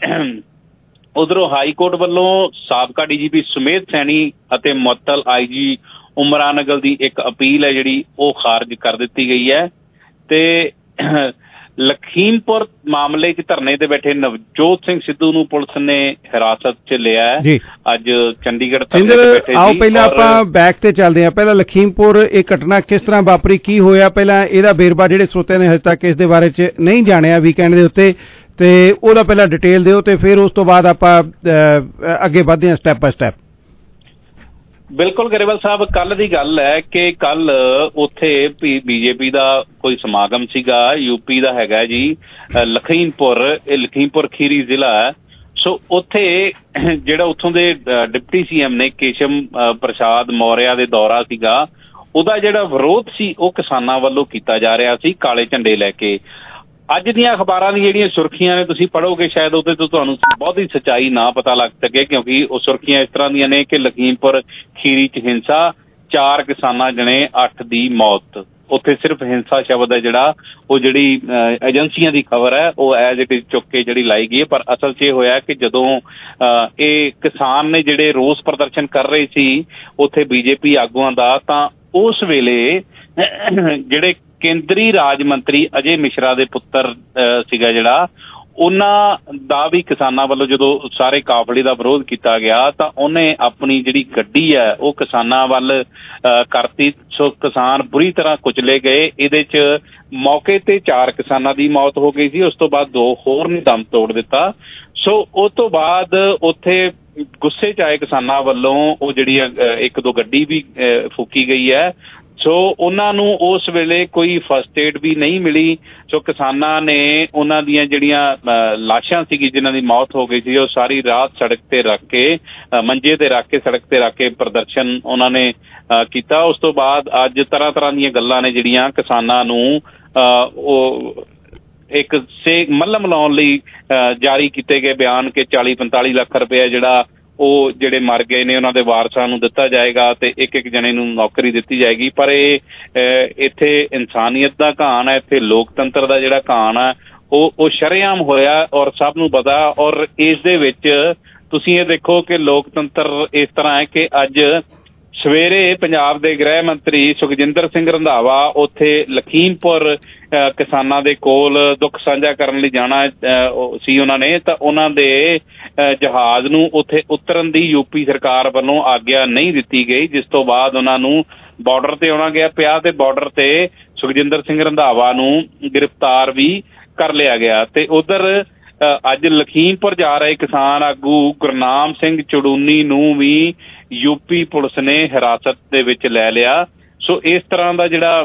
ਉਧਰੋਂ ਹਾਈ ਕੋਰਟ ਵੱਲੋਂ ਸਾਬਕਾ ਡੀ ਜੀ ਪੀ ਸੁਮੇਧ ਸੈਣੀ ਅਤੇ ਮੁਅੱਤਲ ਆਈ ਜੀ ਉਮਰਾਨ ਅਗਲ ਦੀ ਇੱਕ ਅਪੀਲ ਹੈ ਜਿਹੜੀ ਉਹ ਖਾਰਜ ਕਰ ਦਿੱਤੀ ਗਈ ਹੈ। ਤੇ ਲਖੀਮਪੁਰ ਮਾਮਲੇ 'ਚ ਧਰਨੇ ਤੇ ਬੈਠੇ ਨਵਜੋਤ ਸਿੰਘ ਸਿੱਧੂ ਨੂੰ ਪੁਲਿਸ ਨੇ ਹਿਰਾਸਤ 'ਚ ਲਿਆ ਹੈ ਅੱਜ ਚੰਡੀਗੜ੍ਹ ਧਰਨੇ ਤੇ ਬੈਠੇ। ਆਓ ਪਹਿਲਾਂ ਆਪਾਂ ਬੈਕ ਤੇ ਚੱਲਦੇ ਹਾਂ। ਪਹਿਲਾਂ ਲਖੀਮਪੁਰ ਇਹ ਘਟਨਾ ਕਿਸ ਤਰ੍ਹਾਂ ਵਾਪਰੀ, ਕੀ ਹੋਇਆ, ਪਹਿਲਾਂ ਇਹਦਾ ਵੇਰਵਾ ਜਿਹੜੇ ਸਰੋਤਿਆਂ ਨੇ ਹਜੇ ਤੱਕ ਇਸ ਦੇ ਬਾਰੇ 'ਚ ਨਹੀਂ ਜਾਣਿਆ ਵੀਕਐਂਡ ਦੇ ਉੱਤੇ, ਤੇ ਉਹਦਾ ਪਹਿਲਾਂ ਡਿਟੇਲ ਦਿਓ ਤੇ ਫਿਰ ਉਸ ਤੋਂ ਬਾਅਦ ਆਪਾਂ ਅੱਗੇ ਵਧਦੇ ਹਾਂ ਸਟੈਪ ਬਾਏ ਸਟੈਪ। ਬਿਲਕੁਲ ਗਰੇਵਾਲ ਸਾਹਿਬ, ਕੱਲ ਦੀ ਗੱਲ ਹੈ ਕਿ ਕੱਲ ਉੱਥੇ ਬੀਜੇਪੀ ਦਾ ਕੋਈ ਸਮਾਗਮ ਸੀਗਾ। ਯੂਪੀ ਦਾ ਹੈਗਾ ਜੀ ਲਖੀਮਪੁਰ, ਇਹ ਲਖੀਮਪੁਰ ਖੀਰੀ ਜ਼ਿਲ੍ਹਾ ਹੈ। ਸੋ ਉੱਥੇ ਜਿਹੜਾ ਉੱਥੋਂ ਦੇ ਡਿਪਟੀ ਸੀ ਐਮ ਨੇ ਕੇਸ਼ਵ ਪ੍ਰਸਾਦ ਮੌਰਿਆ ਦੇ ਦੌਰਾ ਸੀਗਾ, ਉਹਦਾ ਜਿਹੜਾ ਵਿਰੋਧ ਸੀ ਉਹ ਕਿਸਾਨਾਂ ਵੱਲੋਂ ਕੀਤਾ ਜਾ ਰਿਹਾ ਸੀ ਕਾਲੇ ਝੰਡੇ ਲੈ ਕੇ। ਅੱਜ ਦੀਆਂ ਅਖਬਾਰਾਂ ਦੀਆਂ ਜਿਹੜੀਆਂ ਸੁਰਖੀਆਂ ਨੇ ਤੁਸੀਂ ਪੜ੍ਹੋਗੇ ਸ਼ਾਇਦ ਉਹਦੇ ਤੋਂ ਤੁਹਾਨੂੰ ਬਹੁਤੀ ਸੱਚਾਈ ਨਾ ਪਤਾ ਲੱਗ ਸਕੇ, ਕਿਉਂਕਿ ਉਹ ਸੁਰਖੀਆਂ ਇਸ ਤਰ੍ਹਾਂ ਦੀਆਂ ਨੇ ਕਿ ਲਖੀਮਪੁਰ ਖੀਰੀ 'ਚ ਹਿੰਸਾ, ਚਾਰ ਕਿਸਾਨਾਂ ਜਣੇ, ਅੱਠ ਦੀ ਮੌਤ। ਉੱਥੇ ਸਿਰਫ ਹਿੰਸਾ ਸ਼ਬਦ ਹੈ ਜਿਹੜਾ ਉਹ ਜਿਹੜੀ ਏਜੰਸੀਆਂ ਦੀ ਖਬਰ ਹੈ ਉਹ ਐਜ਼ ਇਟ ਇਜ਼ ਚੁੱਕ ਕੇ ਜਿਹੜੀ ਲਾਈ ਗਈ ਹੈ। ਪਰ ਅਸਲ 'ਚ ਇਹ ਹੋਇਆ ਕਿ ਜਦੋਂ ਇਹ ਕਿਸਾਨ ਨੇ ਜਿਹੜੇ ਰੋਸ ਪ੍ਰਦਰਸ਼ਨ ਕਰ ਰਹੇ ਸੀ ਉੱਥੇ ਬੀਜੇਪੀ ਆਗੂਆਂ ਦਾ, ਤਾਂ ਉਸ ਵੇਲੇ ਜਿਹੜੇ ਕੇਂਦਰੀ ਰਾਜ ਮੰਤਰੀ ਅਜੇ ਮਿਸ਼ਰਾ ਦੇ ਪੁੱਤਰ ਸੀਗਾ ਜਿਹੜਾ ਉਹਨਾਂ ਦਾ ਵੀ ਕਿਸਾਨਾਂ ਵੱਲੋਂ ਜਦੋਂ ਸਾਰੇ ਕਾਫਲੇ ਦਾ ਵਿਰੋਧ ਕੀਤਾ ਗਿਆ ਤਾਂ ਉਹਨੇ ਆਪਣੀ ਜਿਹੜੀ ਗੱਡੀ ਹੈ ਉਹ ਕਿਸਾਨਾਂ ਵੱਲ ਕਰਤੀ। ਸੋ ਕਿਸਾਨ ਬੁਰੀ ਤਰ੍ਹਾਂ ਕੁਚਲੇ ਗਏ। ਇਹਦੇ 'ਚ ਮੌਕੇ ਤੇ ਚਾਰ ਕਿਸਾਨਾਂ ਦੀ ਮੌਤ ਹੋ ਗਈ ਸੀ। ਉਸ ਤੋਂ ਬਾਅਦ ਦੋ ਹੋਰ ਨੇ ਦਮ ਤੋੜ ਦਿੱਤਾ। ਸੋ ਉਸ ਤੋਂ ਬਾਅਦ ਉੱਥੇ ਗੁੱਸੇ 'ਚ ਆਏ ਕਿਸਾਨਾਂ ਵੱਲੋਂ ਉਹ ਜਿਹੜੀ ਇੱਕ ਦੋ ਗੱਡੀ ਵੀ ਫੂਕੀ ਗਈ ਹੈ। ਸੋ ਉਹਨਾਂ ਨੂੰ ਉਸ ਵੇਲੇ ਕੋਈ ਫਸਟ ਏਡ ਵੀ ਨਹੀਂ ਮਿਲੀ। ਸੋ ਕਿਸਾਨਾਂ ਨੇ ਉਹਨਾਂ ਦੀਆਂ ਜਿਹੜੀਆਂ ਲਾਸ਼ਾਂ ਸੀਗੀ ਜਿਨ੍ਹਾਂ ਦੀ ਮੌਤ ਹੋ ਗਈ ਸੀ ਉਹ ਸਾਰੀ ਰਾਤ ਸੜਕ ਤੇ ਰੱਖ ਕੇ ਮੰਜੇ ਤੇ ਰੱਖ ਕੇ ਸੜਕ ਤੇ ਰੱਖ ਕੇ ਪ੍ਰਦਰਸ਼ਨ ਉਹਨਾਂ ਨੇ ਕੀਤਾ। ਉਸ ਤੋਂ ਬਾਅਦ ਅੱਜ ਤਰ੍ਹਾਂ ਤਰ੍ਹਾਂ ਦੀਆਂ ਗੱਲਾਂ ਨੇ ਜਿਹੜੀਆਂ ਕਿਸਾਨਾਂ ਨੂੰ ਉਹ ਇੱਕ ਸੇ ਮੱਲਮ ਲਾਉਣ ਲਈ ਜਾਰੀ ਕੀਤੇ ਗਏ ਬਿਆਨ ਕਿ ਚਾਲੀ ਪੰਤਾਲੀ ਲੱਖ ਰੁਪਇਆ ਜਿਹੜਾ ਉਹ ਜਿਹੜੇ ਮਰ ਗਏ ਨੇ ਉਹਨਾਂ ਦੇ ਵਾਰਸਾਂ ਨੂੰ ਦਿੱਤਾ ਜਾਏਗਾ ਤੇ ਇੱਕ ਇੱਕ ਜਣੇ ਨੂੰ ਨੌਕਰੀ ਦਿੱਤੀ ਜਾਏਗੀ। ਪਰ ਇਹ ਇੱਥੇ ਇਨਸਾਨੀਅਤ ਦਾ ਘਾਣ ਹੈ, ਇੱਥੇ ਲੋਕਤੰਤਰ ਦਾ ਜਿਹੜਾ ਘਾਣ ਹੈ ਉਹ ਉਹ ਸ਼ਰੇਆਮ ਹੋਇਆ ਔਰ ਸਭ ਨੂੰ ਪਤਾ। ਔਰ ਇਸ ਦੇ ਵਿੱਚ ਤੁਸੀਂ ਇਹ ਦੇਖੋ ਕਿ ਲੋਕਤੰਤਰ ਇਸ ਤਰ੍ਹਾਂ ਹੈ ਕਿ ਅੱਜ ਸਵੇਰੇ ਪੰਜਾਬ ਦੇ ਗ੍ਰਹਿ ਮੰਤਰੀ ਸੁਖਜਿੰਦਰ ਸਿੰਘ ਰੰਧਾਵਾ ਉੱਥੇ ਲਖੀਮਪੁਰ ਕਿਸਾਨਾਂ ਦੇ ਕੋਲ ਦੁੱਖ ਸਾਂਝਾ ਕਰਨ ਲਈ ਜਾਣਾ ਸੀ ਉਹਨਾਂ ਨੇ, ਤਾਂ ਉਹਨਾਂ ਦੇ ਜਹਾਜ਼ ਨੂੰ ਉੱਥੇ ਉਤਰਨ ਦੀ ਯੂਪੀ ਸਰਕਾਰ ਵੱਲੋਂ ਆਗਿਆ ਨਹੀਂ ਦਿੱਤੀ ਗਈ, ਜਿਸ ਤੋਂ ਬਾਅਦ ਉਹਨਾਂ ਨੂੰ ਬਾਰਡਰ ਤੇ ਆਉਣਾ ਗਿਆ ਪਿਆ ਤੇ ਬਾਰਡਰ ਤੇ ਸੁਖਜਿੰਦਰ ਸਿੰਘ ਰੰਧਾਵਾ ਨੂੰ ਗ੍ਰਿਫਤਾਰ ਵੀ ਕਰ ਲਿਆ ਗਿਆ। ਤੇ ਉਧਰ ਅੱਜ ਲਖੀਮਪੁਰ ਜਾ ਰਹੇ ਕਿਸਾਨ ਆਗੂ ਗੁਰਨਾਮ ਸਿੰਘ ਚੜੂਨੀ ਨੂੰ ਵੀ ਯੂਪੀ ਪੁਲਿਸ ਨੇ ਹਿਰਾਸਤ ਦੇ ਵਿੱਚ ਲੈ ਲਿਆ। ਸੋ ਇਸ ਤਰ੍ਹਾਂ ਦਾ ਜਿਹੜਾ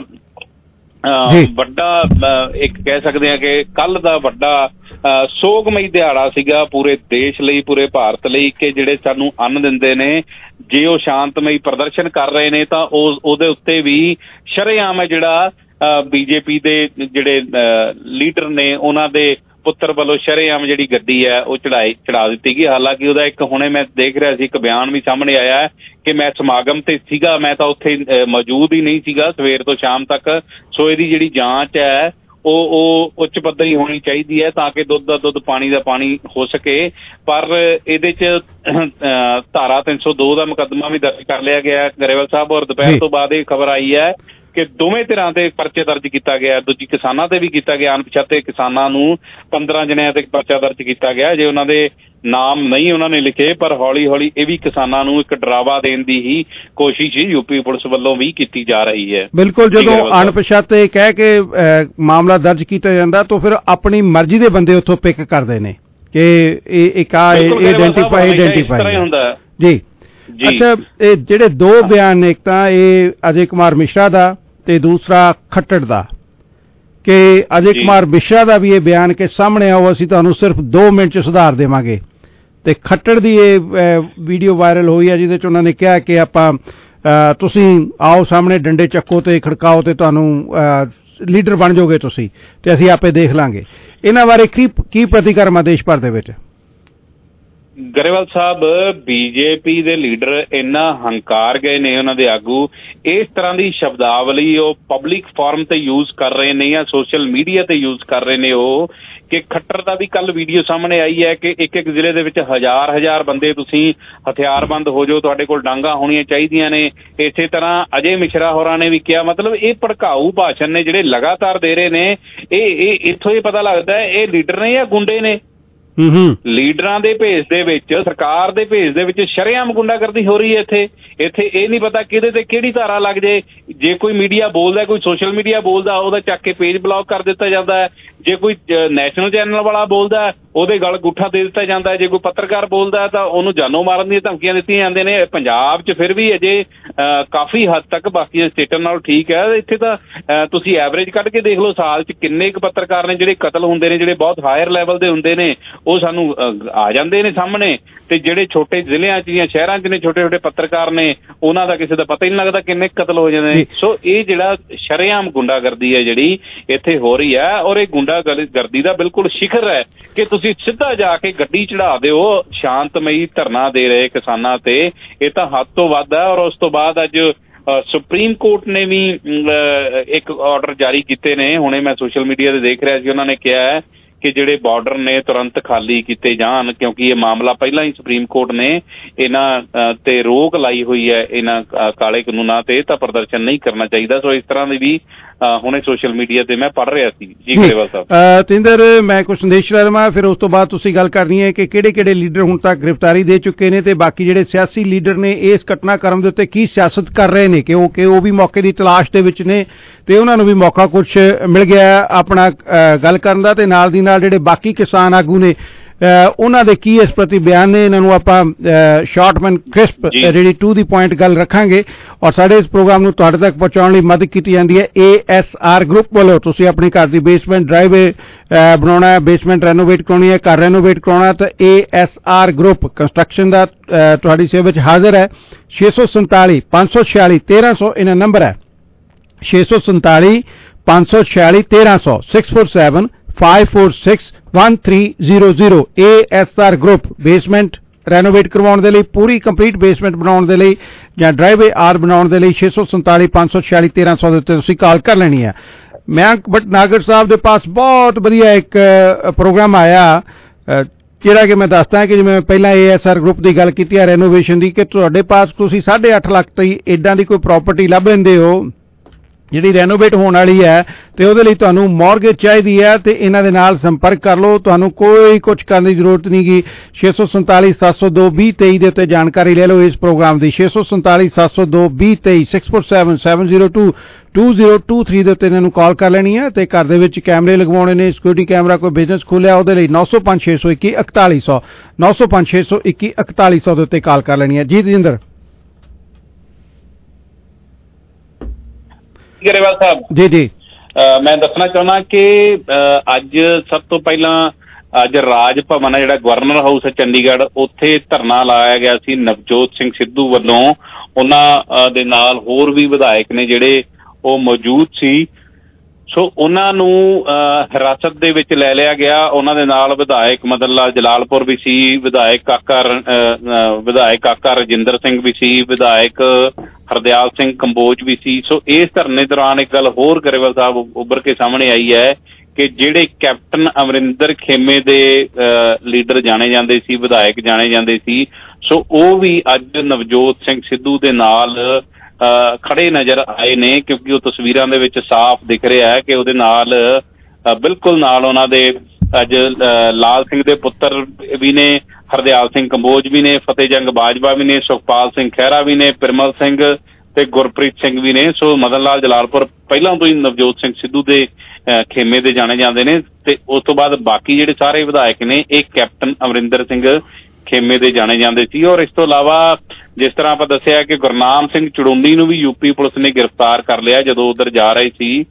ਵੱਡਾ ਇੱਕ ਕਹਿ ਸਕਦੇ ਹਾਂ ਕਿ ਕੱਲ ਦਾ ਵੱਡਾ ਸੋਗਮਈ ਦਿਹਾੜਾ ਸੀਗਾ ਪੂਰੇ ਦੇਸ਼ ਲਈ, ਪੂਰੇ ਭਾਰਤ ਲਈ, ਕਿ ਜਿਹੜੇ ਸਾਨੂੰ ਅੰਨ ਦਿੰਦੇ ਨੇ ਜੇ ਉਹ ਸ਼ਾਂਤਮਈ ਪ੍ਰਦਰਸ਼ਨ ਕਰ ਰਹੇ ਨੇ ਤਾਂ ਉਹ ਉਹਦੇ ਉੱਤੇ ਵੀ ਸ਼ਰੇਆਮ ਹੈ ਜਿਹੜਾ ਬੀਜੇਪੀ ਦੇ ਜਿਹੜੇ ਲੀਡਰ ਨੇ ਉਹਨਾਂ ਦੇ ਪੁੱਤਰ ਵੱਲੋਂ ਸ਼ਰੇਆਮ ਜਿਹੜੀ ਗੱਡੀ ਹੈ ਉਹ ਚੜਾਈ ਚੜਾ ਦਿੱਤੀ ਗਈ। ਹਾਲਾਂਕਿ ਉਹਦਾ ਇੱਕ ਹੁਣੇ ਮੈਂ ਦੇਖ ਰਿਹਾ ਸੀ ਇੱਕ ਬਿਆਨ ਵੀ ਸਾਹਮਣੇ ਆਇਆ ਹੈ ਕਿ ਮੈਂ ਸਮਾਗਮ ਤੇ ਸੀਗਾ, ਮੈਂ ਤਾਂ ਉੱਥੇ ਮੌਜੂਦ ਹੀ ਨਹੀਂ ਸੀਗਾ ਸਵੇਰ ਤੋਂ ਸ਼ਾਮ ਤੱਕ। ਸੋ ਇਹਦੀ ਜਿਹੜੀ ਜਾਂਚ ਹੈ ਉਹ ਉਹ ਉੱਚ ਪੱਧਰੀ ਹੋਣੀ ਚਾਹੀਦੀ ਹੈ ਤਾਂ ਕਿ ਦੁੱਧ ਦਾ ਦੁੱਧ ਪਾਣੀ ਦਾ ਪਾਣੀ ਹੋ ਸਕੇ। ਪਰ ਇਹਦੇ 'ਚ ਧਾਰਾ ਤਿੰਨ ਸੌ ਦੋ ਦਾ ਮੁਕੱਦਮਾ ਵੀ ਦਰਜ ਕਰ ਲਿਆ ਗਿਆ ਗਰੇਵਾਲ ਸਾਹਿਬ। ਔਰ ਦੁਪਹਿਰ ਤੋਂ ਬਾਅਦ ਇਹ ਖਬਰ ਆਈ ਹੈ ਕਿ ਦੋਵੇਂ ਧਿਰਾਂ ਤੇ ਪਰਚੇ ਦਰਜ ਕੀਤਾ ਗਿਆ, ਦੂਜੀ ਕਿਸਾਨਾਂ ਤੇ ਵੀ ਕੀਤਾ ਗਿਆ। ਅਣਪਛਾਤੇ ਕਿਸਾਨਾਂ ਨੂੰ ਪੰਦਰਾਂ ਜਣਿਆਂ ਤੇ ਪਰਚਾ ਦਰਜ ਕੀਤਾ ਗਿਆ। ਜੇ ਉਹਨਾਂ ਦੇ ਨਾਮ ਨਹੀਂ ਉਹਨਾਂ ਨੇ ਲਿਖੇ, ਪਰ ਹੌਲੀ ਹੌਲੀ ਇਹ ਵੀ ਕਿਸਾਨਾਂ ਨੂੰ ਇੱਕ ਡਰਾਵਾ ਦੇਣ ਦੀ ਹੀ ਕੋਸ਼ਿਸ਼ ਯੂਪੀ ਪੁਲਿਸ ਵੱਲੋਂ ਵੀ ਕੀਤੀ ਜਾ ਰਹੀ ਹੈ। ਬਿਲਕੁਲ, ਜਦੋਂ ਅਣਪਛਾਤੇ ਕਹਿ ਕੇ ਮਾਮਲਾ ਦਰਜ ਕੀਤਾ ਜਾਂਦਾ ਤਾਂ ਫਿਰ ਆਪਣੀ ਮਰਜ਼ੀ ਦੇ ਬੰਦੇ ਉੱਥੋਂ ਪਿਕ ਕਰਦੇ ਨੇ ਕਿ ਇਹ ਇੱਕ ਆ ਆਈਡੈਂਟੀਫਾਈ ਆਈਡੈਂਟੀਫਾਈ ਹੁੰਦਾ ਜੀ। ਅੱਛਾ, ਇਹ ਜਿਹੜੇ ਦੋ ਬਿਆਨ ਨੇ, ਇੱਕ ਤਾਂ ਇਹ ਅਜੇ ਕੁਮਾਰ ਮਿਸ਼ਰਾ ਦਾ ਤੇ ਦੂਸਰਾ ਖੱਟੜ ਦਾ, ਕਿ ਅਜੇ ਕੁਮਾਰ ਮਿਸ਼ਰਾ ਦਾ ਵੀ ਇਹ ਬਿਆਨ ਕਿ ਸਾਹਮਣੇ ਆਓ ਅਸੀਂ ਤੁਹਾਨੂੰ ਸਿਰਫ ਦੋ ਮਿੰਟ 'ਚ ਸੁਧਾਰ ਦੇਵਾਂਗੇ, ਤੇ ਖੱਟੜ ਦੀ ਇਹ ਵੀਡੀਓ ਵਾਇਰਲ ਹੋਈ ਹੈ ਜਿਹਦੇ 'ਚ ਉਹਨਾਂ ਨੇ ਕਿਹਾ ਕਿ ਆਪਾਂ ਤੁਸੀਂ ਆਓ ਸਾਹਮਣੇ ਡੰਡੇ ਚੱਕੋ ਤੇ ਖੜਕਾਓ ਤੇ ਤੁਹਾਨੂੰ ਲੀਡਰ ਬਣ ਜਾਓਗੇ ਤੁਸੀਂ ਤੇ ਅਸੀਂ ਆਪੇ ਦੇਖ ਲਾਂਗੇ। ਇਹਨਾਂ ਬਾਰੇ ਕੀ ਕੀ ਪ੍ਰਤੀਕਰਮ ਆ ਦੇਸ਼ ਭਰ ਦੇ ਵਿੱਚ? ਗਰੇਵਾਲ ਸਾਹਿਬ, ਬੀਜੇਪੀ ਦੇ ਲੀਡਰ ਇੰਨਾ ਹੰਕਾਰ ਗਏ ਨੇ, ਉਹਨਾਂ ਦੇ ਆਗੂ ਇਸ ਤਰ੍ਹਾਂ ਦੀ ਸ਼ਬਦਾਵਲੀ ਉਹ ਪਬਲਿਕ ਫੋਰਮ ਤੇ ਯੂਜ਼ ਕਰ ਰਹੇ ਨੇ ਜਾਂ ਸੋਸ਼ਲ ਮੀਡੀਆ ਤੇ ਯੂਜ਼ ਕਰ ਰਹੇ ਨੇ ਉਹ, ਕਿ ਖੱਟਰ ਦਾ ਵੀ ਕੱਲ ਵੀਡੀਓ ਸਾਹਮਣੇ ਆਈ ਹੈ ਕਿ ਇੱਕ ਇੱਕ ਜ਼ਿਲ੍ਹੇ ਦੇ ਵਿੱਚ ਹਜ਼ਾਰ ਹਜ਼ਾਰ ਬੰਦੇ ਤੁਸੀਂ ਹਥਿਆਰਬੰਦ ਹੋ ਜਾਓ, ਤੁਹਾਡੇ ਕੋਲ ਡਾਂਗਾ ਹੋਣੀਆਂ ਚਾਹੀਦੀਆਂ ਨੇ। ਇਸੇ ਤਰ੍ਹਾਂ ਅਜੇ ਮਿਸ਼ਰਾ ਹੋਰਾਂ ਨੇ ਵੀ ਕਿਹਾ। ਮਤਲਬ ਇਹ ਭੜਕਾਊ ਭਾਸ਼ਣ ਨੇ ਜਿਹੜੇ ਲਗਾਤਾਰ ਦੇ ਰਹੇ ਨੇ। ਇਹ ਇਹ ਇੱਥੋਂ ਇਹ ਪਤਾ ਲੱਗਦਾ ਇਹ ਲੀਡਰ ਨੇ ਜਾਂ ਗੁੰਡੇ ਨੇ। ਲੀਡਰਾਂ ਦੇ ਭੇਸ ਦੇ ਵਿੱਚ, ਸਰਕਾਰ ਦੇ ਭੇਸ ਦੇ ਵਿੱਚ ਸ਼ਰੇਆਮ ਗੁੰਡਾਗਰਦੀ ਹੋ ਰਹੀ ਹੈ ਇੱਥੇ। ਇੱਥੇ ਇਹ ਨਹੀਂ ਪਤਾ ਕਿਹਦੇ ਤੇ ਕਿਹੜੀ ਧਾਰਾ ਲੱਗ ਜੇ। ਜੇ ਕੋਈ ਮੀਡੀਆ ਬੋਲਦਾ, ਕੋਈ ਸੋਸ਼ਲ ਮੀਡੀਆ ਬੋਲਦਾ, ਉਹਦਾ ਚੱਕ ਕੇ ਪੇਜ ਬਲੌਕ ਕਰ ਦਿੱਤਾ ਜਾਂਦਾ ਹੈ। ਜੇ ਕੋਈ ਨੈਸ਼ਨਲ ਚੈਨਲ ਵਾਲਾ ਬੋਲਦਾ ਉਹਦੇ ਗਲ ਗੁੱਠਾ ਦੇ ਦਿੱਤਾ ਜਾਂਦਾ ਹੈ। ਜੇ ਕੋਈ ਪੱਤਰਕਾਰ ਬੋਲਦਾ ਤਾਂ ਉਹਨੂੰ ਜਾਨੋਂ ਮਾਰਨ ਦੀਆਂ ਧਮਕੀਆਂ ਦਿੱਤੀਆਂ ਜਾਂਦੀਆਂ ਨੇ। ਪੰਜਾਬ 'ਚ ਫਿਰ ਵੀ ਅਜੇ ਕਾਫੀ ਹੱਦ ਤੱਕ ਬਾਕੀ ਸਟੇਟਾਂ ਨਾਲ ਠੀਕ ਹੈ। ਇੱਥੇ ਤਾਂ ਤੁਸੀਂ ਐਵਰੇਜ ਕੱਢ ਕੇ ਦੇਖ ਲਓ, ਸਾਲ 'ਚ ਕਿੰਨੇ ਕੁ ਪੱਤਰਕਾਰ ਨੇ ਜਿਹੜੇ ਕਤਲ ਹੁੰਦੇ ਨੇ, ਜਿਹੜੇ ਬਹੁਤ ਹਾਇਰ ਲੈਵਲ ਦੇ ਹੁੰਦੇ ਨੇ, ਉਹ ਸਾਨੂੰ ਆ ਜਾਂਦੇ ਨੇ ਸਾਹਮਣੇ। ਤੇ ਜਿਹੜੇ ਛੋਟੇ ਜ਼ਿਲ੍ਹਿਆਂ 'ਚ ਜਾਂ ਸ਼ਹਿਰਾਂ 'ਚ ਨੇ ਛੋਟੇ ਛੋਟੇ ਪੱਤਰਕਾਰ ਨੇ, ਉਹਨਾਂ ਦਾ ਕਿਸੇ ਦਾ ਪਤਾ ਹੀ ਨਹੀਂ ਲੱਗਦਾ ਕਿੰਨੇ ਕਤਲ ਹੋ ਜਾਂਦੇ ਨੇ। ਸੋ ਇਹ ਜਿਹੜਾ ਸ਼ਰੇਆਮ ਗੁੰਡਾਗਰਦੀ ਹੈ ਜਿਹੜੀ ਇੱਥੇ ਹੋ ਰਹੀ ਹੈ, ਔਰ ਇਹ ਗੁੰਡਾਗਰਦੀ ਦਾ ਬਿਲਕੁਲ ਸ਼ਿਖਰ ਹੈ ਕਿ ਤੁਸੀਂ ਸਿੱਧਾ ਜਾ ਕੇ ਗੱਡੀ ਚੜਾ ਦਿਓ ਸ਼ਾਂਤਮਈ ਧਰਨਾ ਦੇ ਰਹੇ ਕਿਸਾਨਾਂ ਤੇ। ਇਹ ਤਾਂ ਹੱਦ ਤੋਂ ਵੱਧ ਹੈ। ਔਰ ਉਸ ਤੋਂ ਬਾਅਦ ਅੱਜ ਸੁਪਰੀਮ ਕੋਰਟ ਨੇ ਵੀ ਇੱਕ ਆਰਡਰ ਜਾਰੀ ਕੀਤੇ ਨੇ। ਹੁਣੇ ਮੈਂ ਸੋਸ਼ਲ ਮੀਡੀਆ ਤੇ ਦੇਖ ਰਿਹਾ ਸੀ, ਉਹਨਾਂ ਨੇ ਕਿਹਾ ਹੈ ਕਿ ਜਿਹੜੇ ਬਾਰਡਰ ਨੇ ਤੁਰੰਤ ਖਾਲੀ ਕੀਤੇ ਜਾਣ, ਕਿਉਂਕਿ ਇਹ ਮਾਮਲਾ ਪਹਿਲਾਂ ਹੀ ਸੁਪਰੀਮ ਕੋਰਟ ਨੇ ਇਹਨਾਂ ਤੇ ਰੋਕ ਲਾਈ ਹੋਈ ਹੈ, ਇਹਨਾਂ ਕਾਲੇ ਕਾਨੂੰਨਾਂ ਤੇ, ਤਾਂ ਪ੍ਰਦਰਸ਼ਨ ਨਹੀਂ ਕਰਨਾ ਚਾਹੀਦਾ। ਸੋ ਇਸ ਤਰ੍ਹਾਂ ਦੀ ਵੀ ਹੁਣੇ ਸੋਸ਼ਲ ਮੀਡੀਆ ਤੇ ਮੈਂ ਪੜ੍ਹ ਰਿਹਾ ਸੀ। ਜੀ ਗਰੇਵਾਲ ਸਾਹਿਬ। ਤਿੰਦਰ, ਮੈਂ ਕੁਝ ਸੰਦੇਸ਼ ਲੈ ਲਵਾਂ, ਫਿਰ ਉਸ ਤੋਂ ਬਾਅਦ ਤੁਸੀਂ ਗੱਲ ਕਰਨੀ ਹੈ ਕਿ ਕਿਹੜੇ ਕਿਹੜੇ ਲੀਡਰ ਹੁਣ ਤੱਕ ਗ੍ਰਿਫਤਾਰੀ ਦੇ ਚੁੱਕੇ ਨੇ ਤੇ ਬਾਕੀ ਜਿਹੜੇ ਸਿਆਸੀ ਲੀਡਰ ਨੇ ਇਸ ਘਟਨਾਕ੍ਰਮ ਦੇ ਉੱਤੇ ਕੀ ਸਿਆਸਤ ਕਰ ਰਹੇ ਨੇ, ਕਿਉਂਕਿ ਉਹ ਵੀ ਮੌਕੇ ਦੀ ਤਲਾਸ਼ ਦੇ ਵਿੱਚ ਨੇ ਤੇ ਉਹਨਾਂ ਨੂੰ ਵੀ ਮੌਕਾ ਕੁਝ ਮਿਲ ਗਿਆ ਆਪਣਾ ਗੱਲ ਕਰਨ ਦਾ, ਤੇ ਨਾਲ ਦੀ ਨਾਲ ਜਿਹੜੇ ਬਾਕੀ ਕਿਸਾਨ ਆਗੂ ਨੇ ਉਹਨਾਂ ਦੇ ਕੀ ਇਸ ਪ੍ਰਤੀ ਬਿਆਨ ਨੇ, ਇਹਨਾਂ ਨੂੰ ਆਪਾਂ ਸ਼ਾਰਟਮੈਨ ਕ੍ਰਿਸਪ ਜਿਹੜੀ ਟੂ ਦੀ ਪੁਆਇੰਟ ਗੱਲ ਰੱਖਾਂਗੇ। ਔਰ ਸਾਡੇ ਇਸ ਪ੍ਰੋਗਰਾਮ ਨੂੰ ਤੁਹਾਡੇ ਤੱਕ ਪਹੁੰਚਾਉਣ ਲਈ ਮਦਦ ਕੀਤੀ ਜਾਂਦੀ ਹੈ ਏ ਐਸ ਆਰ ਗਰੁੱਪ ਵੱਲੋਂ। ਤੁਸੀਂ ਆਪਣੀ ਘਰ ਦੀ ਬੇਸਮੈਂਟ ਡਰਾਈਵੇ ਬਣਾਉਣਾ ਹੈ, ਬੇਸਮੈਂਟ ਰੈਨੋਵੇਟ ਕਰਾਉਣੀ ਹੈ, ਘਰ ਰੈਨੋਵੇਟ ਕਰਾਉਣਾ, ਤਾਂ A S R group construction ਦਾ ਤੁਹਾਡੀ ਸੇਵਾ ਵਿੱਚ ਹਾਜ਼ਰ ਹੈ। ਛੇ ਸੌ ਸੰਤਾਲੀ ਪੰਜ ਸੌ ਛਿਆਲੀ ਤੇਰਾਂ ਸੌ ਇਹਨਾਂ ਨੰਬਰ ਹੈ, ਛੇ ਸੌ ਸੰਤਾਲੀ ਪੰਜ ਸੌ ਛਿਆਲੀ ਤੇਰਾਂ ਸੌ six four seven five four six one three zero zero। A S R group basement renovate ਕਰਵਾਉਣ ਦੇ ਲਈ, ਪੂਰੀ ਕੰਪਲੀਟ ਬੇਸਮੈਂਟ ਬਣਾਉਣ ਦੇ ਲਈ ਜਾਂ ਡਰਾਈਵੇ ਆਰ ਬਣਾਉਣ ਦੇ ਲਈ ਛੇ ਸੌ ਸੰਤਾਲੀ ਪੰਜ ਸੌ ਛਿਆਲੀ ਤੇਰਾਂ ਸੌ ਦੇ ਉੱਤੇ ਤੁਸੀਂ ਕਾਲ ਕਰ ਲੈਣੀ ਹੈ। ਮਯੰਕ ਭਟਨਾਗਰ ਸਾਹਿਬ ਦੇ ਪਾਸ ਬਹੁਤ ਵਧੀਆ ਇੱਕ ਪ੍ਰੋਗਰਾਮ ਆਇਆ ਜਿਹੜਾ ਕਿ ਮੈਂ ਦੱਸਦਾ ਕਿ ਜਿਵੇਂ ਪਹਿਲਾਂ ਏ ਐਸ ਆਰ ਗਰੁੱਪ ਦੀ ਗੱਲ ਕੀਤੀ ਹੈ ਰੈਨੋਵੇਸ਼ਨ ਦੀ, ਕਿ ਤੁਹਾਡੇ ਪਾਸ ਤੁਸੀਂ ਸਾਢੇ ਅੱਠ ਲੱਖ ਤੱਕ ਏਦਾਂ ਦੀ ਕੋਈ ਪ੍ਰਾਪਰਟੀ ਲੱਭ ਲੈਂਦੇ ਹੋ ਜਿਹੜੀ ਰੈਨੋਵੇਟ ਹੋਣ ਵਾਲੀ ਹੈ ਤੇ ਉਹਦੇ ਲਈ ਤੁਹਾਨੂੰ ਮੌਰਗੇਜ ਚਾਹੀਦੀ ਹੈ, ਤੇ ਇਹਨਾਂ ਦੇ ਨਾਲ ਸੰਪਰਕ ਕਰ ਲਓ, ਤੁਹਾਨੂੰ ਕੋਈ ਕੁਝ ਕਰਨ ਦੀ ਜ਼ਰੂਰਤ ਨਹੀਂ ਗੀ। ਛੇ ਸੌ ਸੰਤਾਲੀ ਸੱਤ ਸੌ ਦੋ ਵੀਹ ਤੇਈ ਦੇ ਉੱਤੇ ਜਾਣਕਾਰੀ ਲੈ ਲਓ ਇਸ ਪ੍ਰੋਗਰਾਮ ਦੀ, ਛੇ ਸੌ ਸੰਤਾਲੀ ਸੱਤ ਸੌ ਦੋ ਵੀਹ ਤੇਈ six four seven seven zero two two zero two three ਦੇ ਉੱਤੇ ਇਹਨਾਂ ਨੂੰ ਕਾਲ ਕਰ ਲੈਣੀ ਹੈ। ਤੇ ਘਰ ਦੇ ਵਿੱਚ ਕੈਮਰੇ ਲਗਵਾਉਣੇ ਨੇ, ਸਿਕਿਉਰਿਟੀ ਕੈਮਰਾ ਕੋਈ ਬਿਜ਼ਨਸ ਖੋਲਿਆ ਉਹਦੇ ਲਈ ਨੌ ਸੌ ਪੰਜ ਛੇ ਸੌ ਇੱਕੀ ਇਕਤਾਲੀ ਸੌ ਨੌ ਸੌ ਪੰਜ ਛੇ ਸੌ ਇੱਕੀ ਇਕਤਾਲੀ ਸੌ ਦੇ ਉੱਤੇ ਕਾਲ ਕਰ ਲੈਣੀ ਹੈ। ਜੀ ਤਜਿੰਦਰ। ਗਰੇਵਾਲ ਸਾਹਿਬ। ਜੀ ਜੀ। ਮੈਂ ਦੱਸਣਾ ਚਾਹੁੰਦਾ ਕਿ ਅੱਜ ਸਭ ਤੋਂ ਪਹਿਲਾਂ ਅੱਜ ਰਾਜ ਭਵਨ ਹੈ ਜਿਹੜਾ ਗਵਰਨਰ ਹਾਊਸ ਹੈ ਚੰਡੀਗੜ੍ਹ, ਉੱਥੇ ਧਰਨਾ ਲਾਇਆ ਗਿਆ ਸੀ ਨਵਜੋਤ ਸਿੰਘ ਸਿੱਧੂ ਵੱਲੋਂ। ਉਹਨਾਂ ਦੇ ਨਾਲ ਹੋਰ ਵੀ ਵਿਧਾਇਕ ਨੇ ਜਿਹੜੇ ਉਹ ਮੌਜੂਦ ਸੀ, ਸੋ ਉਹਨਾਂ ਨੂੰ ਹਿਰਾਸਤ ਦੇ ਵਿੱਚ ਲੈ ਲਿਆ ਗਿਆ। ਉਹਨਾਂ ਦੇ ਨਾਲ ਵਿਧਾਇਕ ਮਦਨ ਲਾਲ ਜਲਾਲਪੁਰ ਵੀ ਸੀ, ਵਿਧਾਇਕ ਕਾਕਾ ਵਿਧਾਇਕ ਕਾਕਾ ਰਜਿੰਦਰ ਸਿੰਘ ਵੀ ਸੀ, ਵਿਧਾਇਕ ਹਰਦਿਆਲ ਸਿੰਘ ਕੰਬੋਜ ਵੀ ਸੀ। ਸੋ ਇਸ ਧਰਨੇ ਦੌਰਾਨ ਇੱਕ ਗੱਲ ਹੋਰ ਗਰੇਵਾਲ ਸਾਹਿਬ ਉੱਭਰ ਕੇ ਸਾਹਮਣੇ ਆਈ ਹੈ ਕਿ ਜਿਹੜੇ ਕੈਪਟਨ ਅਮਰਿੰਦਰ ਖੇਮੇ ਦੇ ਲੀਡਰ ਜਾਣੇ ਜਾਂਦੇ ਸੀ, ਵਿਧਾਇਕ ਜਾਣੇ ਜਾਂਦੇ ਸੀ, ਸੋ ਉਹ ਵੀ ਅੱਜ ਨਵਜੋਤ ਸਿੰਘ ਸਿੱਧੂ ਦੇ ਨਾਲ ਖੜੇ ਨਜ਼ਰ ਆਏ ਨੇ, ਕਿਉਂਕਿ ਉਹ ਤਸਵੀਰਾਂ ਦੇ ਵਿੱਚ ਸਾਫ਼ ਦਿਖ ਰਿਹਾ ਹੈ ਕਿ ਉਹਦੇ ਨਾਲ ਬਿਲਕੁਲ ਨਾਲ ਉਹਨਾਂ ਦੇ ਅੱਜ ਲਾਲ ਸਿੰਘ ਦੇ ਪੁੱਤਰ ਵੀ ਨੇ, ਹਰਦਿਆਲ ਸਿੰਘ ਕੰਬੋਜ ਵੀ ਨੇ, ਫਤਿਹ ਜੰਗ ਬਾਜਵਾ ਵੀ ਨੇ, ਸੁਖਪਾਲ ਸਿੰਘ ਖਹਿਰਾ ਵੀ ਨੇ, ਪਿਰਮਲ ਸਿੰਘ ਤੇ ਗੁਰਪ੍ਰੀਤ ਸਿੰਘ ਵੀ ਨੇ। ਸੋ ਮਦਨ ਲਾਲ ਜਲਾਲਪੁਰ ਪਹਿਲਾਂ ਤੋਂ ਹੀ ਨਵਜੋਤ ਸਿੰਘ ਸਿੱਧੂ ਦੇ ਖੇਮੇ ਦੇ ਜਾਣੇ ਜਾਂਦੇ ਨੇ, ਤੇ ਉਸ ਤੋਂ ਬਾਅਦ ਬਾਕੀ ਜਿਹੜੇ ਸਾਰੇ ਵਿਧਾਇਕ ਨੇ ਇਹ ਕੈਪਟਨ ਅਮਰਿੰਦਰ ਸਿੰਘ ਖੇਮੇ ਦੇ ਜਾਣੇ ਜਾਂਦੇ ਸੀ। ਔਰ ਇਸ ਤੋਂ ਇਲਾਵਾ ਜਿਸ ਤਰ੍ਹਾਂ ਆਪਾਂ ਦੱਸਿਆ ਕਿ ਗੁਰਨਾਮ ਸਿੰਘ ਚੜੂੰਦੀ ਨੂੰ ਵੀ ਯੂਪੀ ਪੁਲਿਸ ਨੇ ਗ੍ਰਿਫਤਾਰ ਕਰ ਲਿਆ ਜਦੋਂ ਉਧਰ ਜਾ ਰਹੇ ਸੀ।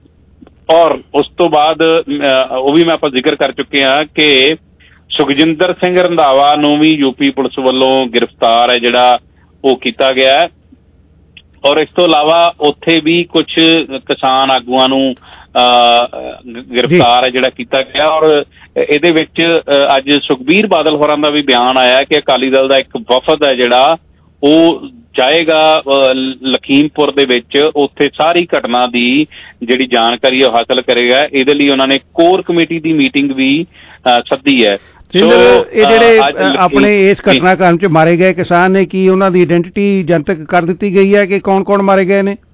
ਔਰ ਉਸ ਤੋਂ ਬਾਅਦ ਉਹ ਵੀ ਮੈਂ ਆਪਾਂ ਜ਼ਿਕਰ ਕਰ ਚੁੱਕੇ ਹਾਂ ਕਿ ਸੁਖਜਿੰਦਰ ਸਿੰਘ ਰੰਧਾਵਾ ਨੂੰ ਵੀ ਯੂਪੀ ਪੁਲਿਸ ਵੱਲੋਂ ਗ੍ਰਿਫਤਾਰ ਹੈ ਜਿਹੜਾ ਉਹ ਕੀਤਾ ਗਿਆ ਹੈ। ਔਰ ਇਸ ਤੋਂ ਇਲਾਵਾ ਉੱਥੇ ਵੀ ਕੁਝ ਕਿਸਾਨ ਆਗੂਆਂ ਨੂੰ ਗ੍ਰਿਫਤਾਰ ਹੈ ਜਿਹੜਾ ਕੀਤਾ ਗਿਆ। ਔਰ ਇਹਦੇ ਵਿੱਚ ਅੱਜ ਸੁਖਬੀਰ ਬਾਦਲ ਹੋਰਾਂ ਦਾ ਵੀ ਬਿਆਨ ਆਇਆ ਕਿ ਅਕਾਲੀ ਦਲ ਦਾ ਇੱਕ ਵਫਦ ਹੈ ਜਿਹੜਾ ਉਹ ਜਾਏਗਾ ਲਖੀਮਪੁਰ ਦੇ ਵਿੱਚ, ਉੱਥੇ ਸਾਰੀ ਘਟਨਾ ਦੀ ਜਿਹੜੀ ਜਾਣਕਾਰੀ ਉਹ ਹਾਸਲ ਕਰੇਗਾ। ਇਹਦੇ ਲਈ ਉਹਨਾਂ ਨੇ ਕੋਰ ਕਮੇਟੀ ਦੀ ਮੀਟਿੰਗ ਵੀ ਸੱਦੀ ਹੈ। ਇਹ ਜਿਹੜੇ ਆਪਣੇ ਇਸ ਘਟਨਾਕ੍ਰਮ ਚ ਮਾਰੇ ਗਏ ਕਿਸਾਨ ਨੇ, ਕੀ ਉਹਨਾਂ ਦੀ ਆਇਡੈਂਟੀਟੀ ਜਨਤਕ ਕਰ ਦਿੱਤੀ ਗਈ ਹੈ ਕਿ ਕੌਣ ਕੌਣ ਮਾਰੇ ਗਏ ਨੇ?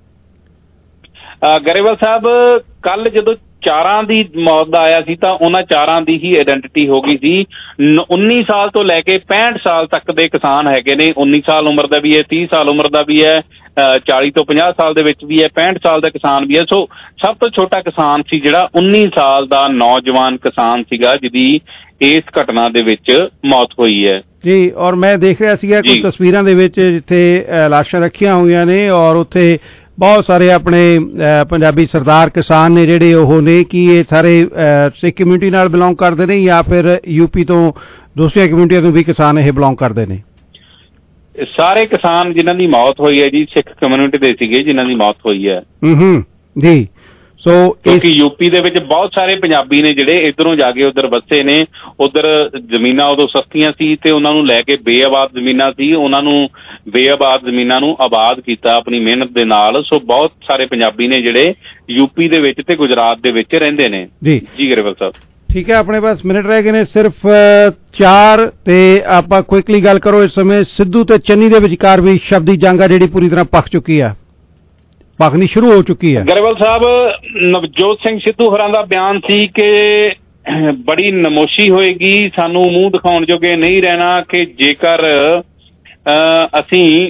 ਗਰੇਵਾਲ ਸਾਹਿਬ, ਕੱਲ ਜਦੋਂ ਚਾਰਾਂ ਦੀ ਮੌਤ ਦਾ ਆਇਆ ਸੀ ਤਾਂ ਉਹਨਾਂ ਚਾਰਾਂ ਦੀ ਹੀ ਆਇਡੈਂਟੀਟੀ ਹੋ ਗਈ ਸੀ। ਉੱਨੀ ਸਾਲ ਤੋਂ ਲੈ ਕੇ ਪੈਂਹਠ ਸਾਲ ਤੱਕ ਦੇ ਕਿਸਾਨ ਹੈਗੇ ਨੇ। ਉੱਨੀ ਸਾਲ ਉਮਰ ਦਾ ਵੀ ਹੈ, ਤੀਹ ਸਾਲ ਉਮਰ ਦਾ ਵੀ ਹੈ, ਚਾਲੀ ਤੋਂ ਪੰਜਾਹ ਸਾਲ ਦੇ ਵਿੱਚ ਵੀ ਹੈ, ਪੈਂਹਠ ਸਾਲ ਦਾ ਕਿਸਾਨ ਵੀ ਹੈ। ਸੋ ਸਭ ਤੋਂ ਛੋਟਾ ਕਿਸਾਨ ਸੀ ਜਿਹੜਾ ਉੱਨੀ ਸਾਲ ਦਾ ਨੌਜਵਾਨ ਕਿਸਾਨ ਸੀਗਾ ਜਿਹਦੀ ਇਸ ਘਟਨਾ ਦੇ ਵਿੱਚ ਮੌਤ ਹੋਈ ਹੈ। ਜੀ, ਔਰ ਮੈਂ ਦੇਖ ਰਿਹਾ ਸੀਗਾ ਕੁਝ ਤਸਵੀਰਾਂ ਦੇ ਵਿੱਚ ਜਿੱਥੇ ਲਾਸ਼ਾਂ ਰੱਖੀਆਂ ਹੋਈਆਂ ਨੇ ਔਰ ਉੱਥੇ ਬਹੁਤ ਸਾਰੇ ਆਪਣੇ ਪੰਜਾਬੀ ਸਰਦਾਰ ਕਿਸਾਨ ਨੇ ਜਿਹੜੇ ਉਹ ਨੇ, ਕੀ ਇਹ ਸਾਰੇ ਸਿੱਖ ਕਮਿਊਨਿਟੀ ਨਾਲ ਬਿਲੋਂਗ ਕਰਦੇ ਨੇ ਜਾਂ ਫਿਰ ਯੂਪੀ ਤੋਂ ਦੂਸਰੀਆਂ ਕਮਿਊਨਿਟੀਆਂ ਤੋਂ ਵੀ ਕਿਸਾਨ ਇਹ ਬਿਲੋਂਗ ਕਰਦੇ ਨੇ? ਸਾਰੇ ਕਿਸਾਨ ਜਿਨ੍ਹਾਂ ਦੀ ਮੌਤ ਹੋਈ ਹੈ ਜੀ ਸਿੱਖ ਕਮਿਊਨਿਟੀ ਦੇ ਸੀਗੇ ਜਿਨ੍ਹਾਂ ਦੀ ਮੌਤ ਹੋਈ ਹੈ। ਹੂੰ ਜੀ। ਸੋ ਕਿਉਂਕਿ ਯੂਪੀ ਦੇ ਵਿੱਚ ਬਹੁਤ ਸਾਰੇ ਪੰਜਾਬੀ ਨੇ ਜਿਹੜੇ ਇੱਧਰੋਂ ਜਾ ਕੇ ਉੱਧਰ ਵੱਸੇ ਨੇ। ਉੱਧਰ ਜ਼ਮੀਨਾਂ ਉਦੋਂ ਸਸਤੀਆਂ ਸੀ ਤੇ ਉਹਨਾਂ ਨੂੰ ਲੈ ਕੇ ਬੇਆਬਾਦ ਜ਼ਮੀਨਾਂ ਸੀ, ਉਹਨਾਂ ਨੂੰ ਬੇਆਬਾਦ ਜ਼ਮੀਨਾਂ ਨੂੰ ਆਬਾਦ ਕੀਤਾ ਆਪਣੀ ਮਿਹਨਤ ਦੇ ਨਾਲ। ਸੋ ਬਹੁਤ ਸਾਰੇ ਪੰਜਾਬੀ ਨੇ ਜਿਹੜੇ ਯੂਪੀ ਦੇ ਵਿੱਚ ਤੇ ਗੁਜਰਾਤ ਦੇ ਵਿੱਚ ਰਹਿੰਦੇ ਨੇ। ਜੀ ਜੀ ਗਰੇਵਾਲ ਸਾਹਿਬ। ਠੀਕ ਹੈ, ਆਪਣੇ ਪਾਸ ਮਿੰਟ ਰਹਿ ਗਏ ਨੇ ਸਿਰਫ ਚਾਰ, ਤੇ ਆਪਾਂ ਕੁਇਕਲੀ ਗੱਲ ਕਰੋ। ਇਸ ਸਮੇਂ ਸਿੱਧੂ ਤੇ ਚੰਨੀ ਦੇ ਵਿਚਕਾਰ ਵੀ ਸ਼ਬਦੀ ਜੰਗ ਆ ਜਿਹੜੀ ਪੂਰੀ ਤਰ੍ਹਾਂ ਪੱਕ ਚੁੱਕੀ ਆ, ਪੱਕਣੀ ਸ਼ੁਰੂ ਹੋ ਚੁੱਕੀ ਹੈ। ਗਰੇਵਾਲ ਸਾਹਿਬ, ਨਵਜੋਤ ਸਿੰਘ ਸਿੱਧੂ ਹੋਰਾਂ ਦਾ ਬਿਆਨ ਸੀ ਕਿ ਬੜੀ ਨਮੋਸ਼ੀ ਹੋਏਗੀ, ਸਾਨੂੰ ਮੂੰਹ ਦਿਖਾਉਣ ਜੋਗੇ ਨਹੀਂ ਰਹਿਣਾ ਕਿ ਜੇਕਰ ਅਸੀਂ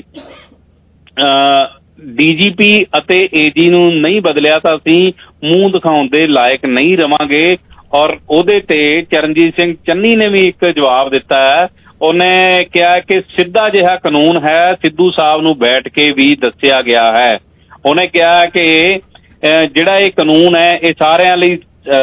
ਡੀਜੀਪੀ ਅਤੇ ਏਜੀ ਨੂੰ ਨਹੀਂ ਬਦਲਿਆ ਤਾਂ ਅਸੀਂ ਮੂੰਹ ਦਿਖਾਉਣ ਦੇ ਲਾਇਕ ਨਹੀਂ ਰਵਾਂਗੇ। ਔਰ ਉਹਦੇ ਤੇ ਚਰਨਜੀਤ ਸਿੰਘ ਚੰਨੀ ਨੇ ਵੀ ਇੱਕ ਜਵਾਬ ਦਿੱਤਾ ਹੈ। ਉਹਨੇ ਕਿਹਾ ਕਿ ਸਿੱਧਾ ਜਿਹਾ ਕਾਨੂੰਨ ਹੈ, ਸਿੱਧੂ ਸਾਹਿਬ ਨੂੰ ਬੈਠ ਕੇ ਵੀ ਦੱਸਿਆ ਗਿਆ ਹੈ। ਉਹਨੇ ਕਿਹਾ ਕਿ ਜਿਹੜਾ ਇਹ ਕਾਨੂੰਨ ਹੈ ਇਹ ਸਾਰਿਆਂ ਲਈ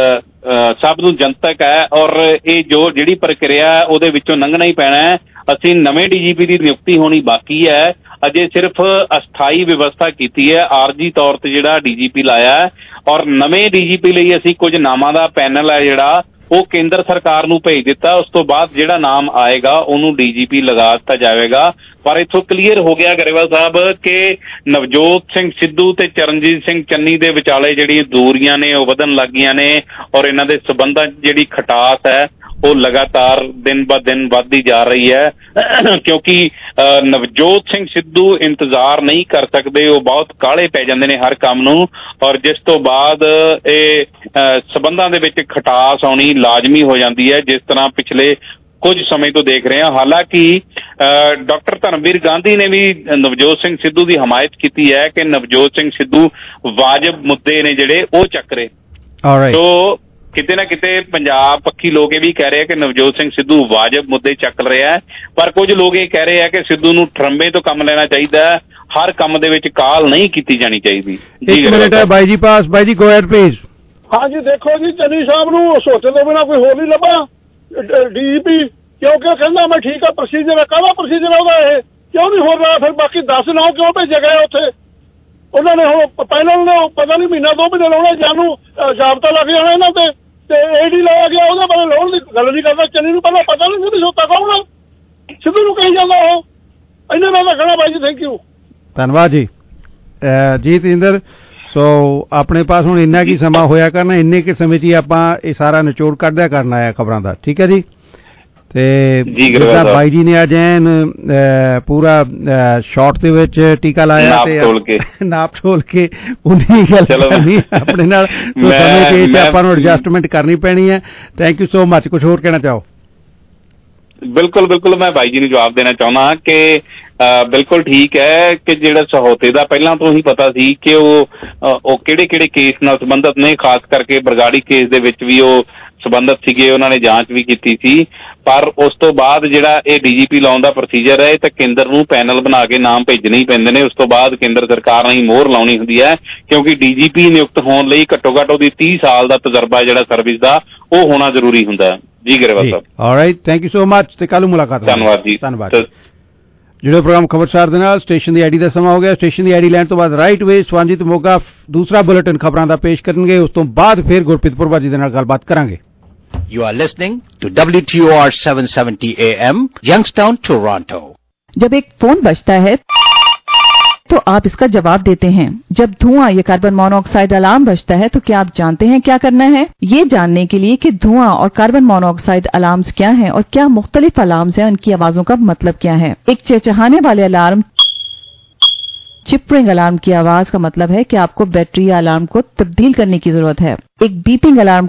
ਸਭ ਨੂੰ ਜਨਤਕ ਹੈ ਔਰ ਇਹ ਜੋ ਜਿਹੜੀ ਪ੍ਰਕਿਰਿਆ ਹੈ ਉਹਦੇ ਵਿੱਚੋਂ ਲੰਘਣਾ ਹੀ ਪੈਣਾ ਹੈ। ਅਸੀਂ ਨਵੇਂ ਡੀਜੀਪੀ ਦੀ ਨਿਯੁਕਤੀ ਹੋਣੀ ਬਾਕੀ ਹੈ, ਅਜੇ ਸਿਰਫ ਅਸਥਾਈ ਵਿਵਸਥਾ ਕੀਤੀ ਹੈ, ਆਰਜੀ ਤੌਰ ਤੇ ਜਿਹੜਾ ਡੀਜੀਪੀ ਲਾਇਆ ਹੈ। ਔਰ ਨਵੇਂ ਡੀਜੀਪੀ ਲਈ ਅਸੀਂ ਕੁਝ ਨਾਮਾਂ ਦਾ ਪੈਨਲ ਹੈ ਜਿਹੜਾ ਉਹ ਕੇਂਦਰ ਸਰਕਾਰ ਨੂੰ ਭੇਜ ਦਿੱਤਾ। ਉਸ ਤੋਂ ਬਾਅਦ ਜਿਹੜਾ ਨਾਮ ਆਏਗਾ ਉਹਨੂੰ ਡੀਜੀਪੀ ਲਗਾ ਦਿੱਤਾ ਜਾਵੇਗਾ। ਪਰ ਇੱਥੋਂ ਕਲੀਅਰ ਹੋ ਗਿਆ ਗਰੇਵਾਲ ਸਾਹਿਬ ਕਿ ਨਵਜੋਤ ਸਿੰਘ ਸਿੱਧੂ ਤੇ ਚਰਨਜੀਤ ਸਿੰਘ ਚੰਨੀ ਦੇ ਵਿਚਾਲੇ ਜਿਹੜੀਆਂ ਦੂਰੀਆਂ ਨੇ ਉਹ ਵਧਣ ਲੱਗ ਗਈਆਂ ਨੇ ਔਰ ਇਹਨਾਂ ਦੇ ਸਬੰਧਾਂ 'ਚ ਜਿਹੜੀ ਖਟਾਸ ਹੈ ਉਹ ਲਗਾਤਾਰ ਦਿਨ ਬ ਦਿਨ ਵੱਧਦੀ ਜਾ ਰਹੀ ਹੈ, ਕਿਉਂਕਿ ਨਵਜੋਤ ਸਿੰਘ ਸਿੱਧੂ ਇੰਤਜ਼ਾਰ ਨਹੀਂ ਕਰ ਸਕਦੇ, ਉਹ ਬਹੁਤ ਕਾਹਲੇ ਪੈ ਜਾਂਦੇ ਨੇ ਹਰ ਕੰਮ ਨੂੰ। ਔਰ ਜਿਸ ਤੋਂ ਬਾਅਦ ਇਹ ਸਬੰਧਾਂ ਦੇ ਵਿੱਚ ਖਟਾਸ ਆਉਣੀ ਲਾਜ਼ਮੀ ਹੋ ਜਾਂਦੀ ਹੈ, ਜਿਸ ਤਰ੍ਹਾਂ ਪਿਛਲੇ ਕੁਝ ਸਮੇਂ ਤੋਂ ਦੇਖ ਰਹੇ ਹਾਂ। ਹਾਲਾਂਕਿ ਡਾਕਟਰ ਧਰਮਵੀਰ ਗਾਂਧੀ ਨੇ ਵੀ ਨਵਜੋਤ ਸਿੰਘ ਸਿੱਧੂ ਦੀ ਹਮਾਇਤ ਕੀਤੀ ਹੈ ਕਿ ਨਵਜੋਤ ਸਿੰਘ ਸਿੱਧੂ ਵਾਜਬ ਮੁੱਦੇ ਨੇ ਜਿਹੜੇ ਉਹ ਚੱਕ ਰਹੇ। ਸੋ ਕਿਤੇ ਨਾ ਕਿਤੇ ਪੰਜਾਬ ਪੱਖੀ ਲੋਕ ਇਹ ਵੀ ਕਹਿ ਰਹੇ ਆ ਕਿ ਨਵਜੋਤ ਸਿੰਘ ਸਿੱਧੂ ਵਾਜਬ ਮੁੱਦੇ ਚੱਕ ਰਿਹਾ ਹੈ, ਪਰ ਕੁਝ ਲੋਕ ਇਹ ਕਹਿ ਰਹੇ ਆ ਕਿ ਸਿੱਧੂ ਨੂੰ ਟਰੰਬੇ ਤੋਂ ਕੰਮ ਲੈਣਾ ਚਾਹੀਦਾ ਹੈ, ਹਰ ਕੰਮ ਦੇ ਵਿੱਚ ਕਾਲ ਨਹੀਂ ਕੀਤੀ ਜਾਣੀ ਚਾਹੀਦੀ। ਇੱਕ ਮਿੰਟ ਹੈ ਬਾਈ ਜੀ ਪਾਸ, ਬਾਈ ਜੀ ਗੋ ਅਹੈਡ ਪਲੀਜ਼। ਹਾਂਜੀ ਦੇਖੋ ਜੀ, ਚੰਨੀ ਸਾਹਿਬ ਨੂੰ ਸੋਚੇ ਤੋਂ ਬਿਨਾਂ ਕੋਈ ਹੋਰ ਨਹੀਂ ਲੱਭਾ ਡੀਜੀਪੀ, ਕਿਉਂਕਿ ਕਹਿੰਦਾ ਮੈਂ ਠੀਕ ਆ ਪ੍ਰੋਸੀਜਰ ਹੈ। ਕਾਹਦਾ ਪ੍ਰੋਸੀਜਰ ਉਹਦਾ ਇਹ ਕਿਉਂ ਨਹੀਂ ਹੋ ਰਿਹਾ? ਫਿਰ ਬਾਕੀ ਦਸ ਨਾਮ ਕਿਉਂ ਭੇਜੇ ਗਏ ਉੱਥੇ? ਉਹਨਾਂ ਨੇ ਹੁਣ ਪਹਿਲਾਂ ਨੇ ਪਤਾ ਨਹੀਂ ਮਹੀਨਾ ਦੋ ਮਹੀਨੇ ਲਾਉਣਾ, ਜਾਨੂੰ ਜ਼ਾਬਤਾ ਲੱਗ ਜਾਣਾ ਇਹਨਾਂ ਤੇ ਤੇ ਏਡੀ ਲਾਇਆ ਗਿਆ, ਉਹਦੇ ਬਾਰੇ ਲਾਉਣ ਦੀ ਗੱਲ ਨਹੀਂ ਕਰਦਾ। ਚੰਨੀ ਨੂੰ ਪਹਿਲਾਂ ਪਤਾ ਨਹੀਂ ਸੀ ਸੋਤਾ ਕੌਣ ਆ, ਸਿੱਧੂ ਨੂੰ ਕਹੀ ਜਾਂਦਾ ਉਹ। ਇੰਨੇ ਨਾਲ ਰੱਖਣਾ ਬਾਈ ਜੀ, ਥੈਂਕ ਯੂ, ਧੰਨਵਾਦ ਜੀ। ਜੀਤ ਇੰਦਰ, ਸੋ ਆਪਣੇ ਪਾਸ ਹੁਣ ਇੰਨਾ ਕੀ ਸਮਾਂ ਹੋਇਆ ਕਰਨਾ, ਇੰਨੇ ਕੇ ਸਮੇਂ 'ਚ ਹੀ ਆਪਾਂ ਇਹ ਸਾਰਾ ਨਿਚੋੜ ਕੱਢਿਆ ਕਰਨਾ ਹੈ ਖਬਰਾਂ ਦਾ, ਠੀਕ ਹੈ ਜੀ। ਤੇ ਜਿੱਦਾਂ ਬਾਈ ਜੀ ਨੇ ਅੱਜ ਐਨ ਪੂਰਾ ਸ਼ਾਰਟ ਦੇ ਵਿੱਚ ਟੀਕਾ ਲਾਇਆ ਤੇ ਨਾਪ ਢੋਲ ਕੇ ਉਨੀ ਗੱਲ ਕਰਨੀ ਆਪਣੇ ਨਾਲ, ਸਮੇਂ ਤੇ ਆਪਾਂ ਨੂੰ ਐਡਜਸਟਮੈਂਟ ਕਰਨੀ ਪੈਣੀ ਹੈ। Thank you so much. ਕੁਝ ਹੋਰ ਕਹਿਣਾ ਚਾਹੋ? ਬਿਲਕੁਲ ਬਿਲਕੁਲ, ਮੈਂ ਬਾਈ ਜੀ ਨੂੰ ਜਵਾਬ ਦੇਣਾ ਚਾਹੁੰਦਾ ਕਿ ਬਿਲਕੁਲ ਠੀਕ ਹੈ ਕਿ ਜਿਹੜਾ ਸਹੌਤੇ ਦਾ ਪਹਿਲਾਂ ਤੋਂ ਹੀ ਪਤਾ ਸੀ ਕਿ ਉਹ ਉਹ ਕਿਹੜੇ ਕਿਹੜੇ ਕੇਸ ਨਾਲ ਸੰਬੰਧਿਤ ਨੇ, ਖਾਸ ਕਰਕੇ ਬਰਗਾੜੀ ਕੇਸ ਦੇ ਵਿੱਚ ਵੀ ਉਹ ਸੰਬੰਧਿਤ ਸੀਗੇ, ਉਹਨਾਂ ਨੇ ਜਾਂਚ ਵੀ ਕੀਤੀ ਸੀ। ਪਰ ਉਸ ਤੋਂ ਬਾਅਦ ਜਿਹੜਾ ਇਹ ਡੀਜੀਪੀ ਲਾਉਣ ਦਾ ਪ੍ਰੋਸੀਜਰ ਹੈ ਤਾਂ ਕੇਂਦਰ ਨੂੰ ਪੈਨਲ ਬਣਾ ਕੇ ਨਾਮ ਭੇਜਣੇ ਹੀ ਪੈਂਦੇ ਨੇ। ਉਸ ਤੋਂ ਬਾਅਦ ਕੇਂਦਰ ਸਰਕਾਰ ਨੇ ਹੀ ਮੋਹਰ ਲਾਉਣੀ ਹੁੰਦੀ ਹੈ, ਕਿਉਂਕਿ ਡੀਜੀਪੀ ਨਿਯੁਕਤ ਹੋਣ ਲਈ ਘੱਟੋ ਘੱਟ ਉਹਦੀ ਤੀਹ ਸਾਲ ਦਾ ਤਜਰਬਾ ਜਿਹੜਾ ਸਰਵਿਸ ਦਾ ਉਹ ਹੋਣਾ ਜ਼ਰੂਰੀ ਹੁੰਦਾ ਹੈ। ਜੀ Grewal Sahib, alright, thank you so much ਤੇ ਕੱਲ੍ਹ ਮੁਲਾਕਾਤ। ਧੰਨਵਾਦ ਜੀ, ਧੰਨਵਾਦ। ਜਿਹੜੇ ਪ੍ਰੋਗਰਾਮ ਖਬਰਸਾਰ ਦੇ ਨਾਲ ਸਟੇਸ਼ਨ ਦੀ ਆਈਡੀ ਦਾ ਸਮਾਂ ਹੋ ਗਿਆ। ਸਟੇਸ਼ਨ ਦੀ ਆਈਡੀ ਲੈਣ ਤੋਂ ਬਾਅਦ ਰਾਈਟ ਵੇ ਸਵੰਜੀਤ ਮੋਗਾ ਦੂਸਰਾ ਬੁਲੇਟਿਨ ਖਬਰਾਂ ਦਾ ਪੇਸ਼ ਕਰਨਗੇ। ਉਸ ਤੋਂ ਬਾਅਦ ਫਿਰ ਗੁਰਪ੍ਰੀਤ ਪੁਰਵਾ ਜੀ ਦੇ ਨਾਲ ਗੱਲਬਾਤ ਕਰਾਂਗੇ। You are listening to W T O R seven seventy A M, Youngstown, Toronto. जब एक फोन बजता है तो आप इसका जवाब देते हैं। जब धुआं या कार्बन मोनोऑक्साइड अलार्म बजता है तो क्या आप जानते हैं क्या करना है? ये जानने के लिए कि धुआं और कार्बन मोनोऑक्साइड अलार्म्स क्या हैं और क्या मुख्तलिफ अलार्म्स हैं, उनकी आवाजों का मतलब क्या है। एक चहचहाने वाले अलार्म, चिपरिंग अलार्म की आवाज का मतलब है कि आपको बैटरी या अलार्म को तब्दील करने की जरूरत है। एक बीपिंग अलार्म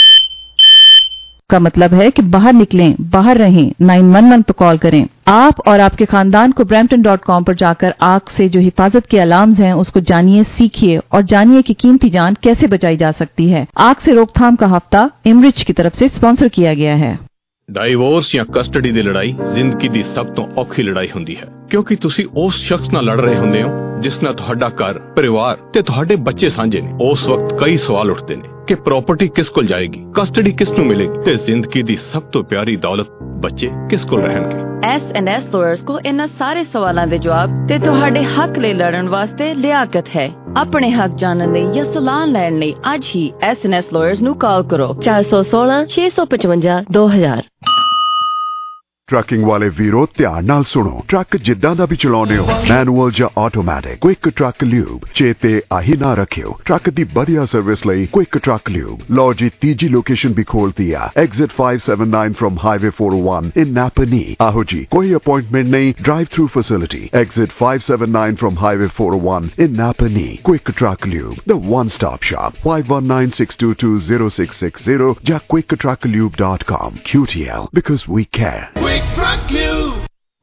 का मतलब है कि बाहर निकलें, बाहर रहें, नाइन वन वन पर कॉल करें। आप और आपके खानदान को ब्रैम्पटन डॉट कॉम पर जाकर आग से जो हिफाजत के अलार्म्स हैं उसको जानिए, सीखिए और जानिए कि कीमती जान कैसे बचाई जा सकती है। आग से रोकथाम का हफ्ता इमरिच की तरफ से स्पॉन्सर किया गया है। ਡਾਈਵੋਰਸ ਜਾਂ ਕਸਟਡੀ ਦੀ ਲੜਾਈ ਜ਼ਿੰਦਗੀ ਦੀ ਸਭ ਤੋਂ ਔਖੀ ਲੜਾਈ ਹੁੰਦੀ ਹੈ, ਕਿਉਂਕਿ ਤੁਸੀਂ ਉਸ ਸ਼ਖਸ ਨਾਲ ਲੜ ਰਹੇ ਹੁੰਦੇ ਹੋ ਜਿਸ ਨਾਲ ਤੁਹਾਡਾ ਘਰ, ਪਰਿਵਾਰ ਤੇ ਤੁਹਾਡੇ ਬੱਚੇ ਸਾਂਝੇ ਨੇ। ਉਸ ਵਕਤ ਕਈ ਸਵਾਲ ਉੱਠਦੇ ਨੇ ਕਿ ਪ੍ਰਾਪਰਟੀ ਕਿਸ ਕੋਲ ਜਾਏਗੀ, ਕਸਟਡੀ ਕਿਸ ਨੂੰ ਮਿਲੇਗੀ ਤੇ ਜ਼ਿੰਦਗੀ ਦੀ ਸਭ ਤੋਂ ਪਿਆਰੀ ਦੌਲਤ ਬੱਚੇ ਕਿਸ ਕੋਲ ਰਹਿਣਗੇ। ਐਸ ਐਂਡ ਐਸ ਲਾਇਰਸ ਕੋਲ ਇਹਨਾਂ ਸਾਰੇ ਸਵਾਲਾਂ ਦੇ ਜਵਾਬ ਤੇ ਤੁਹਾਡੇ ਹੱਕ ਲਈ ਲੜਨ ਵਾਸਤੇ ਲਿਆਕਤ ਹੈ। ਆਪਣੇ ਹੱਕ ਜਾਣਨ ਲਈ ਜਾਂ ਸਲਾਹ ਲੈਣ ਲਈ ਅੱਜ ਹੀ ਐਸ ਐਂਡ ਐਸ ਲਾਇਰਸ ਨੂੰ ਕਾਲ ਕਰੋ ਚਾਰ ਸੌ ਸੋਲਾਂ ਛੇ ਸੌ ਪਚਵੰਜਾ ਦੋ ਹਜ਼ਾਰ। ਟਰੱਕਿੰਗ ਵਾਲੇ ਵੀਰੋ ਧਿਆਨ ਨਾਲ ਸੁਣੋ। ਟਰੱਕ ਜਿੱਦਾਂ ਦਾ ਵੀ ਚਲਾਉਂਦੇ ਹੋ, ਮੈਨੂਅਲ ਜਾਂ ਆਟੋਮੈਟਿਕ, ਕੁਇਕ ਟਰੱਕ ਲਿਊਬ ਚੇਤੇ ਆਹੀ ਨਾ ਰੱਖਿਓ। ਟਰੱਕ ਦੀ ਵਧੀਆ ਸਰਵਿਸ ਲਈ ਕੁਇਕ ਟਰੱਕ ਲਿਊਬ। ਲਓ ਜੀ ਤੀਜੀ ਲੋਕੇਸ਼ਨ ਵੀ ਖੋਲਤੀ ਆ, exit five seventy-nine from highway four oh one in Napanee. ਆਹੋ ਜੀ, ਕੋਈ ਅਪਾਇੰਟਮੈਂਟ ਨਹੀਂ, drive through facility. Exit five seventy-nine from highway four oh one in Napanee. Quick truck lube, the one stop shop. five one nine six two two zero six six zero ਜਾਂ quick truck lube dot com। Q T L, because we care. Quick Truck Lube.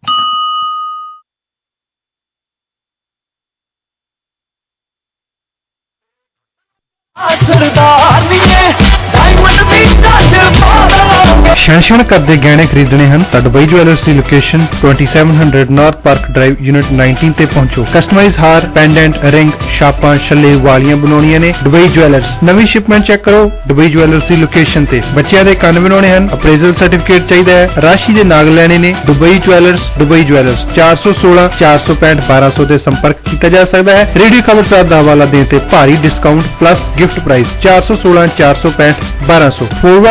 ਛਣ ਛਣ ਕਰਦੇ ਗਹਿਣੇ ਖਰੀਦਣੇ ਹਨ ਤਾਂ Dubai jewellers ਦੀ location twenty-seven hundred north park drive unit nineteen ਤੇ ਪਹੁੰਚੋ। ਕਸਟਮਾਈਜ਼ ਹਾਰ, ਪੈਂਡੈਂਟ, ਰਿੰਗ, ਛਾਪਾਂ, ਛੱਲੇ, ਵਾਲੀਆਂ ਬਣਾਉਣੀਆਂ ਨੇ। Dubai jewellers. ਨਵੀਂ ਸ਼ਿਪਮੈਂਟ ਚੈੱਕ ਕਰੋ ਦੁਬਈ ਜੁਐਲਰਸ ਦੀ ਲੋਕੇਸ਼ਨ ਤੇ। ਬੱਚਿਆਂ ਦੇ ਕੰਨ ਬਣਾਉਣੇ ਹਨ, ਅਪਰੇਜ਼ਲ ਸਰਟੀਫਿਕੇਟ ਚਾਹੀਦਾ ਹੈ, ਰਾਸ਼ੀ ਦੇ ਨਾਗ ਲੈਣੇ ਨੇ। Dubai jewellers. ਦੁਬਈ ਜੁਐਲਰਸ ਚਾਰ ਸੌ ਸੋਲਾਂ ਚਾਰ ਸੌ ਪੈਂਹਠ ਬਾਰਾਂ ਸੌ ਤੇ ਸੰਪਰਕ ਕੀਤਾ ਜਾ ਸਕਦਾ ਹੈ। ਰੇਡੀਓ ਖਬਰ ਸਾਹਿਬ ਦਾ ਹਵਾਲਾ ਦੇਣ ਤੇ ਭਾਰੀ ਡਿਸਕਾਊਂਟ ਪਲੱਸ ਗਿਫਟ ਪ੍ਰਾਈਸ। ਚਾਰ ਸੌ ਸੋਲਾਂ ਚਾਰ ਸੌ ਪੈਂਹਠ ਬਾਰਾਂ ਸੌ। four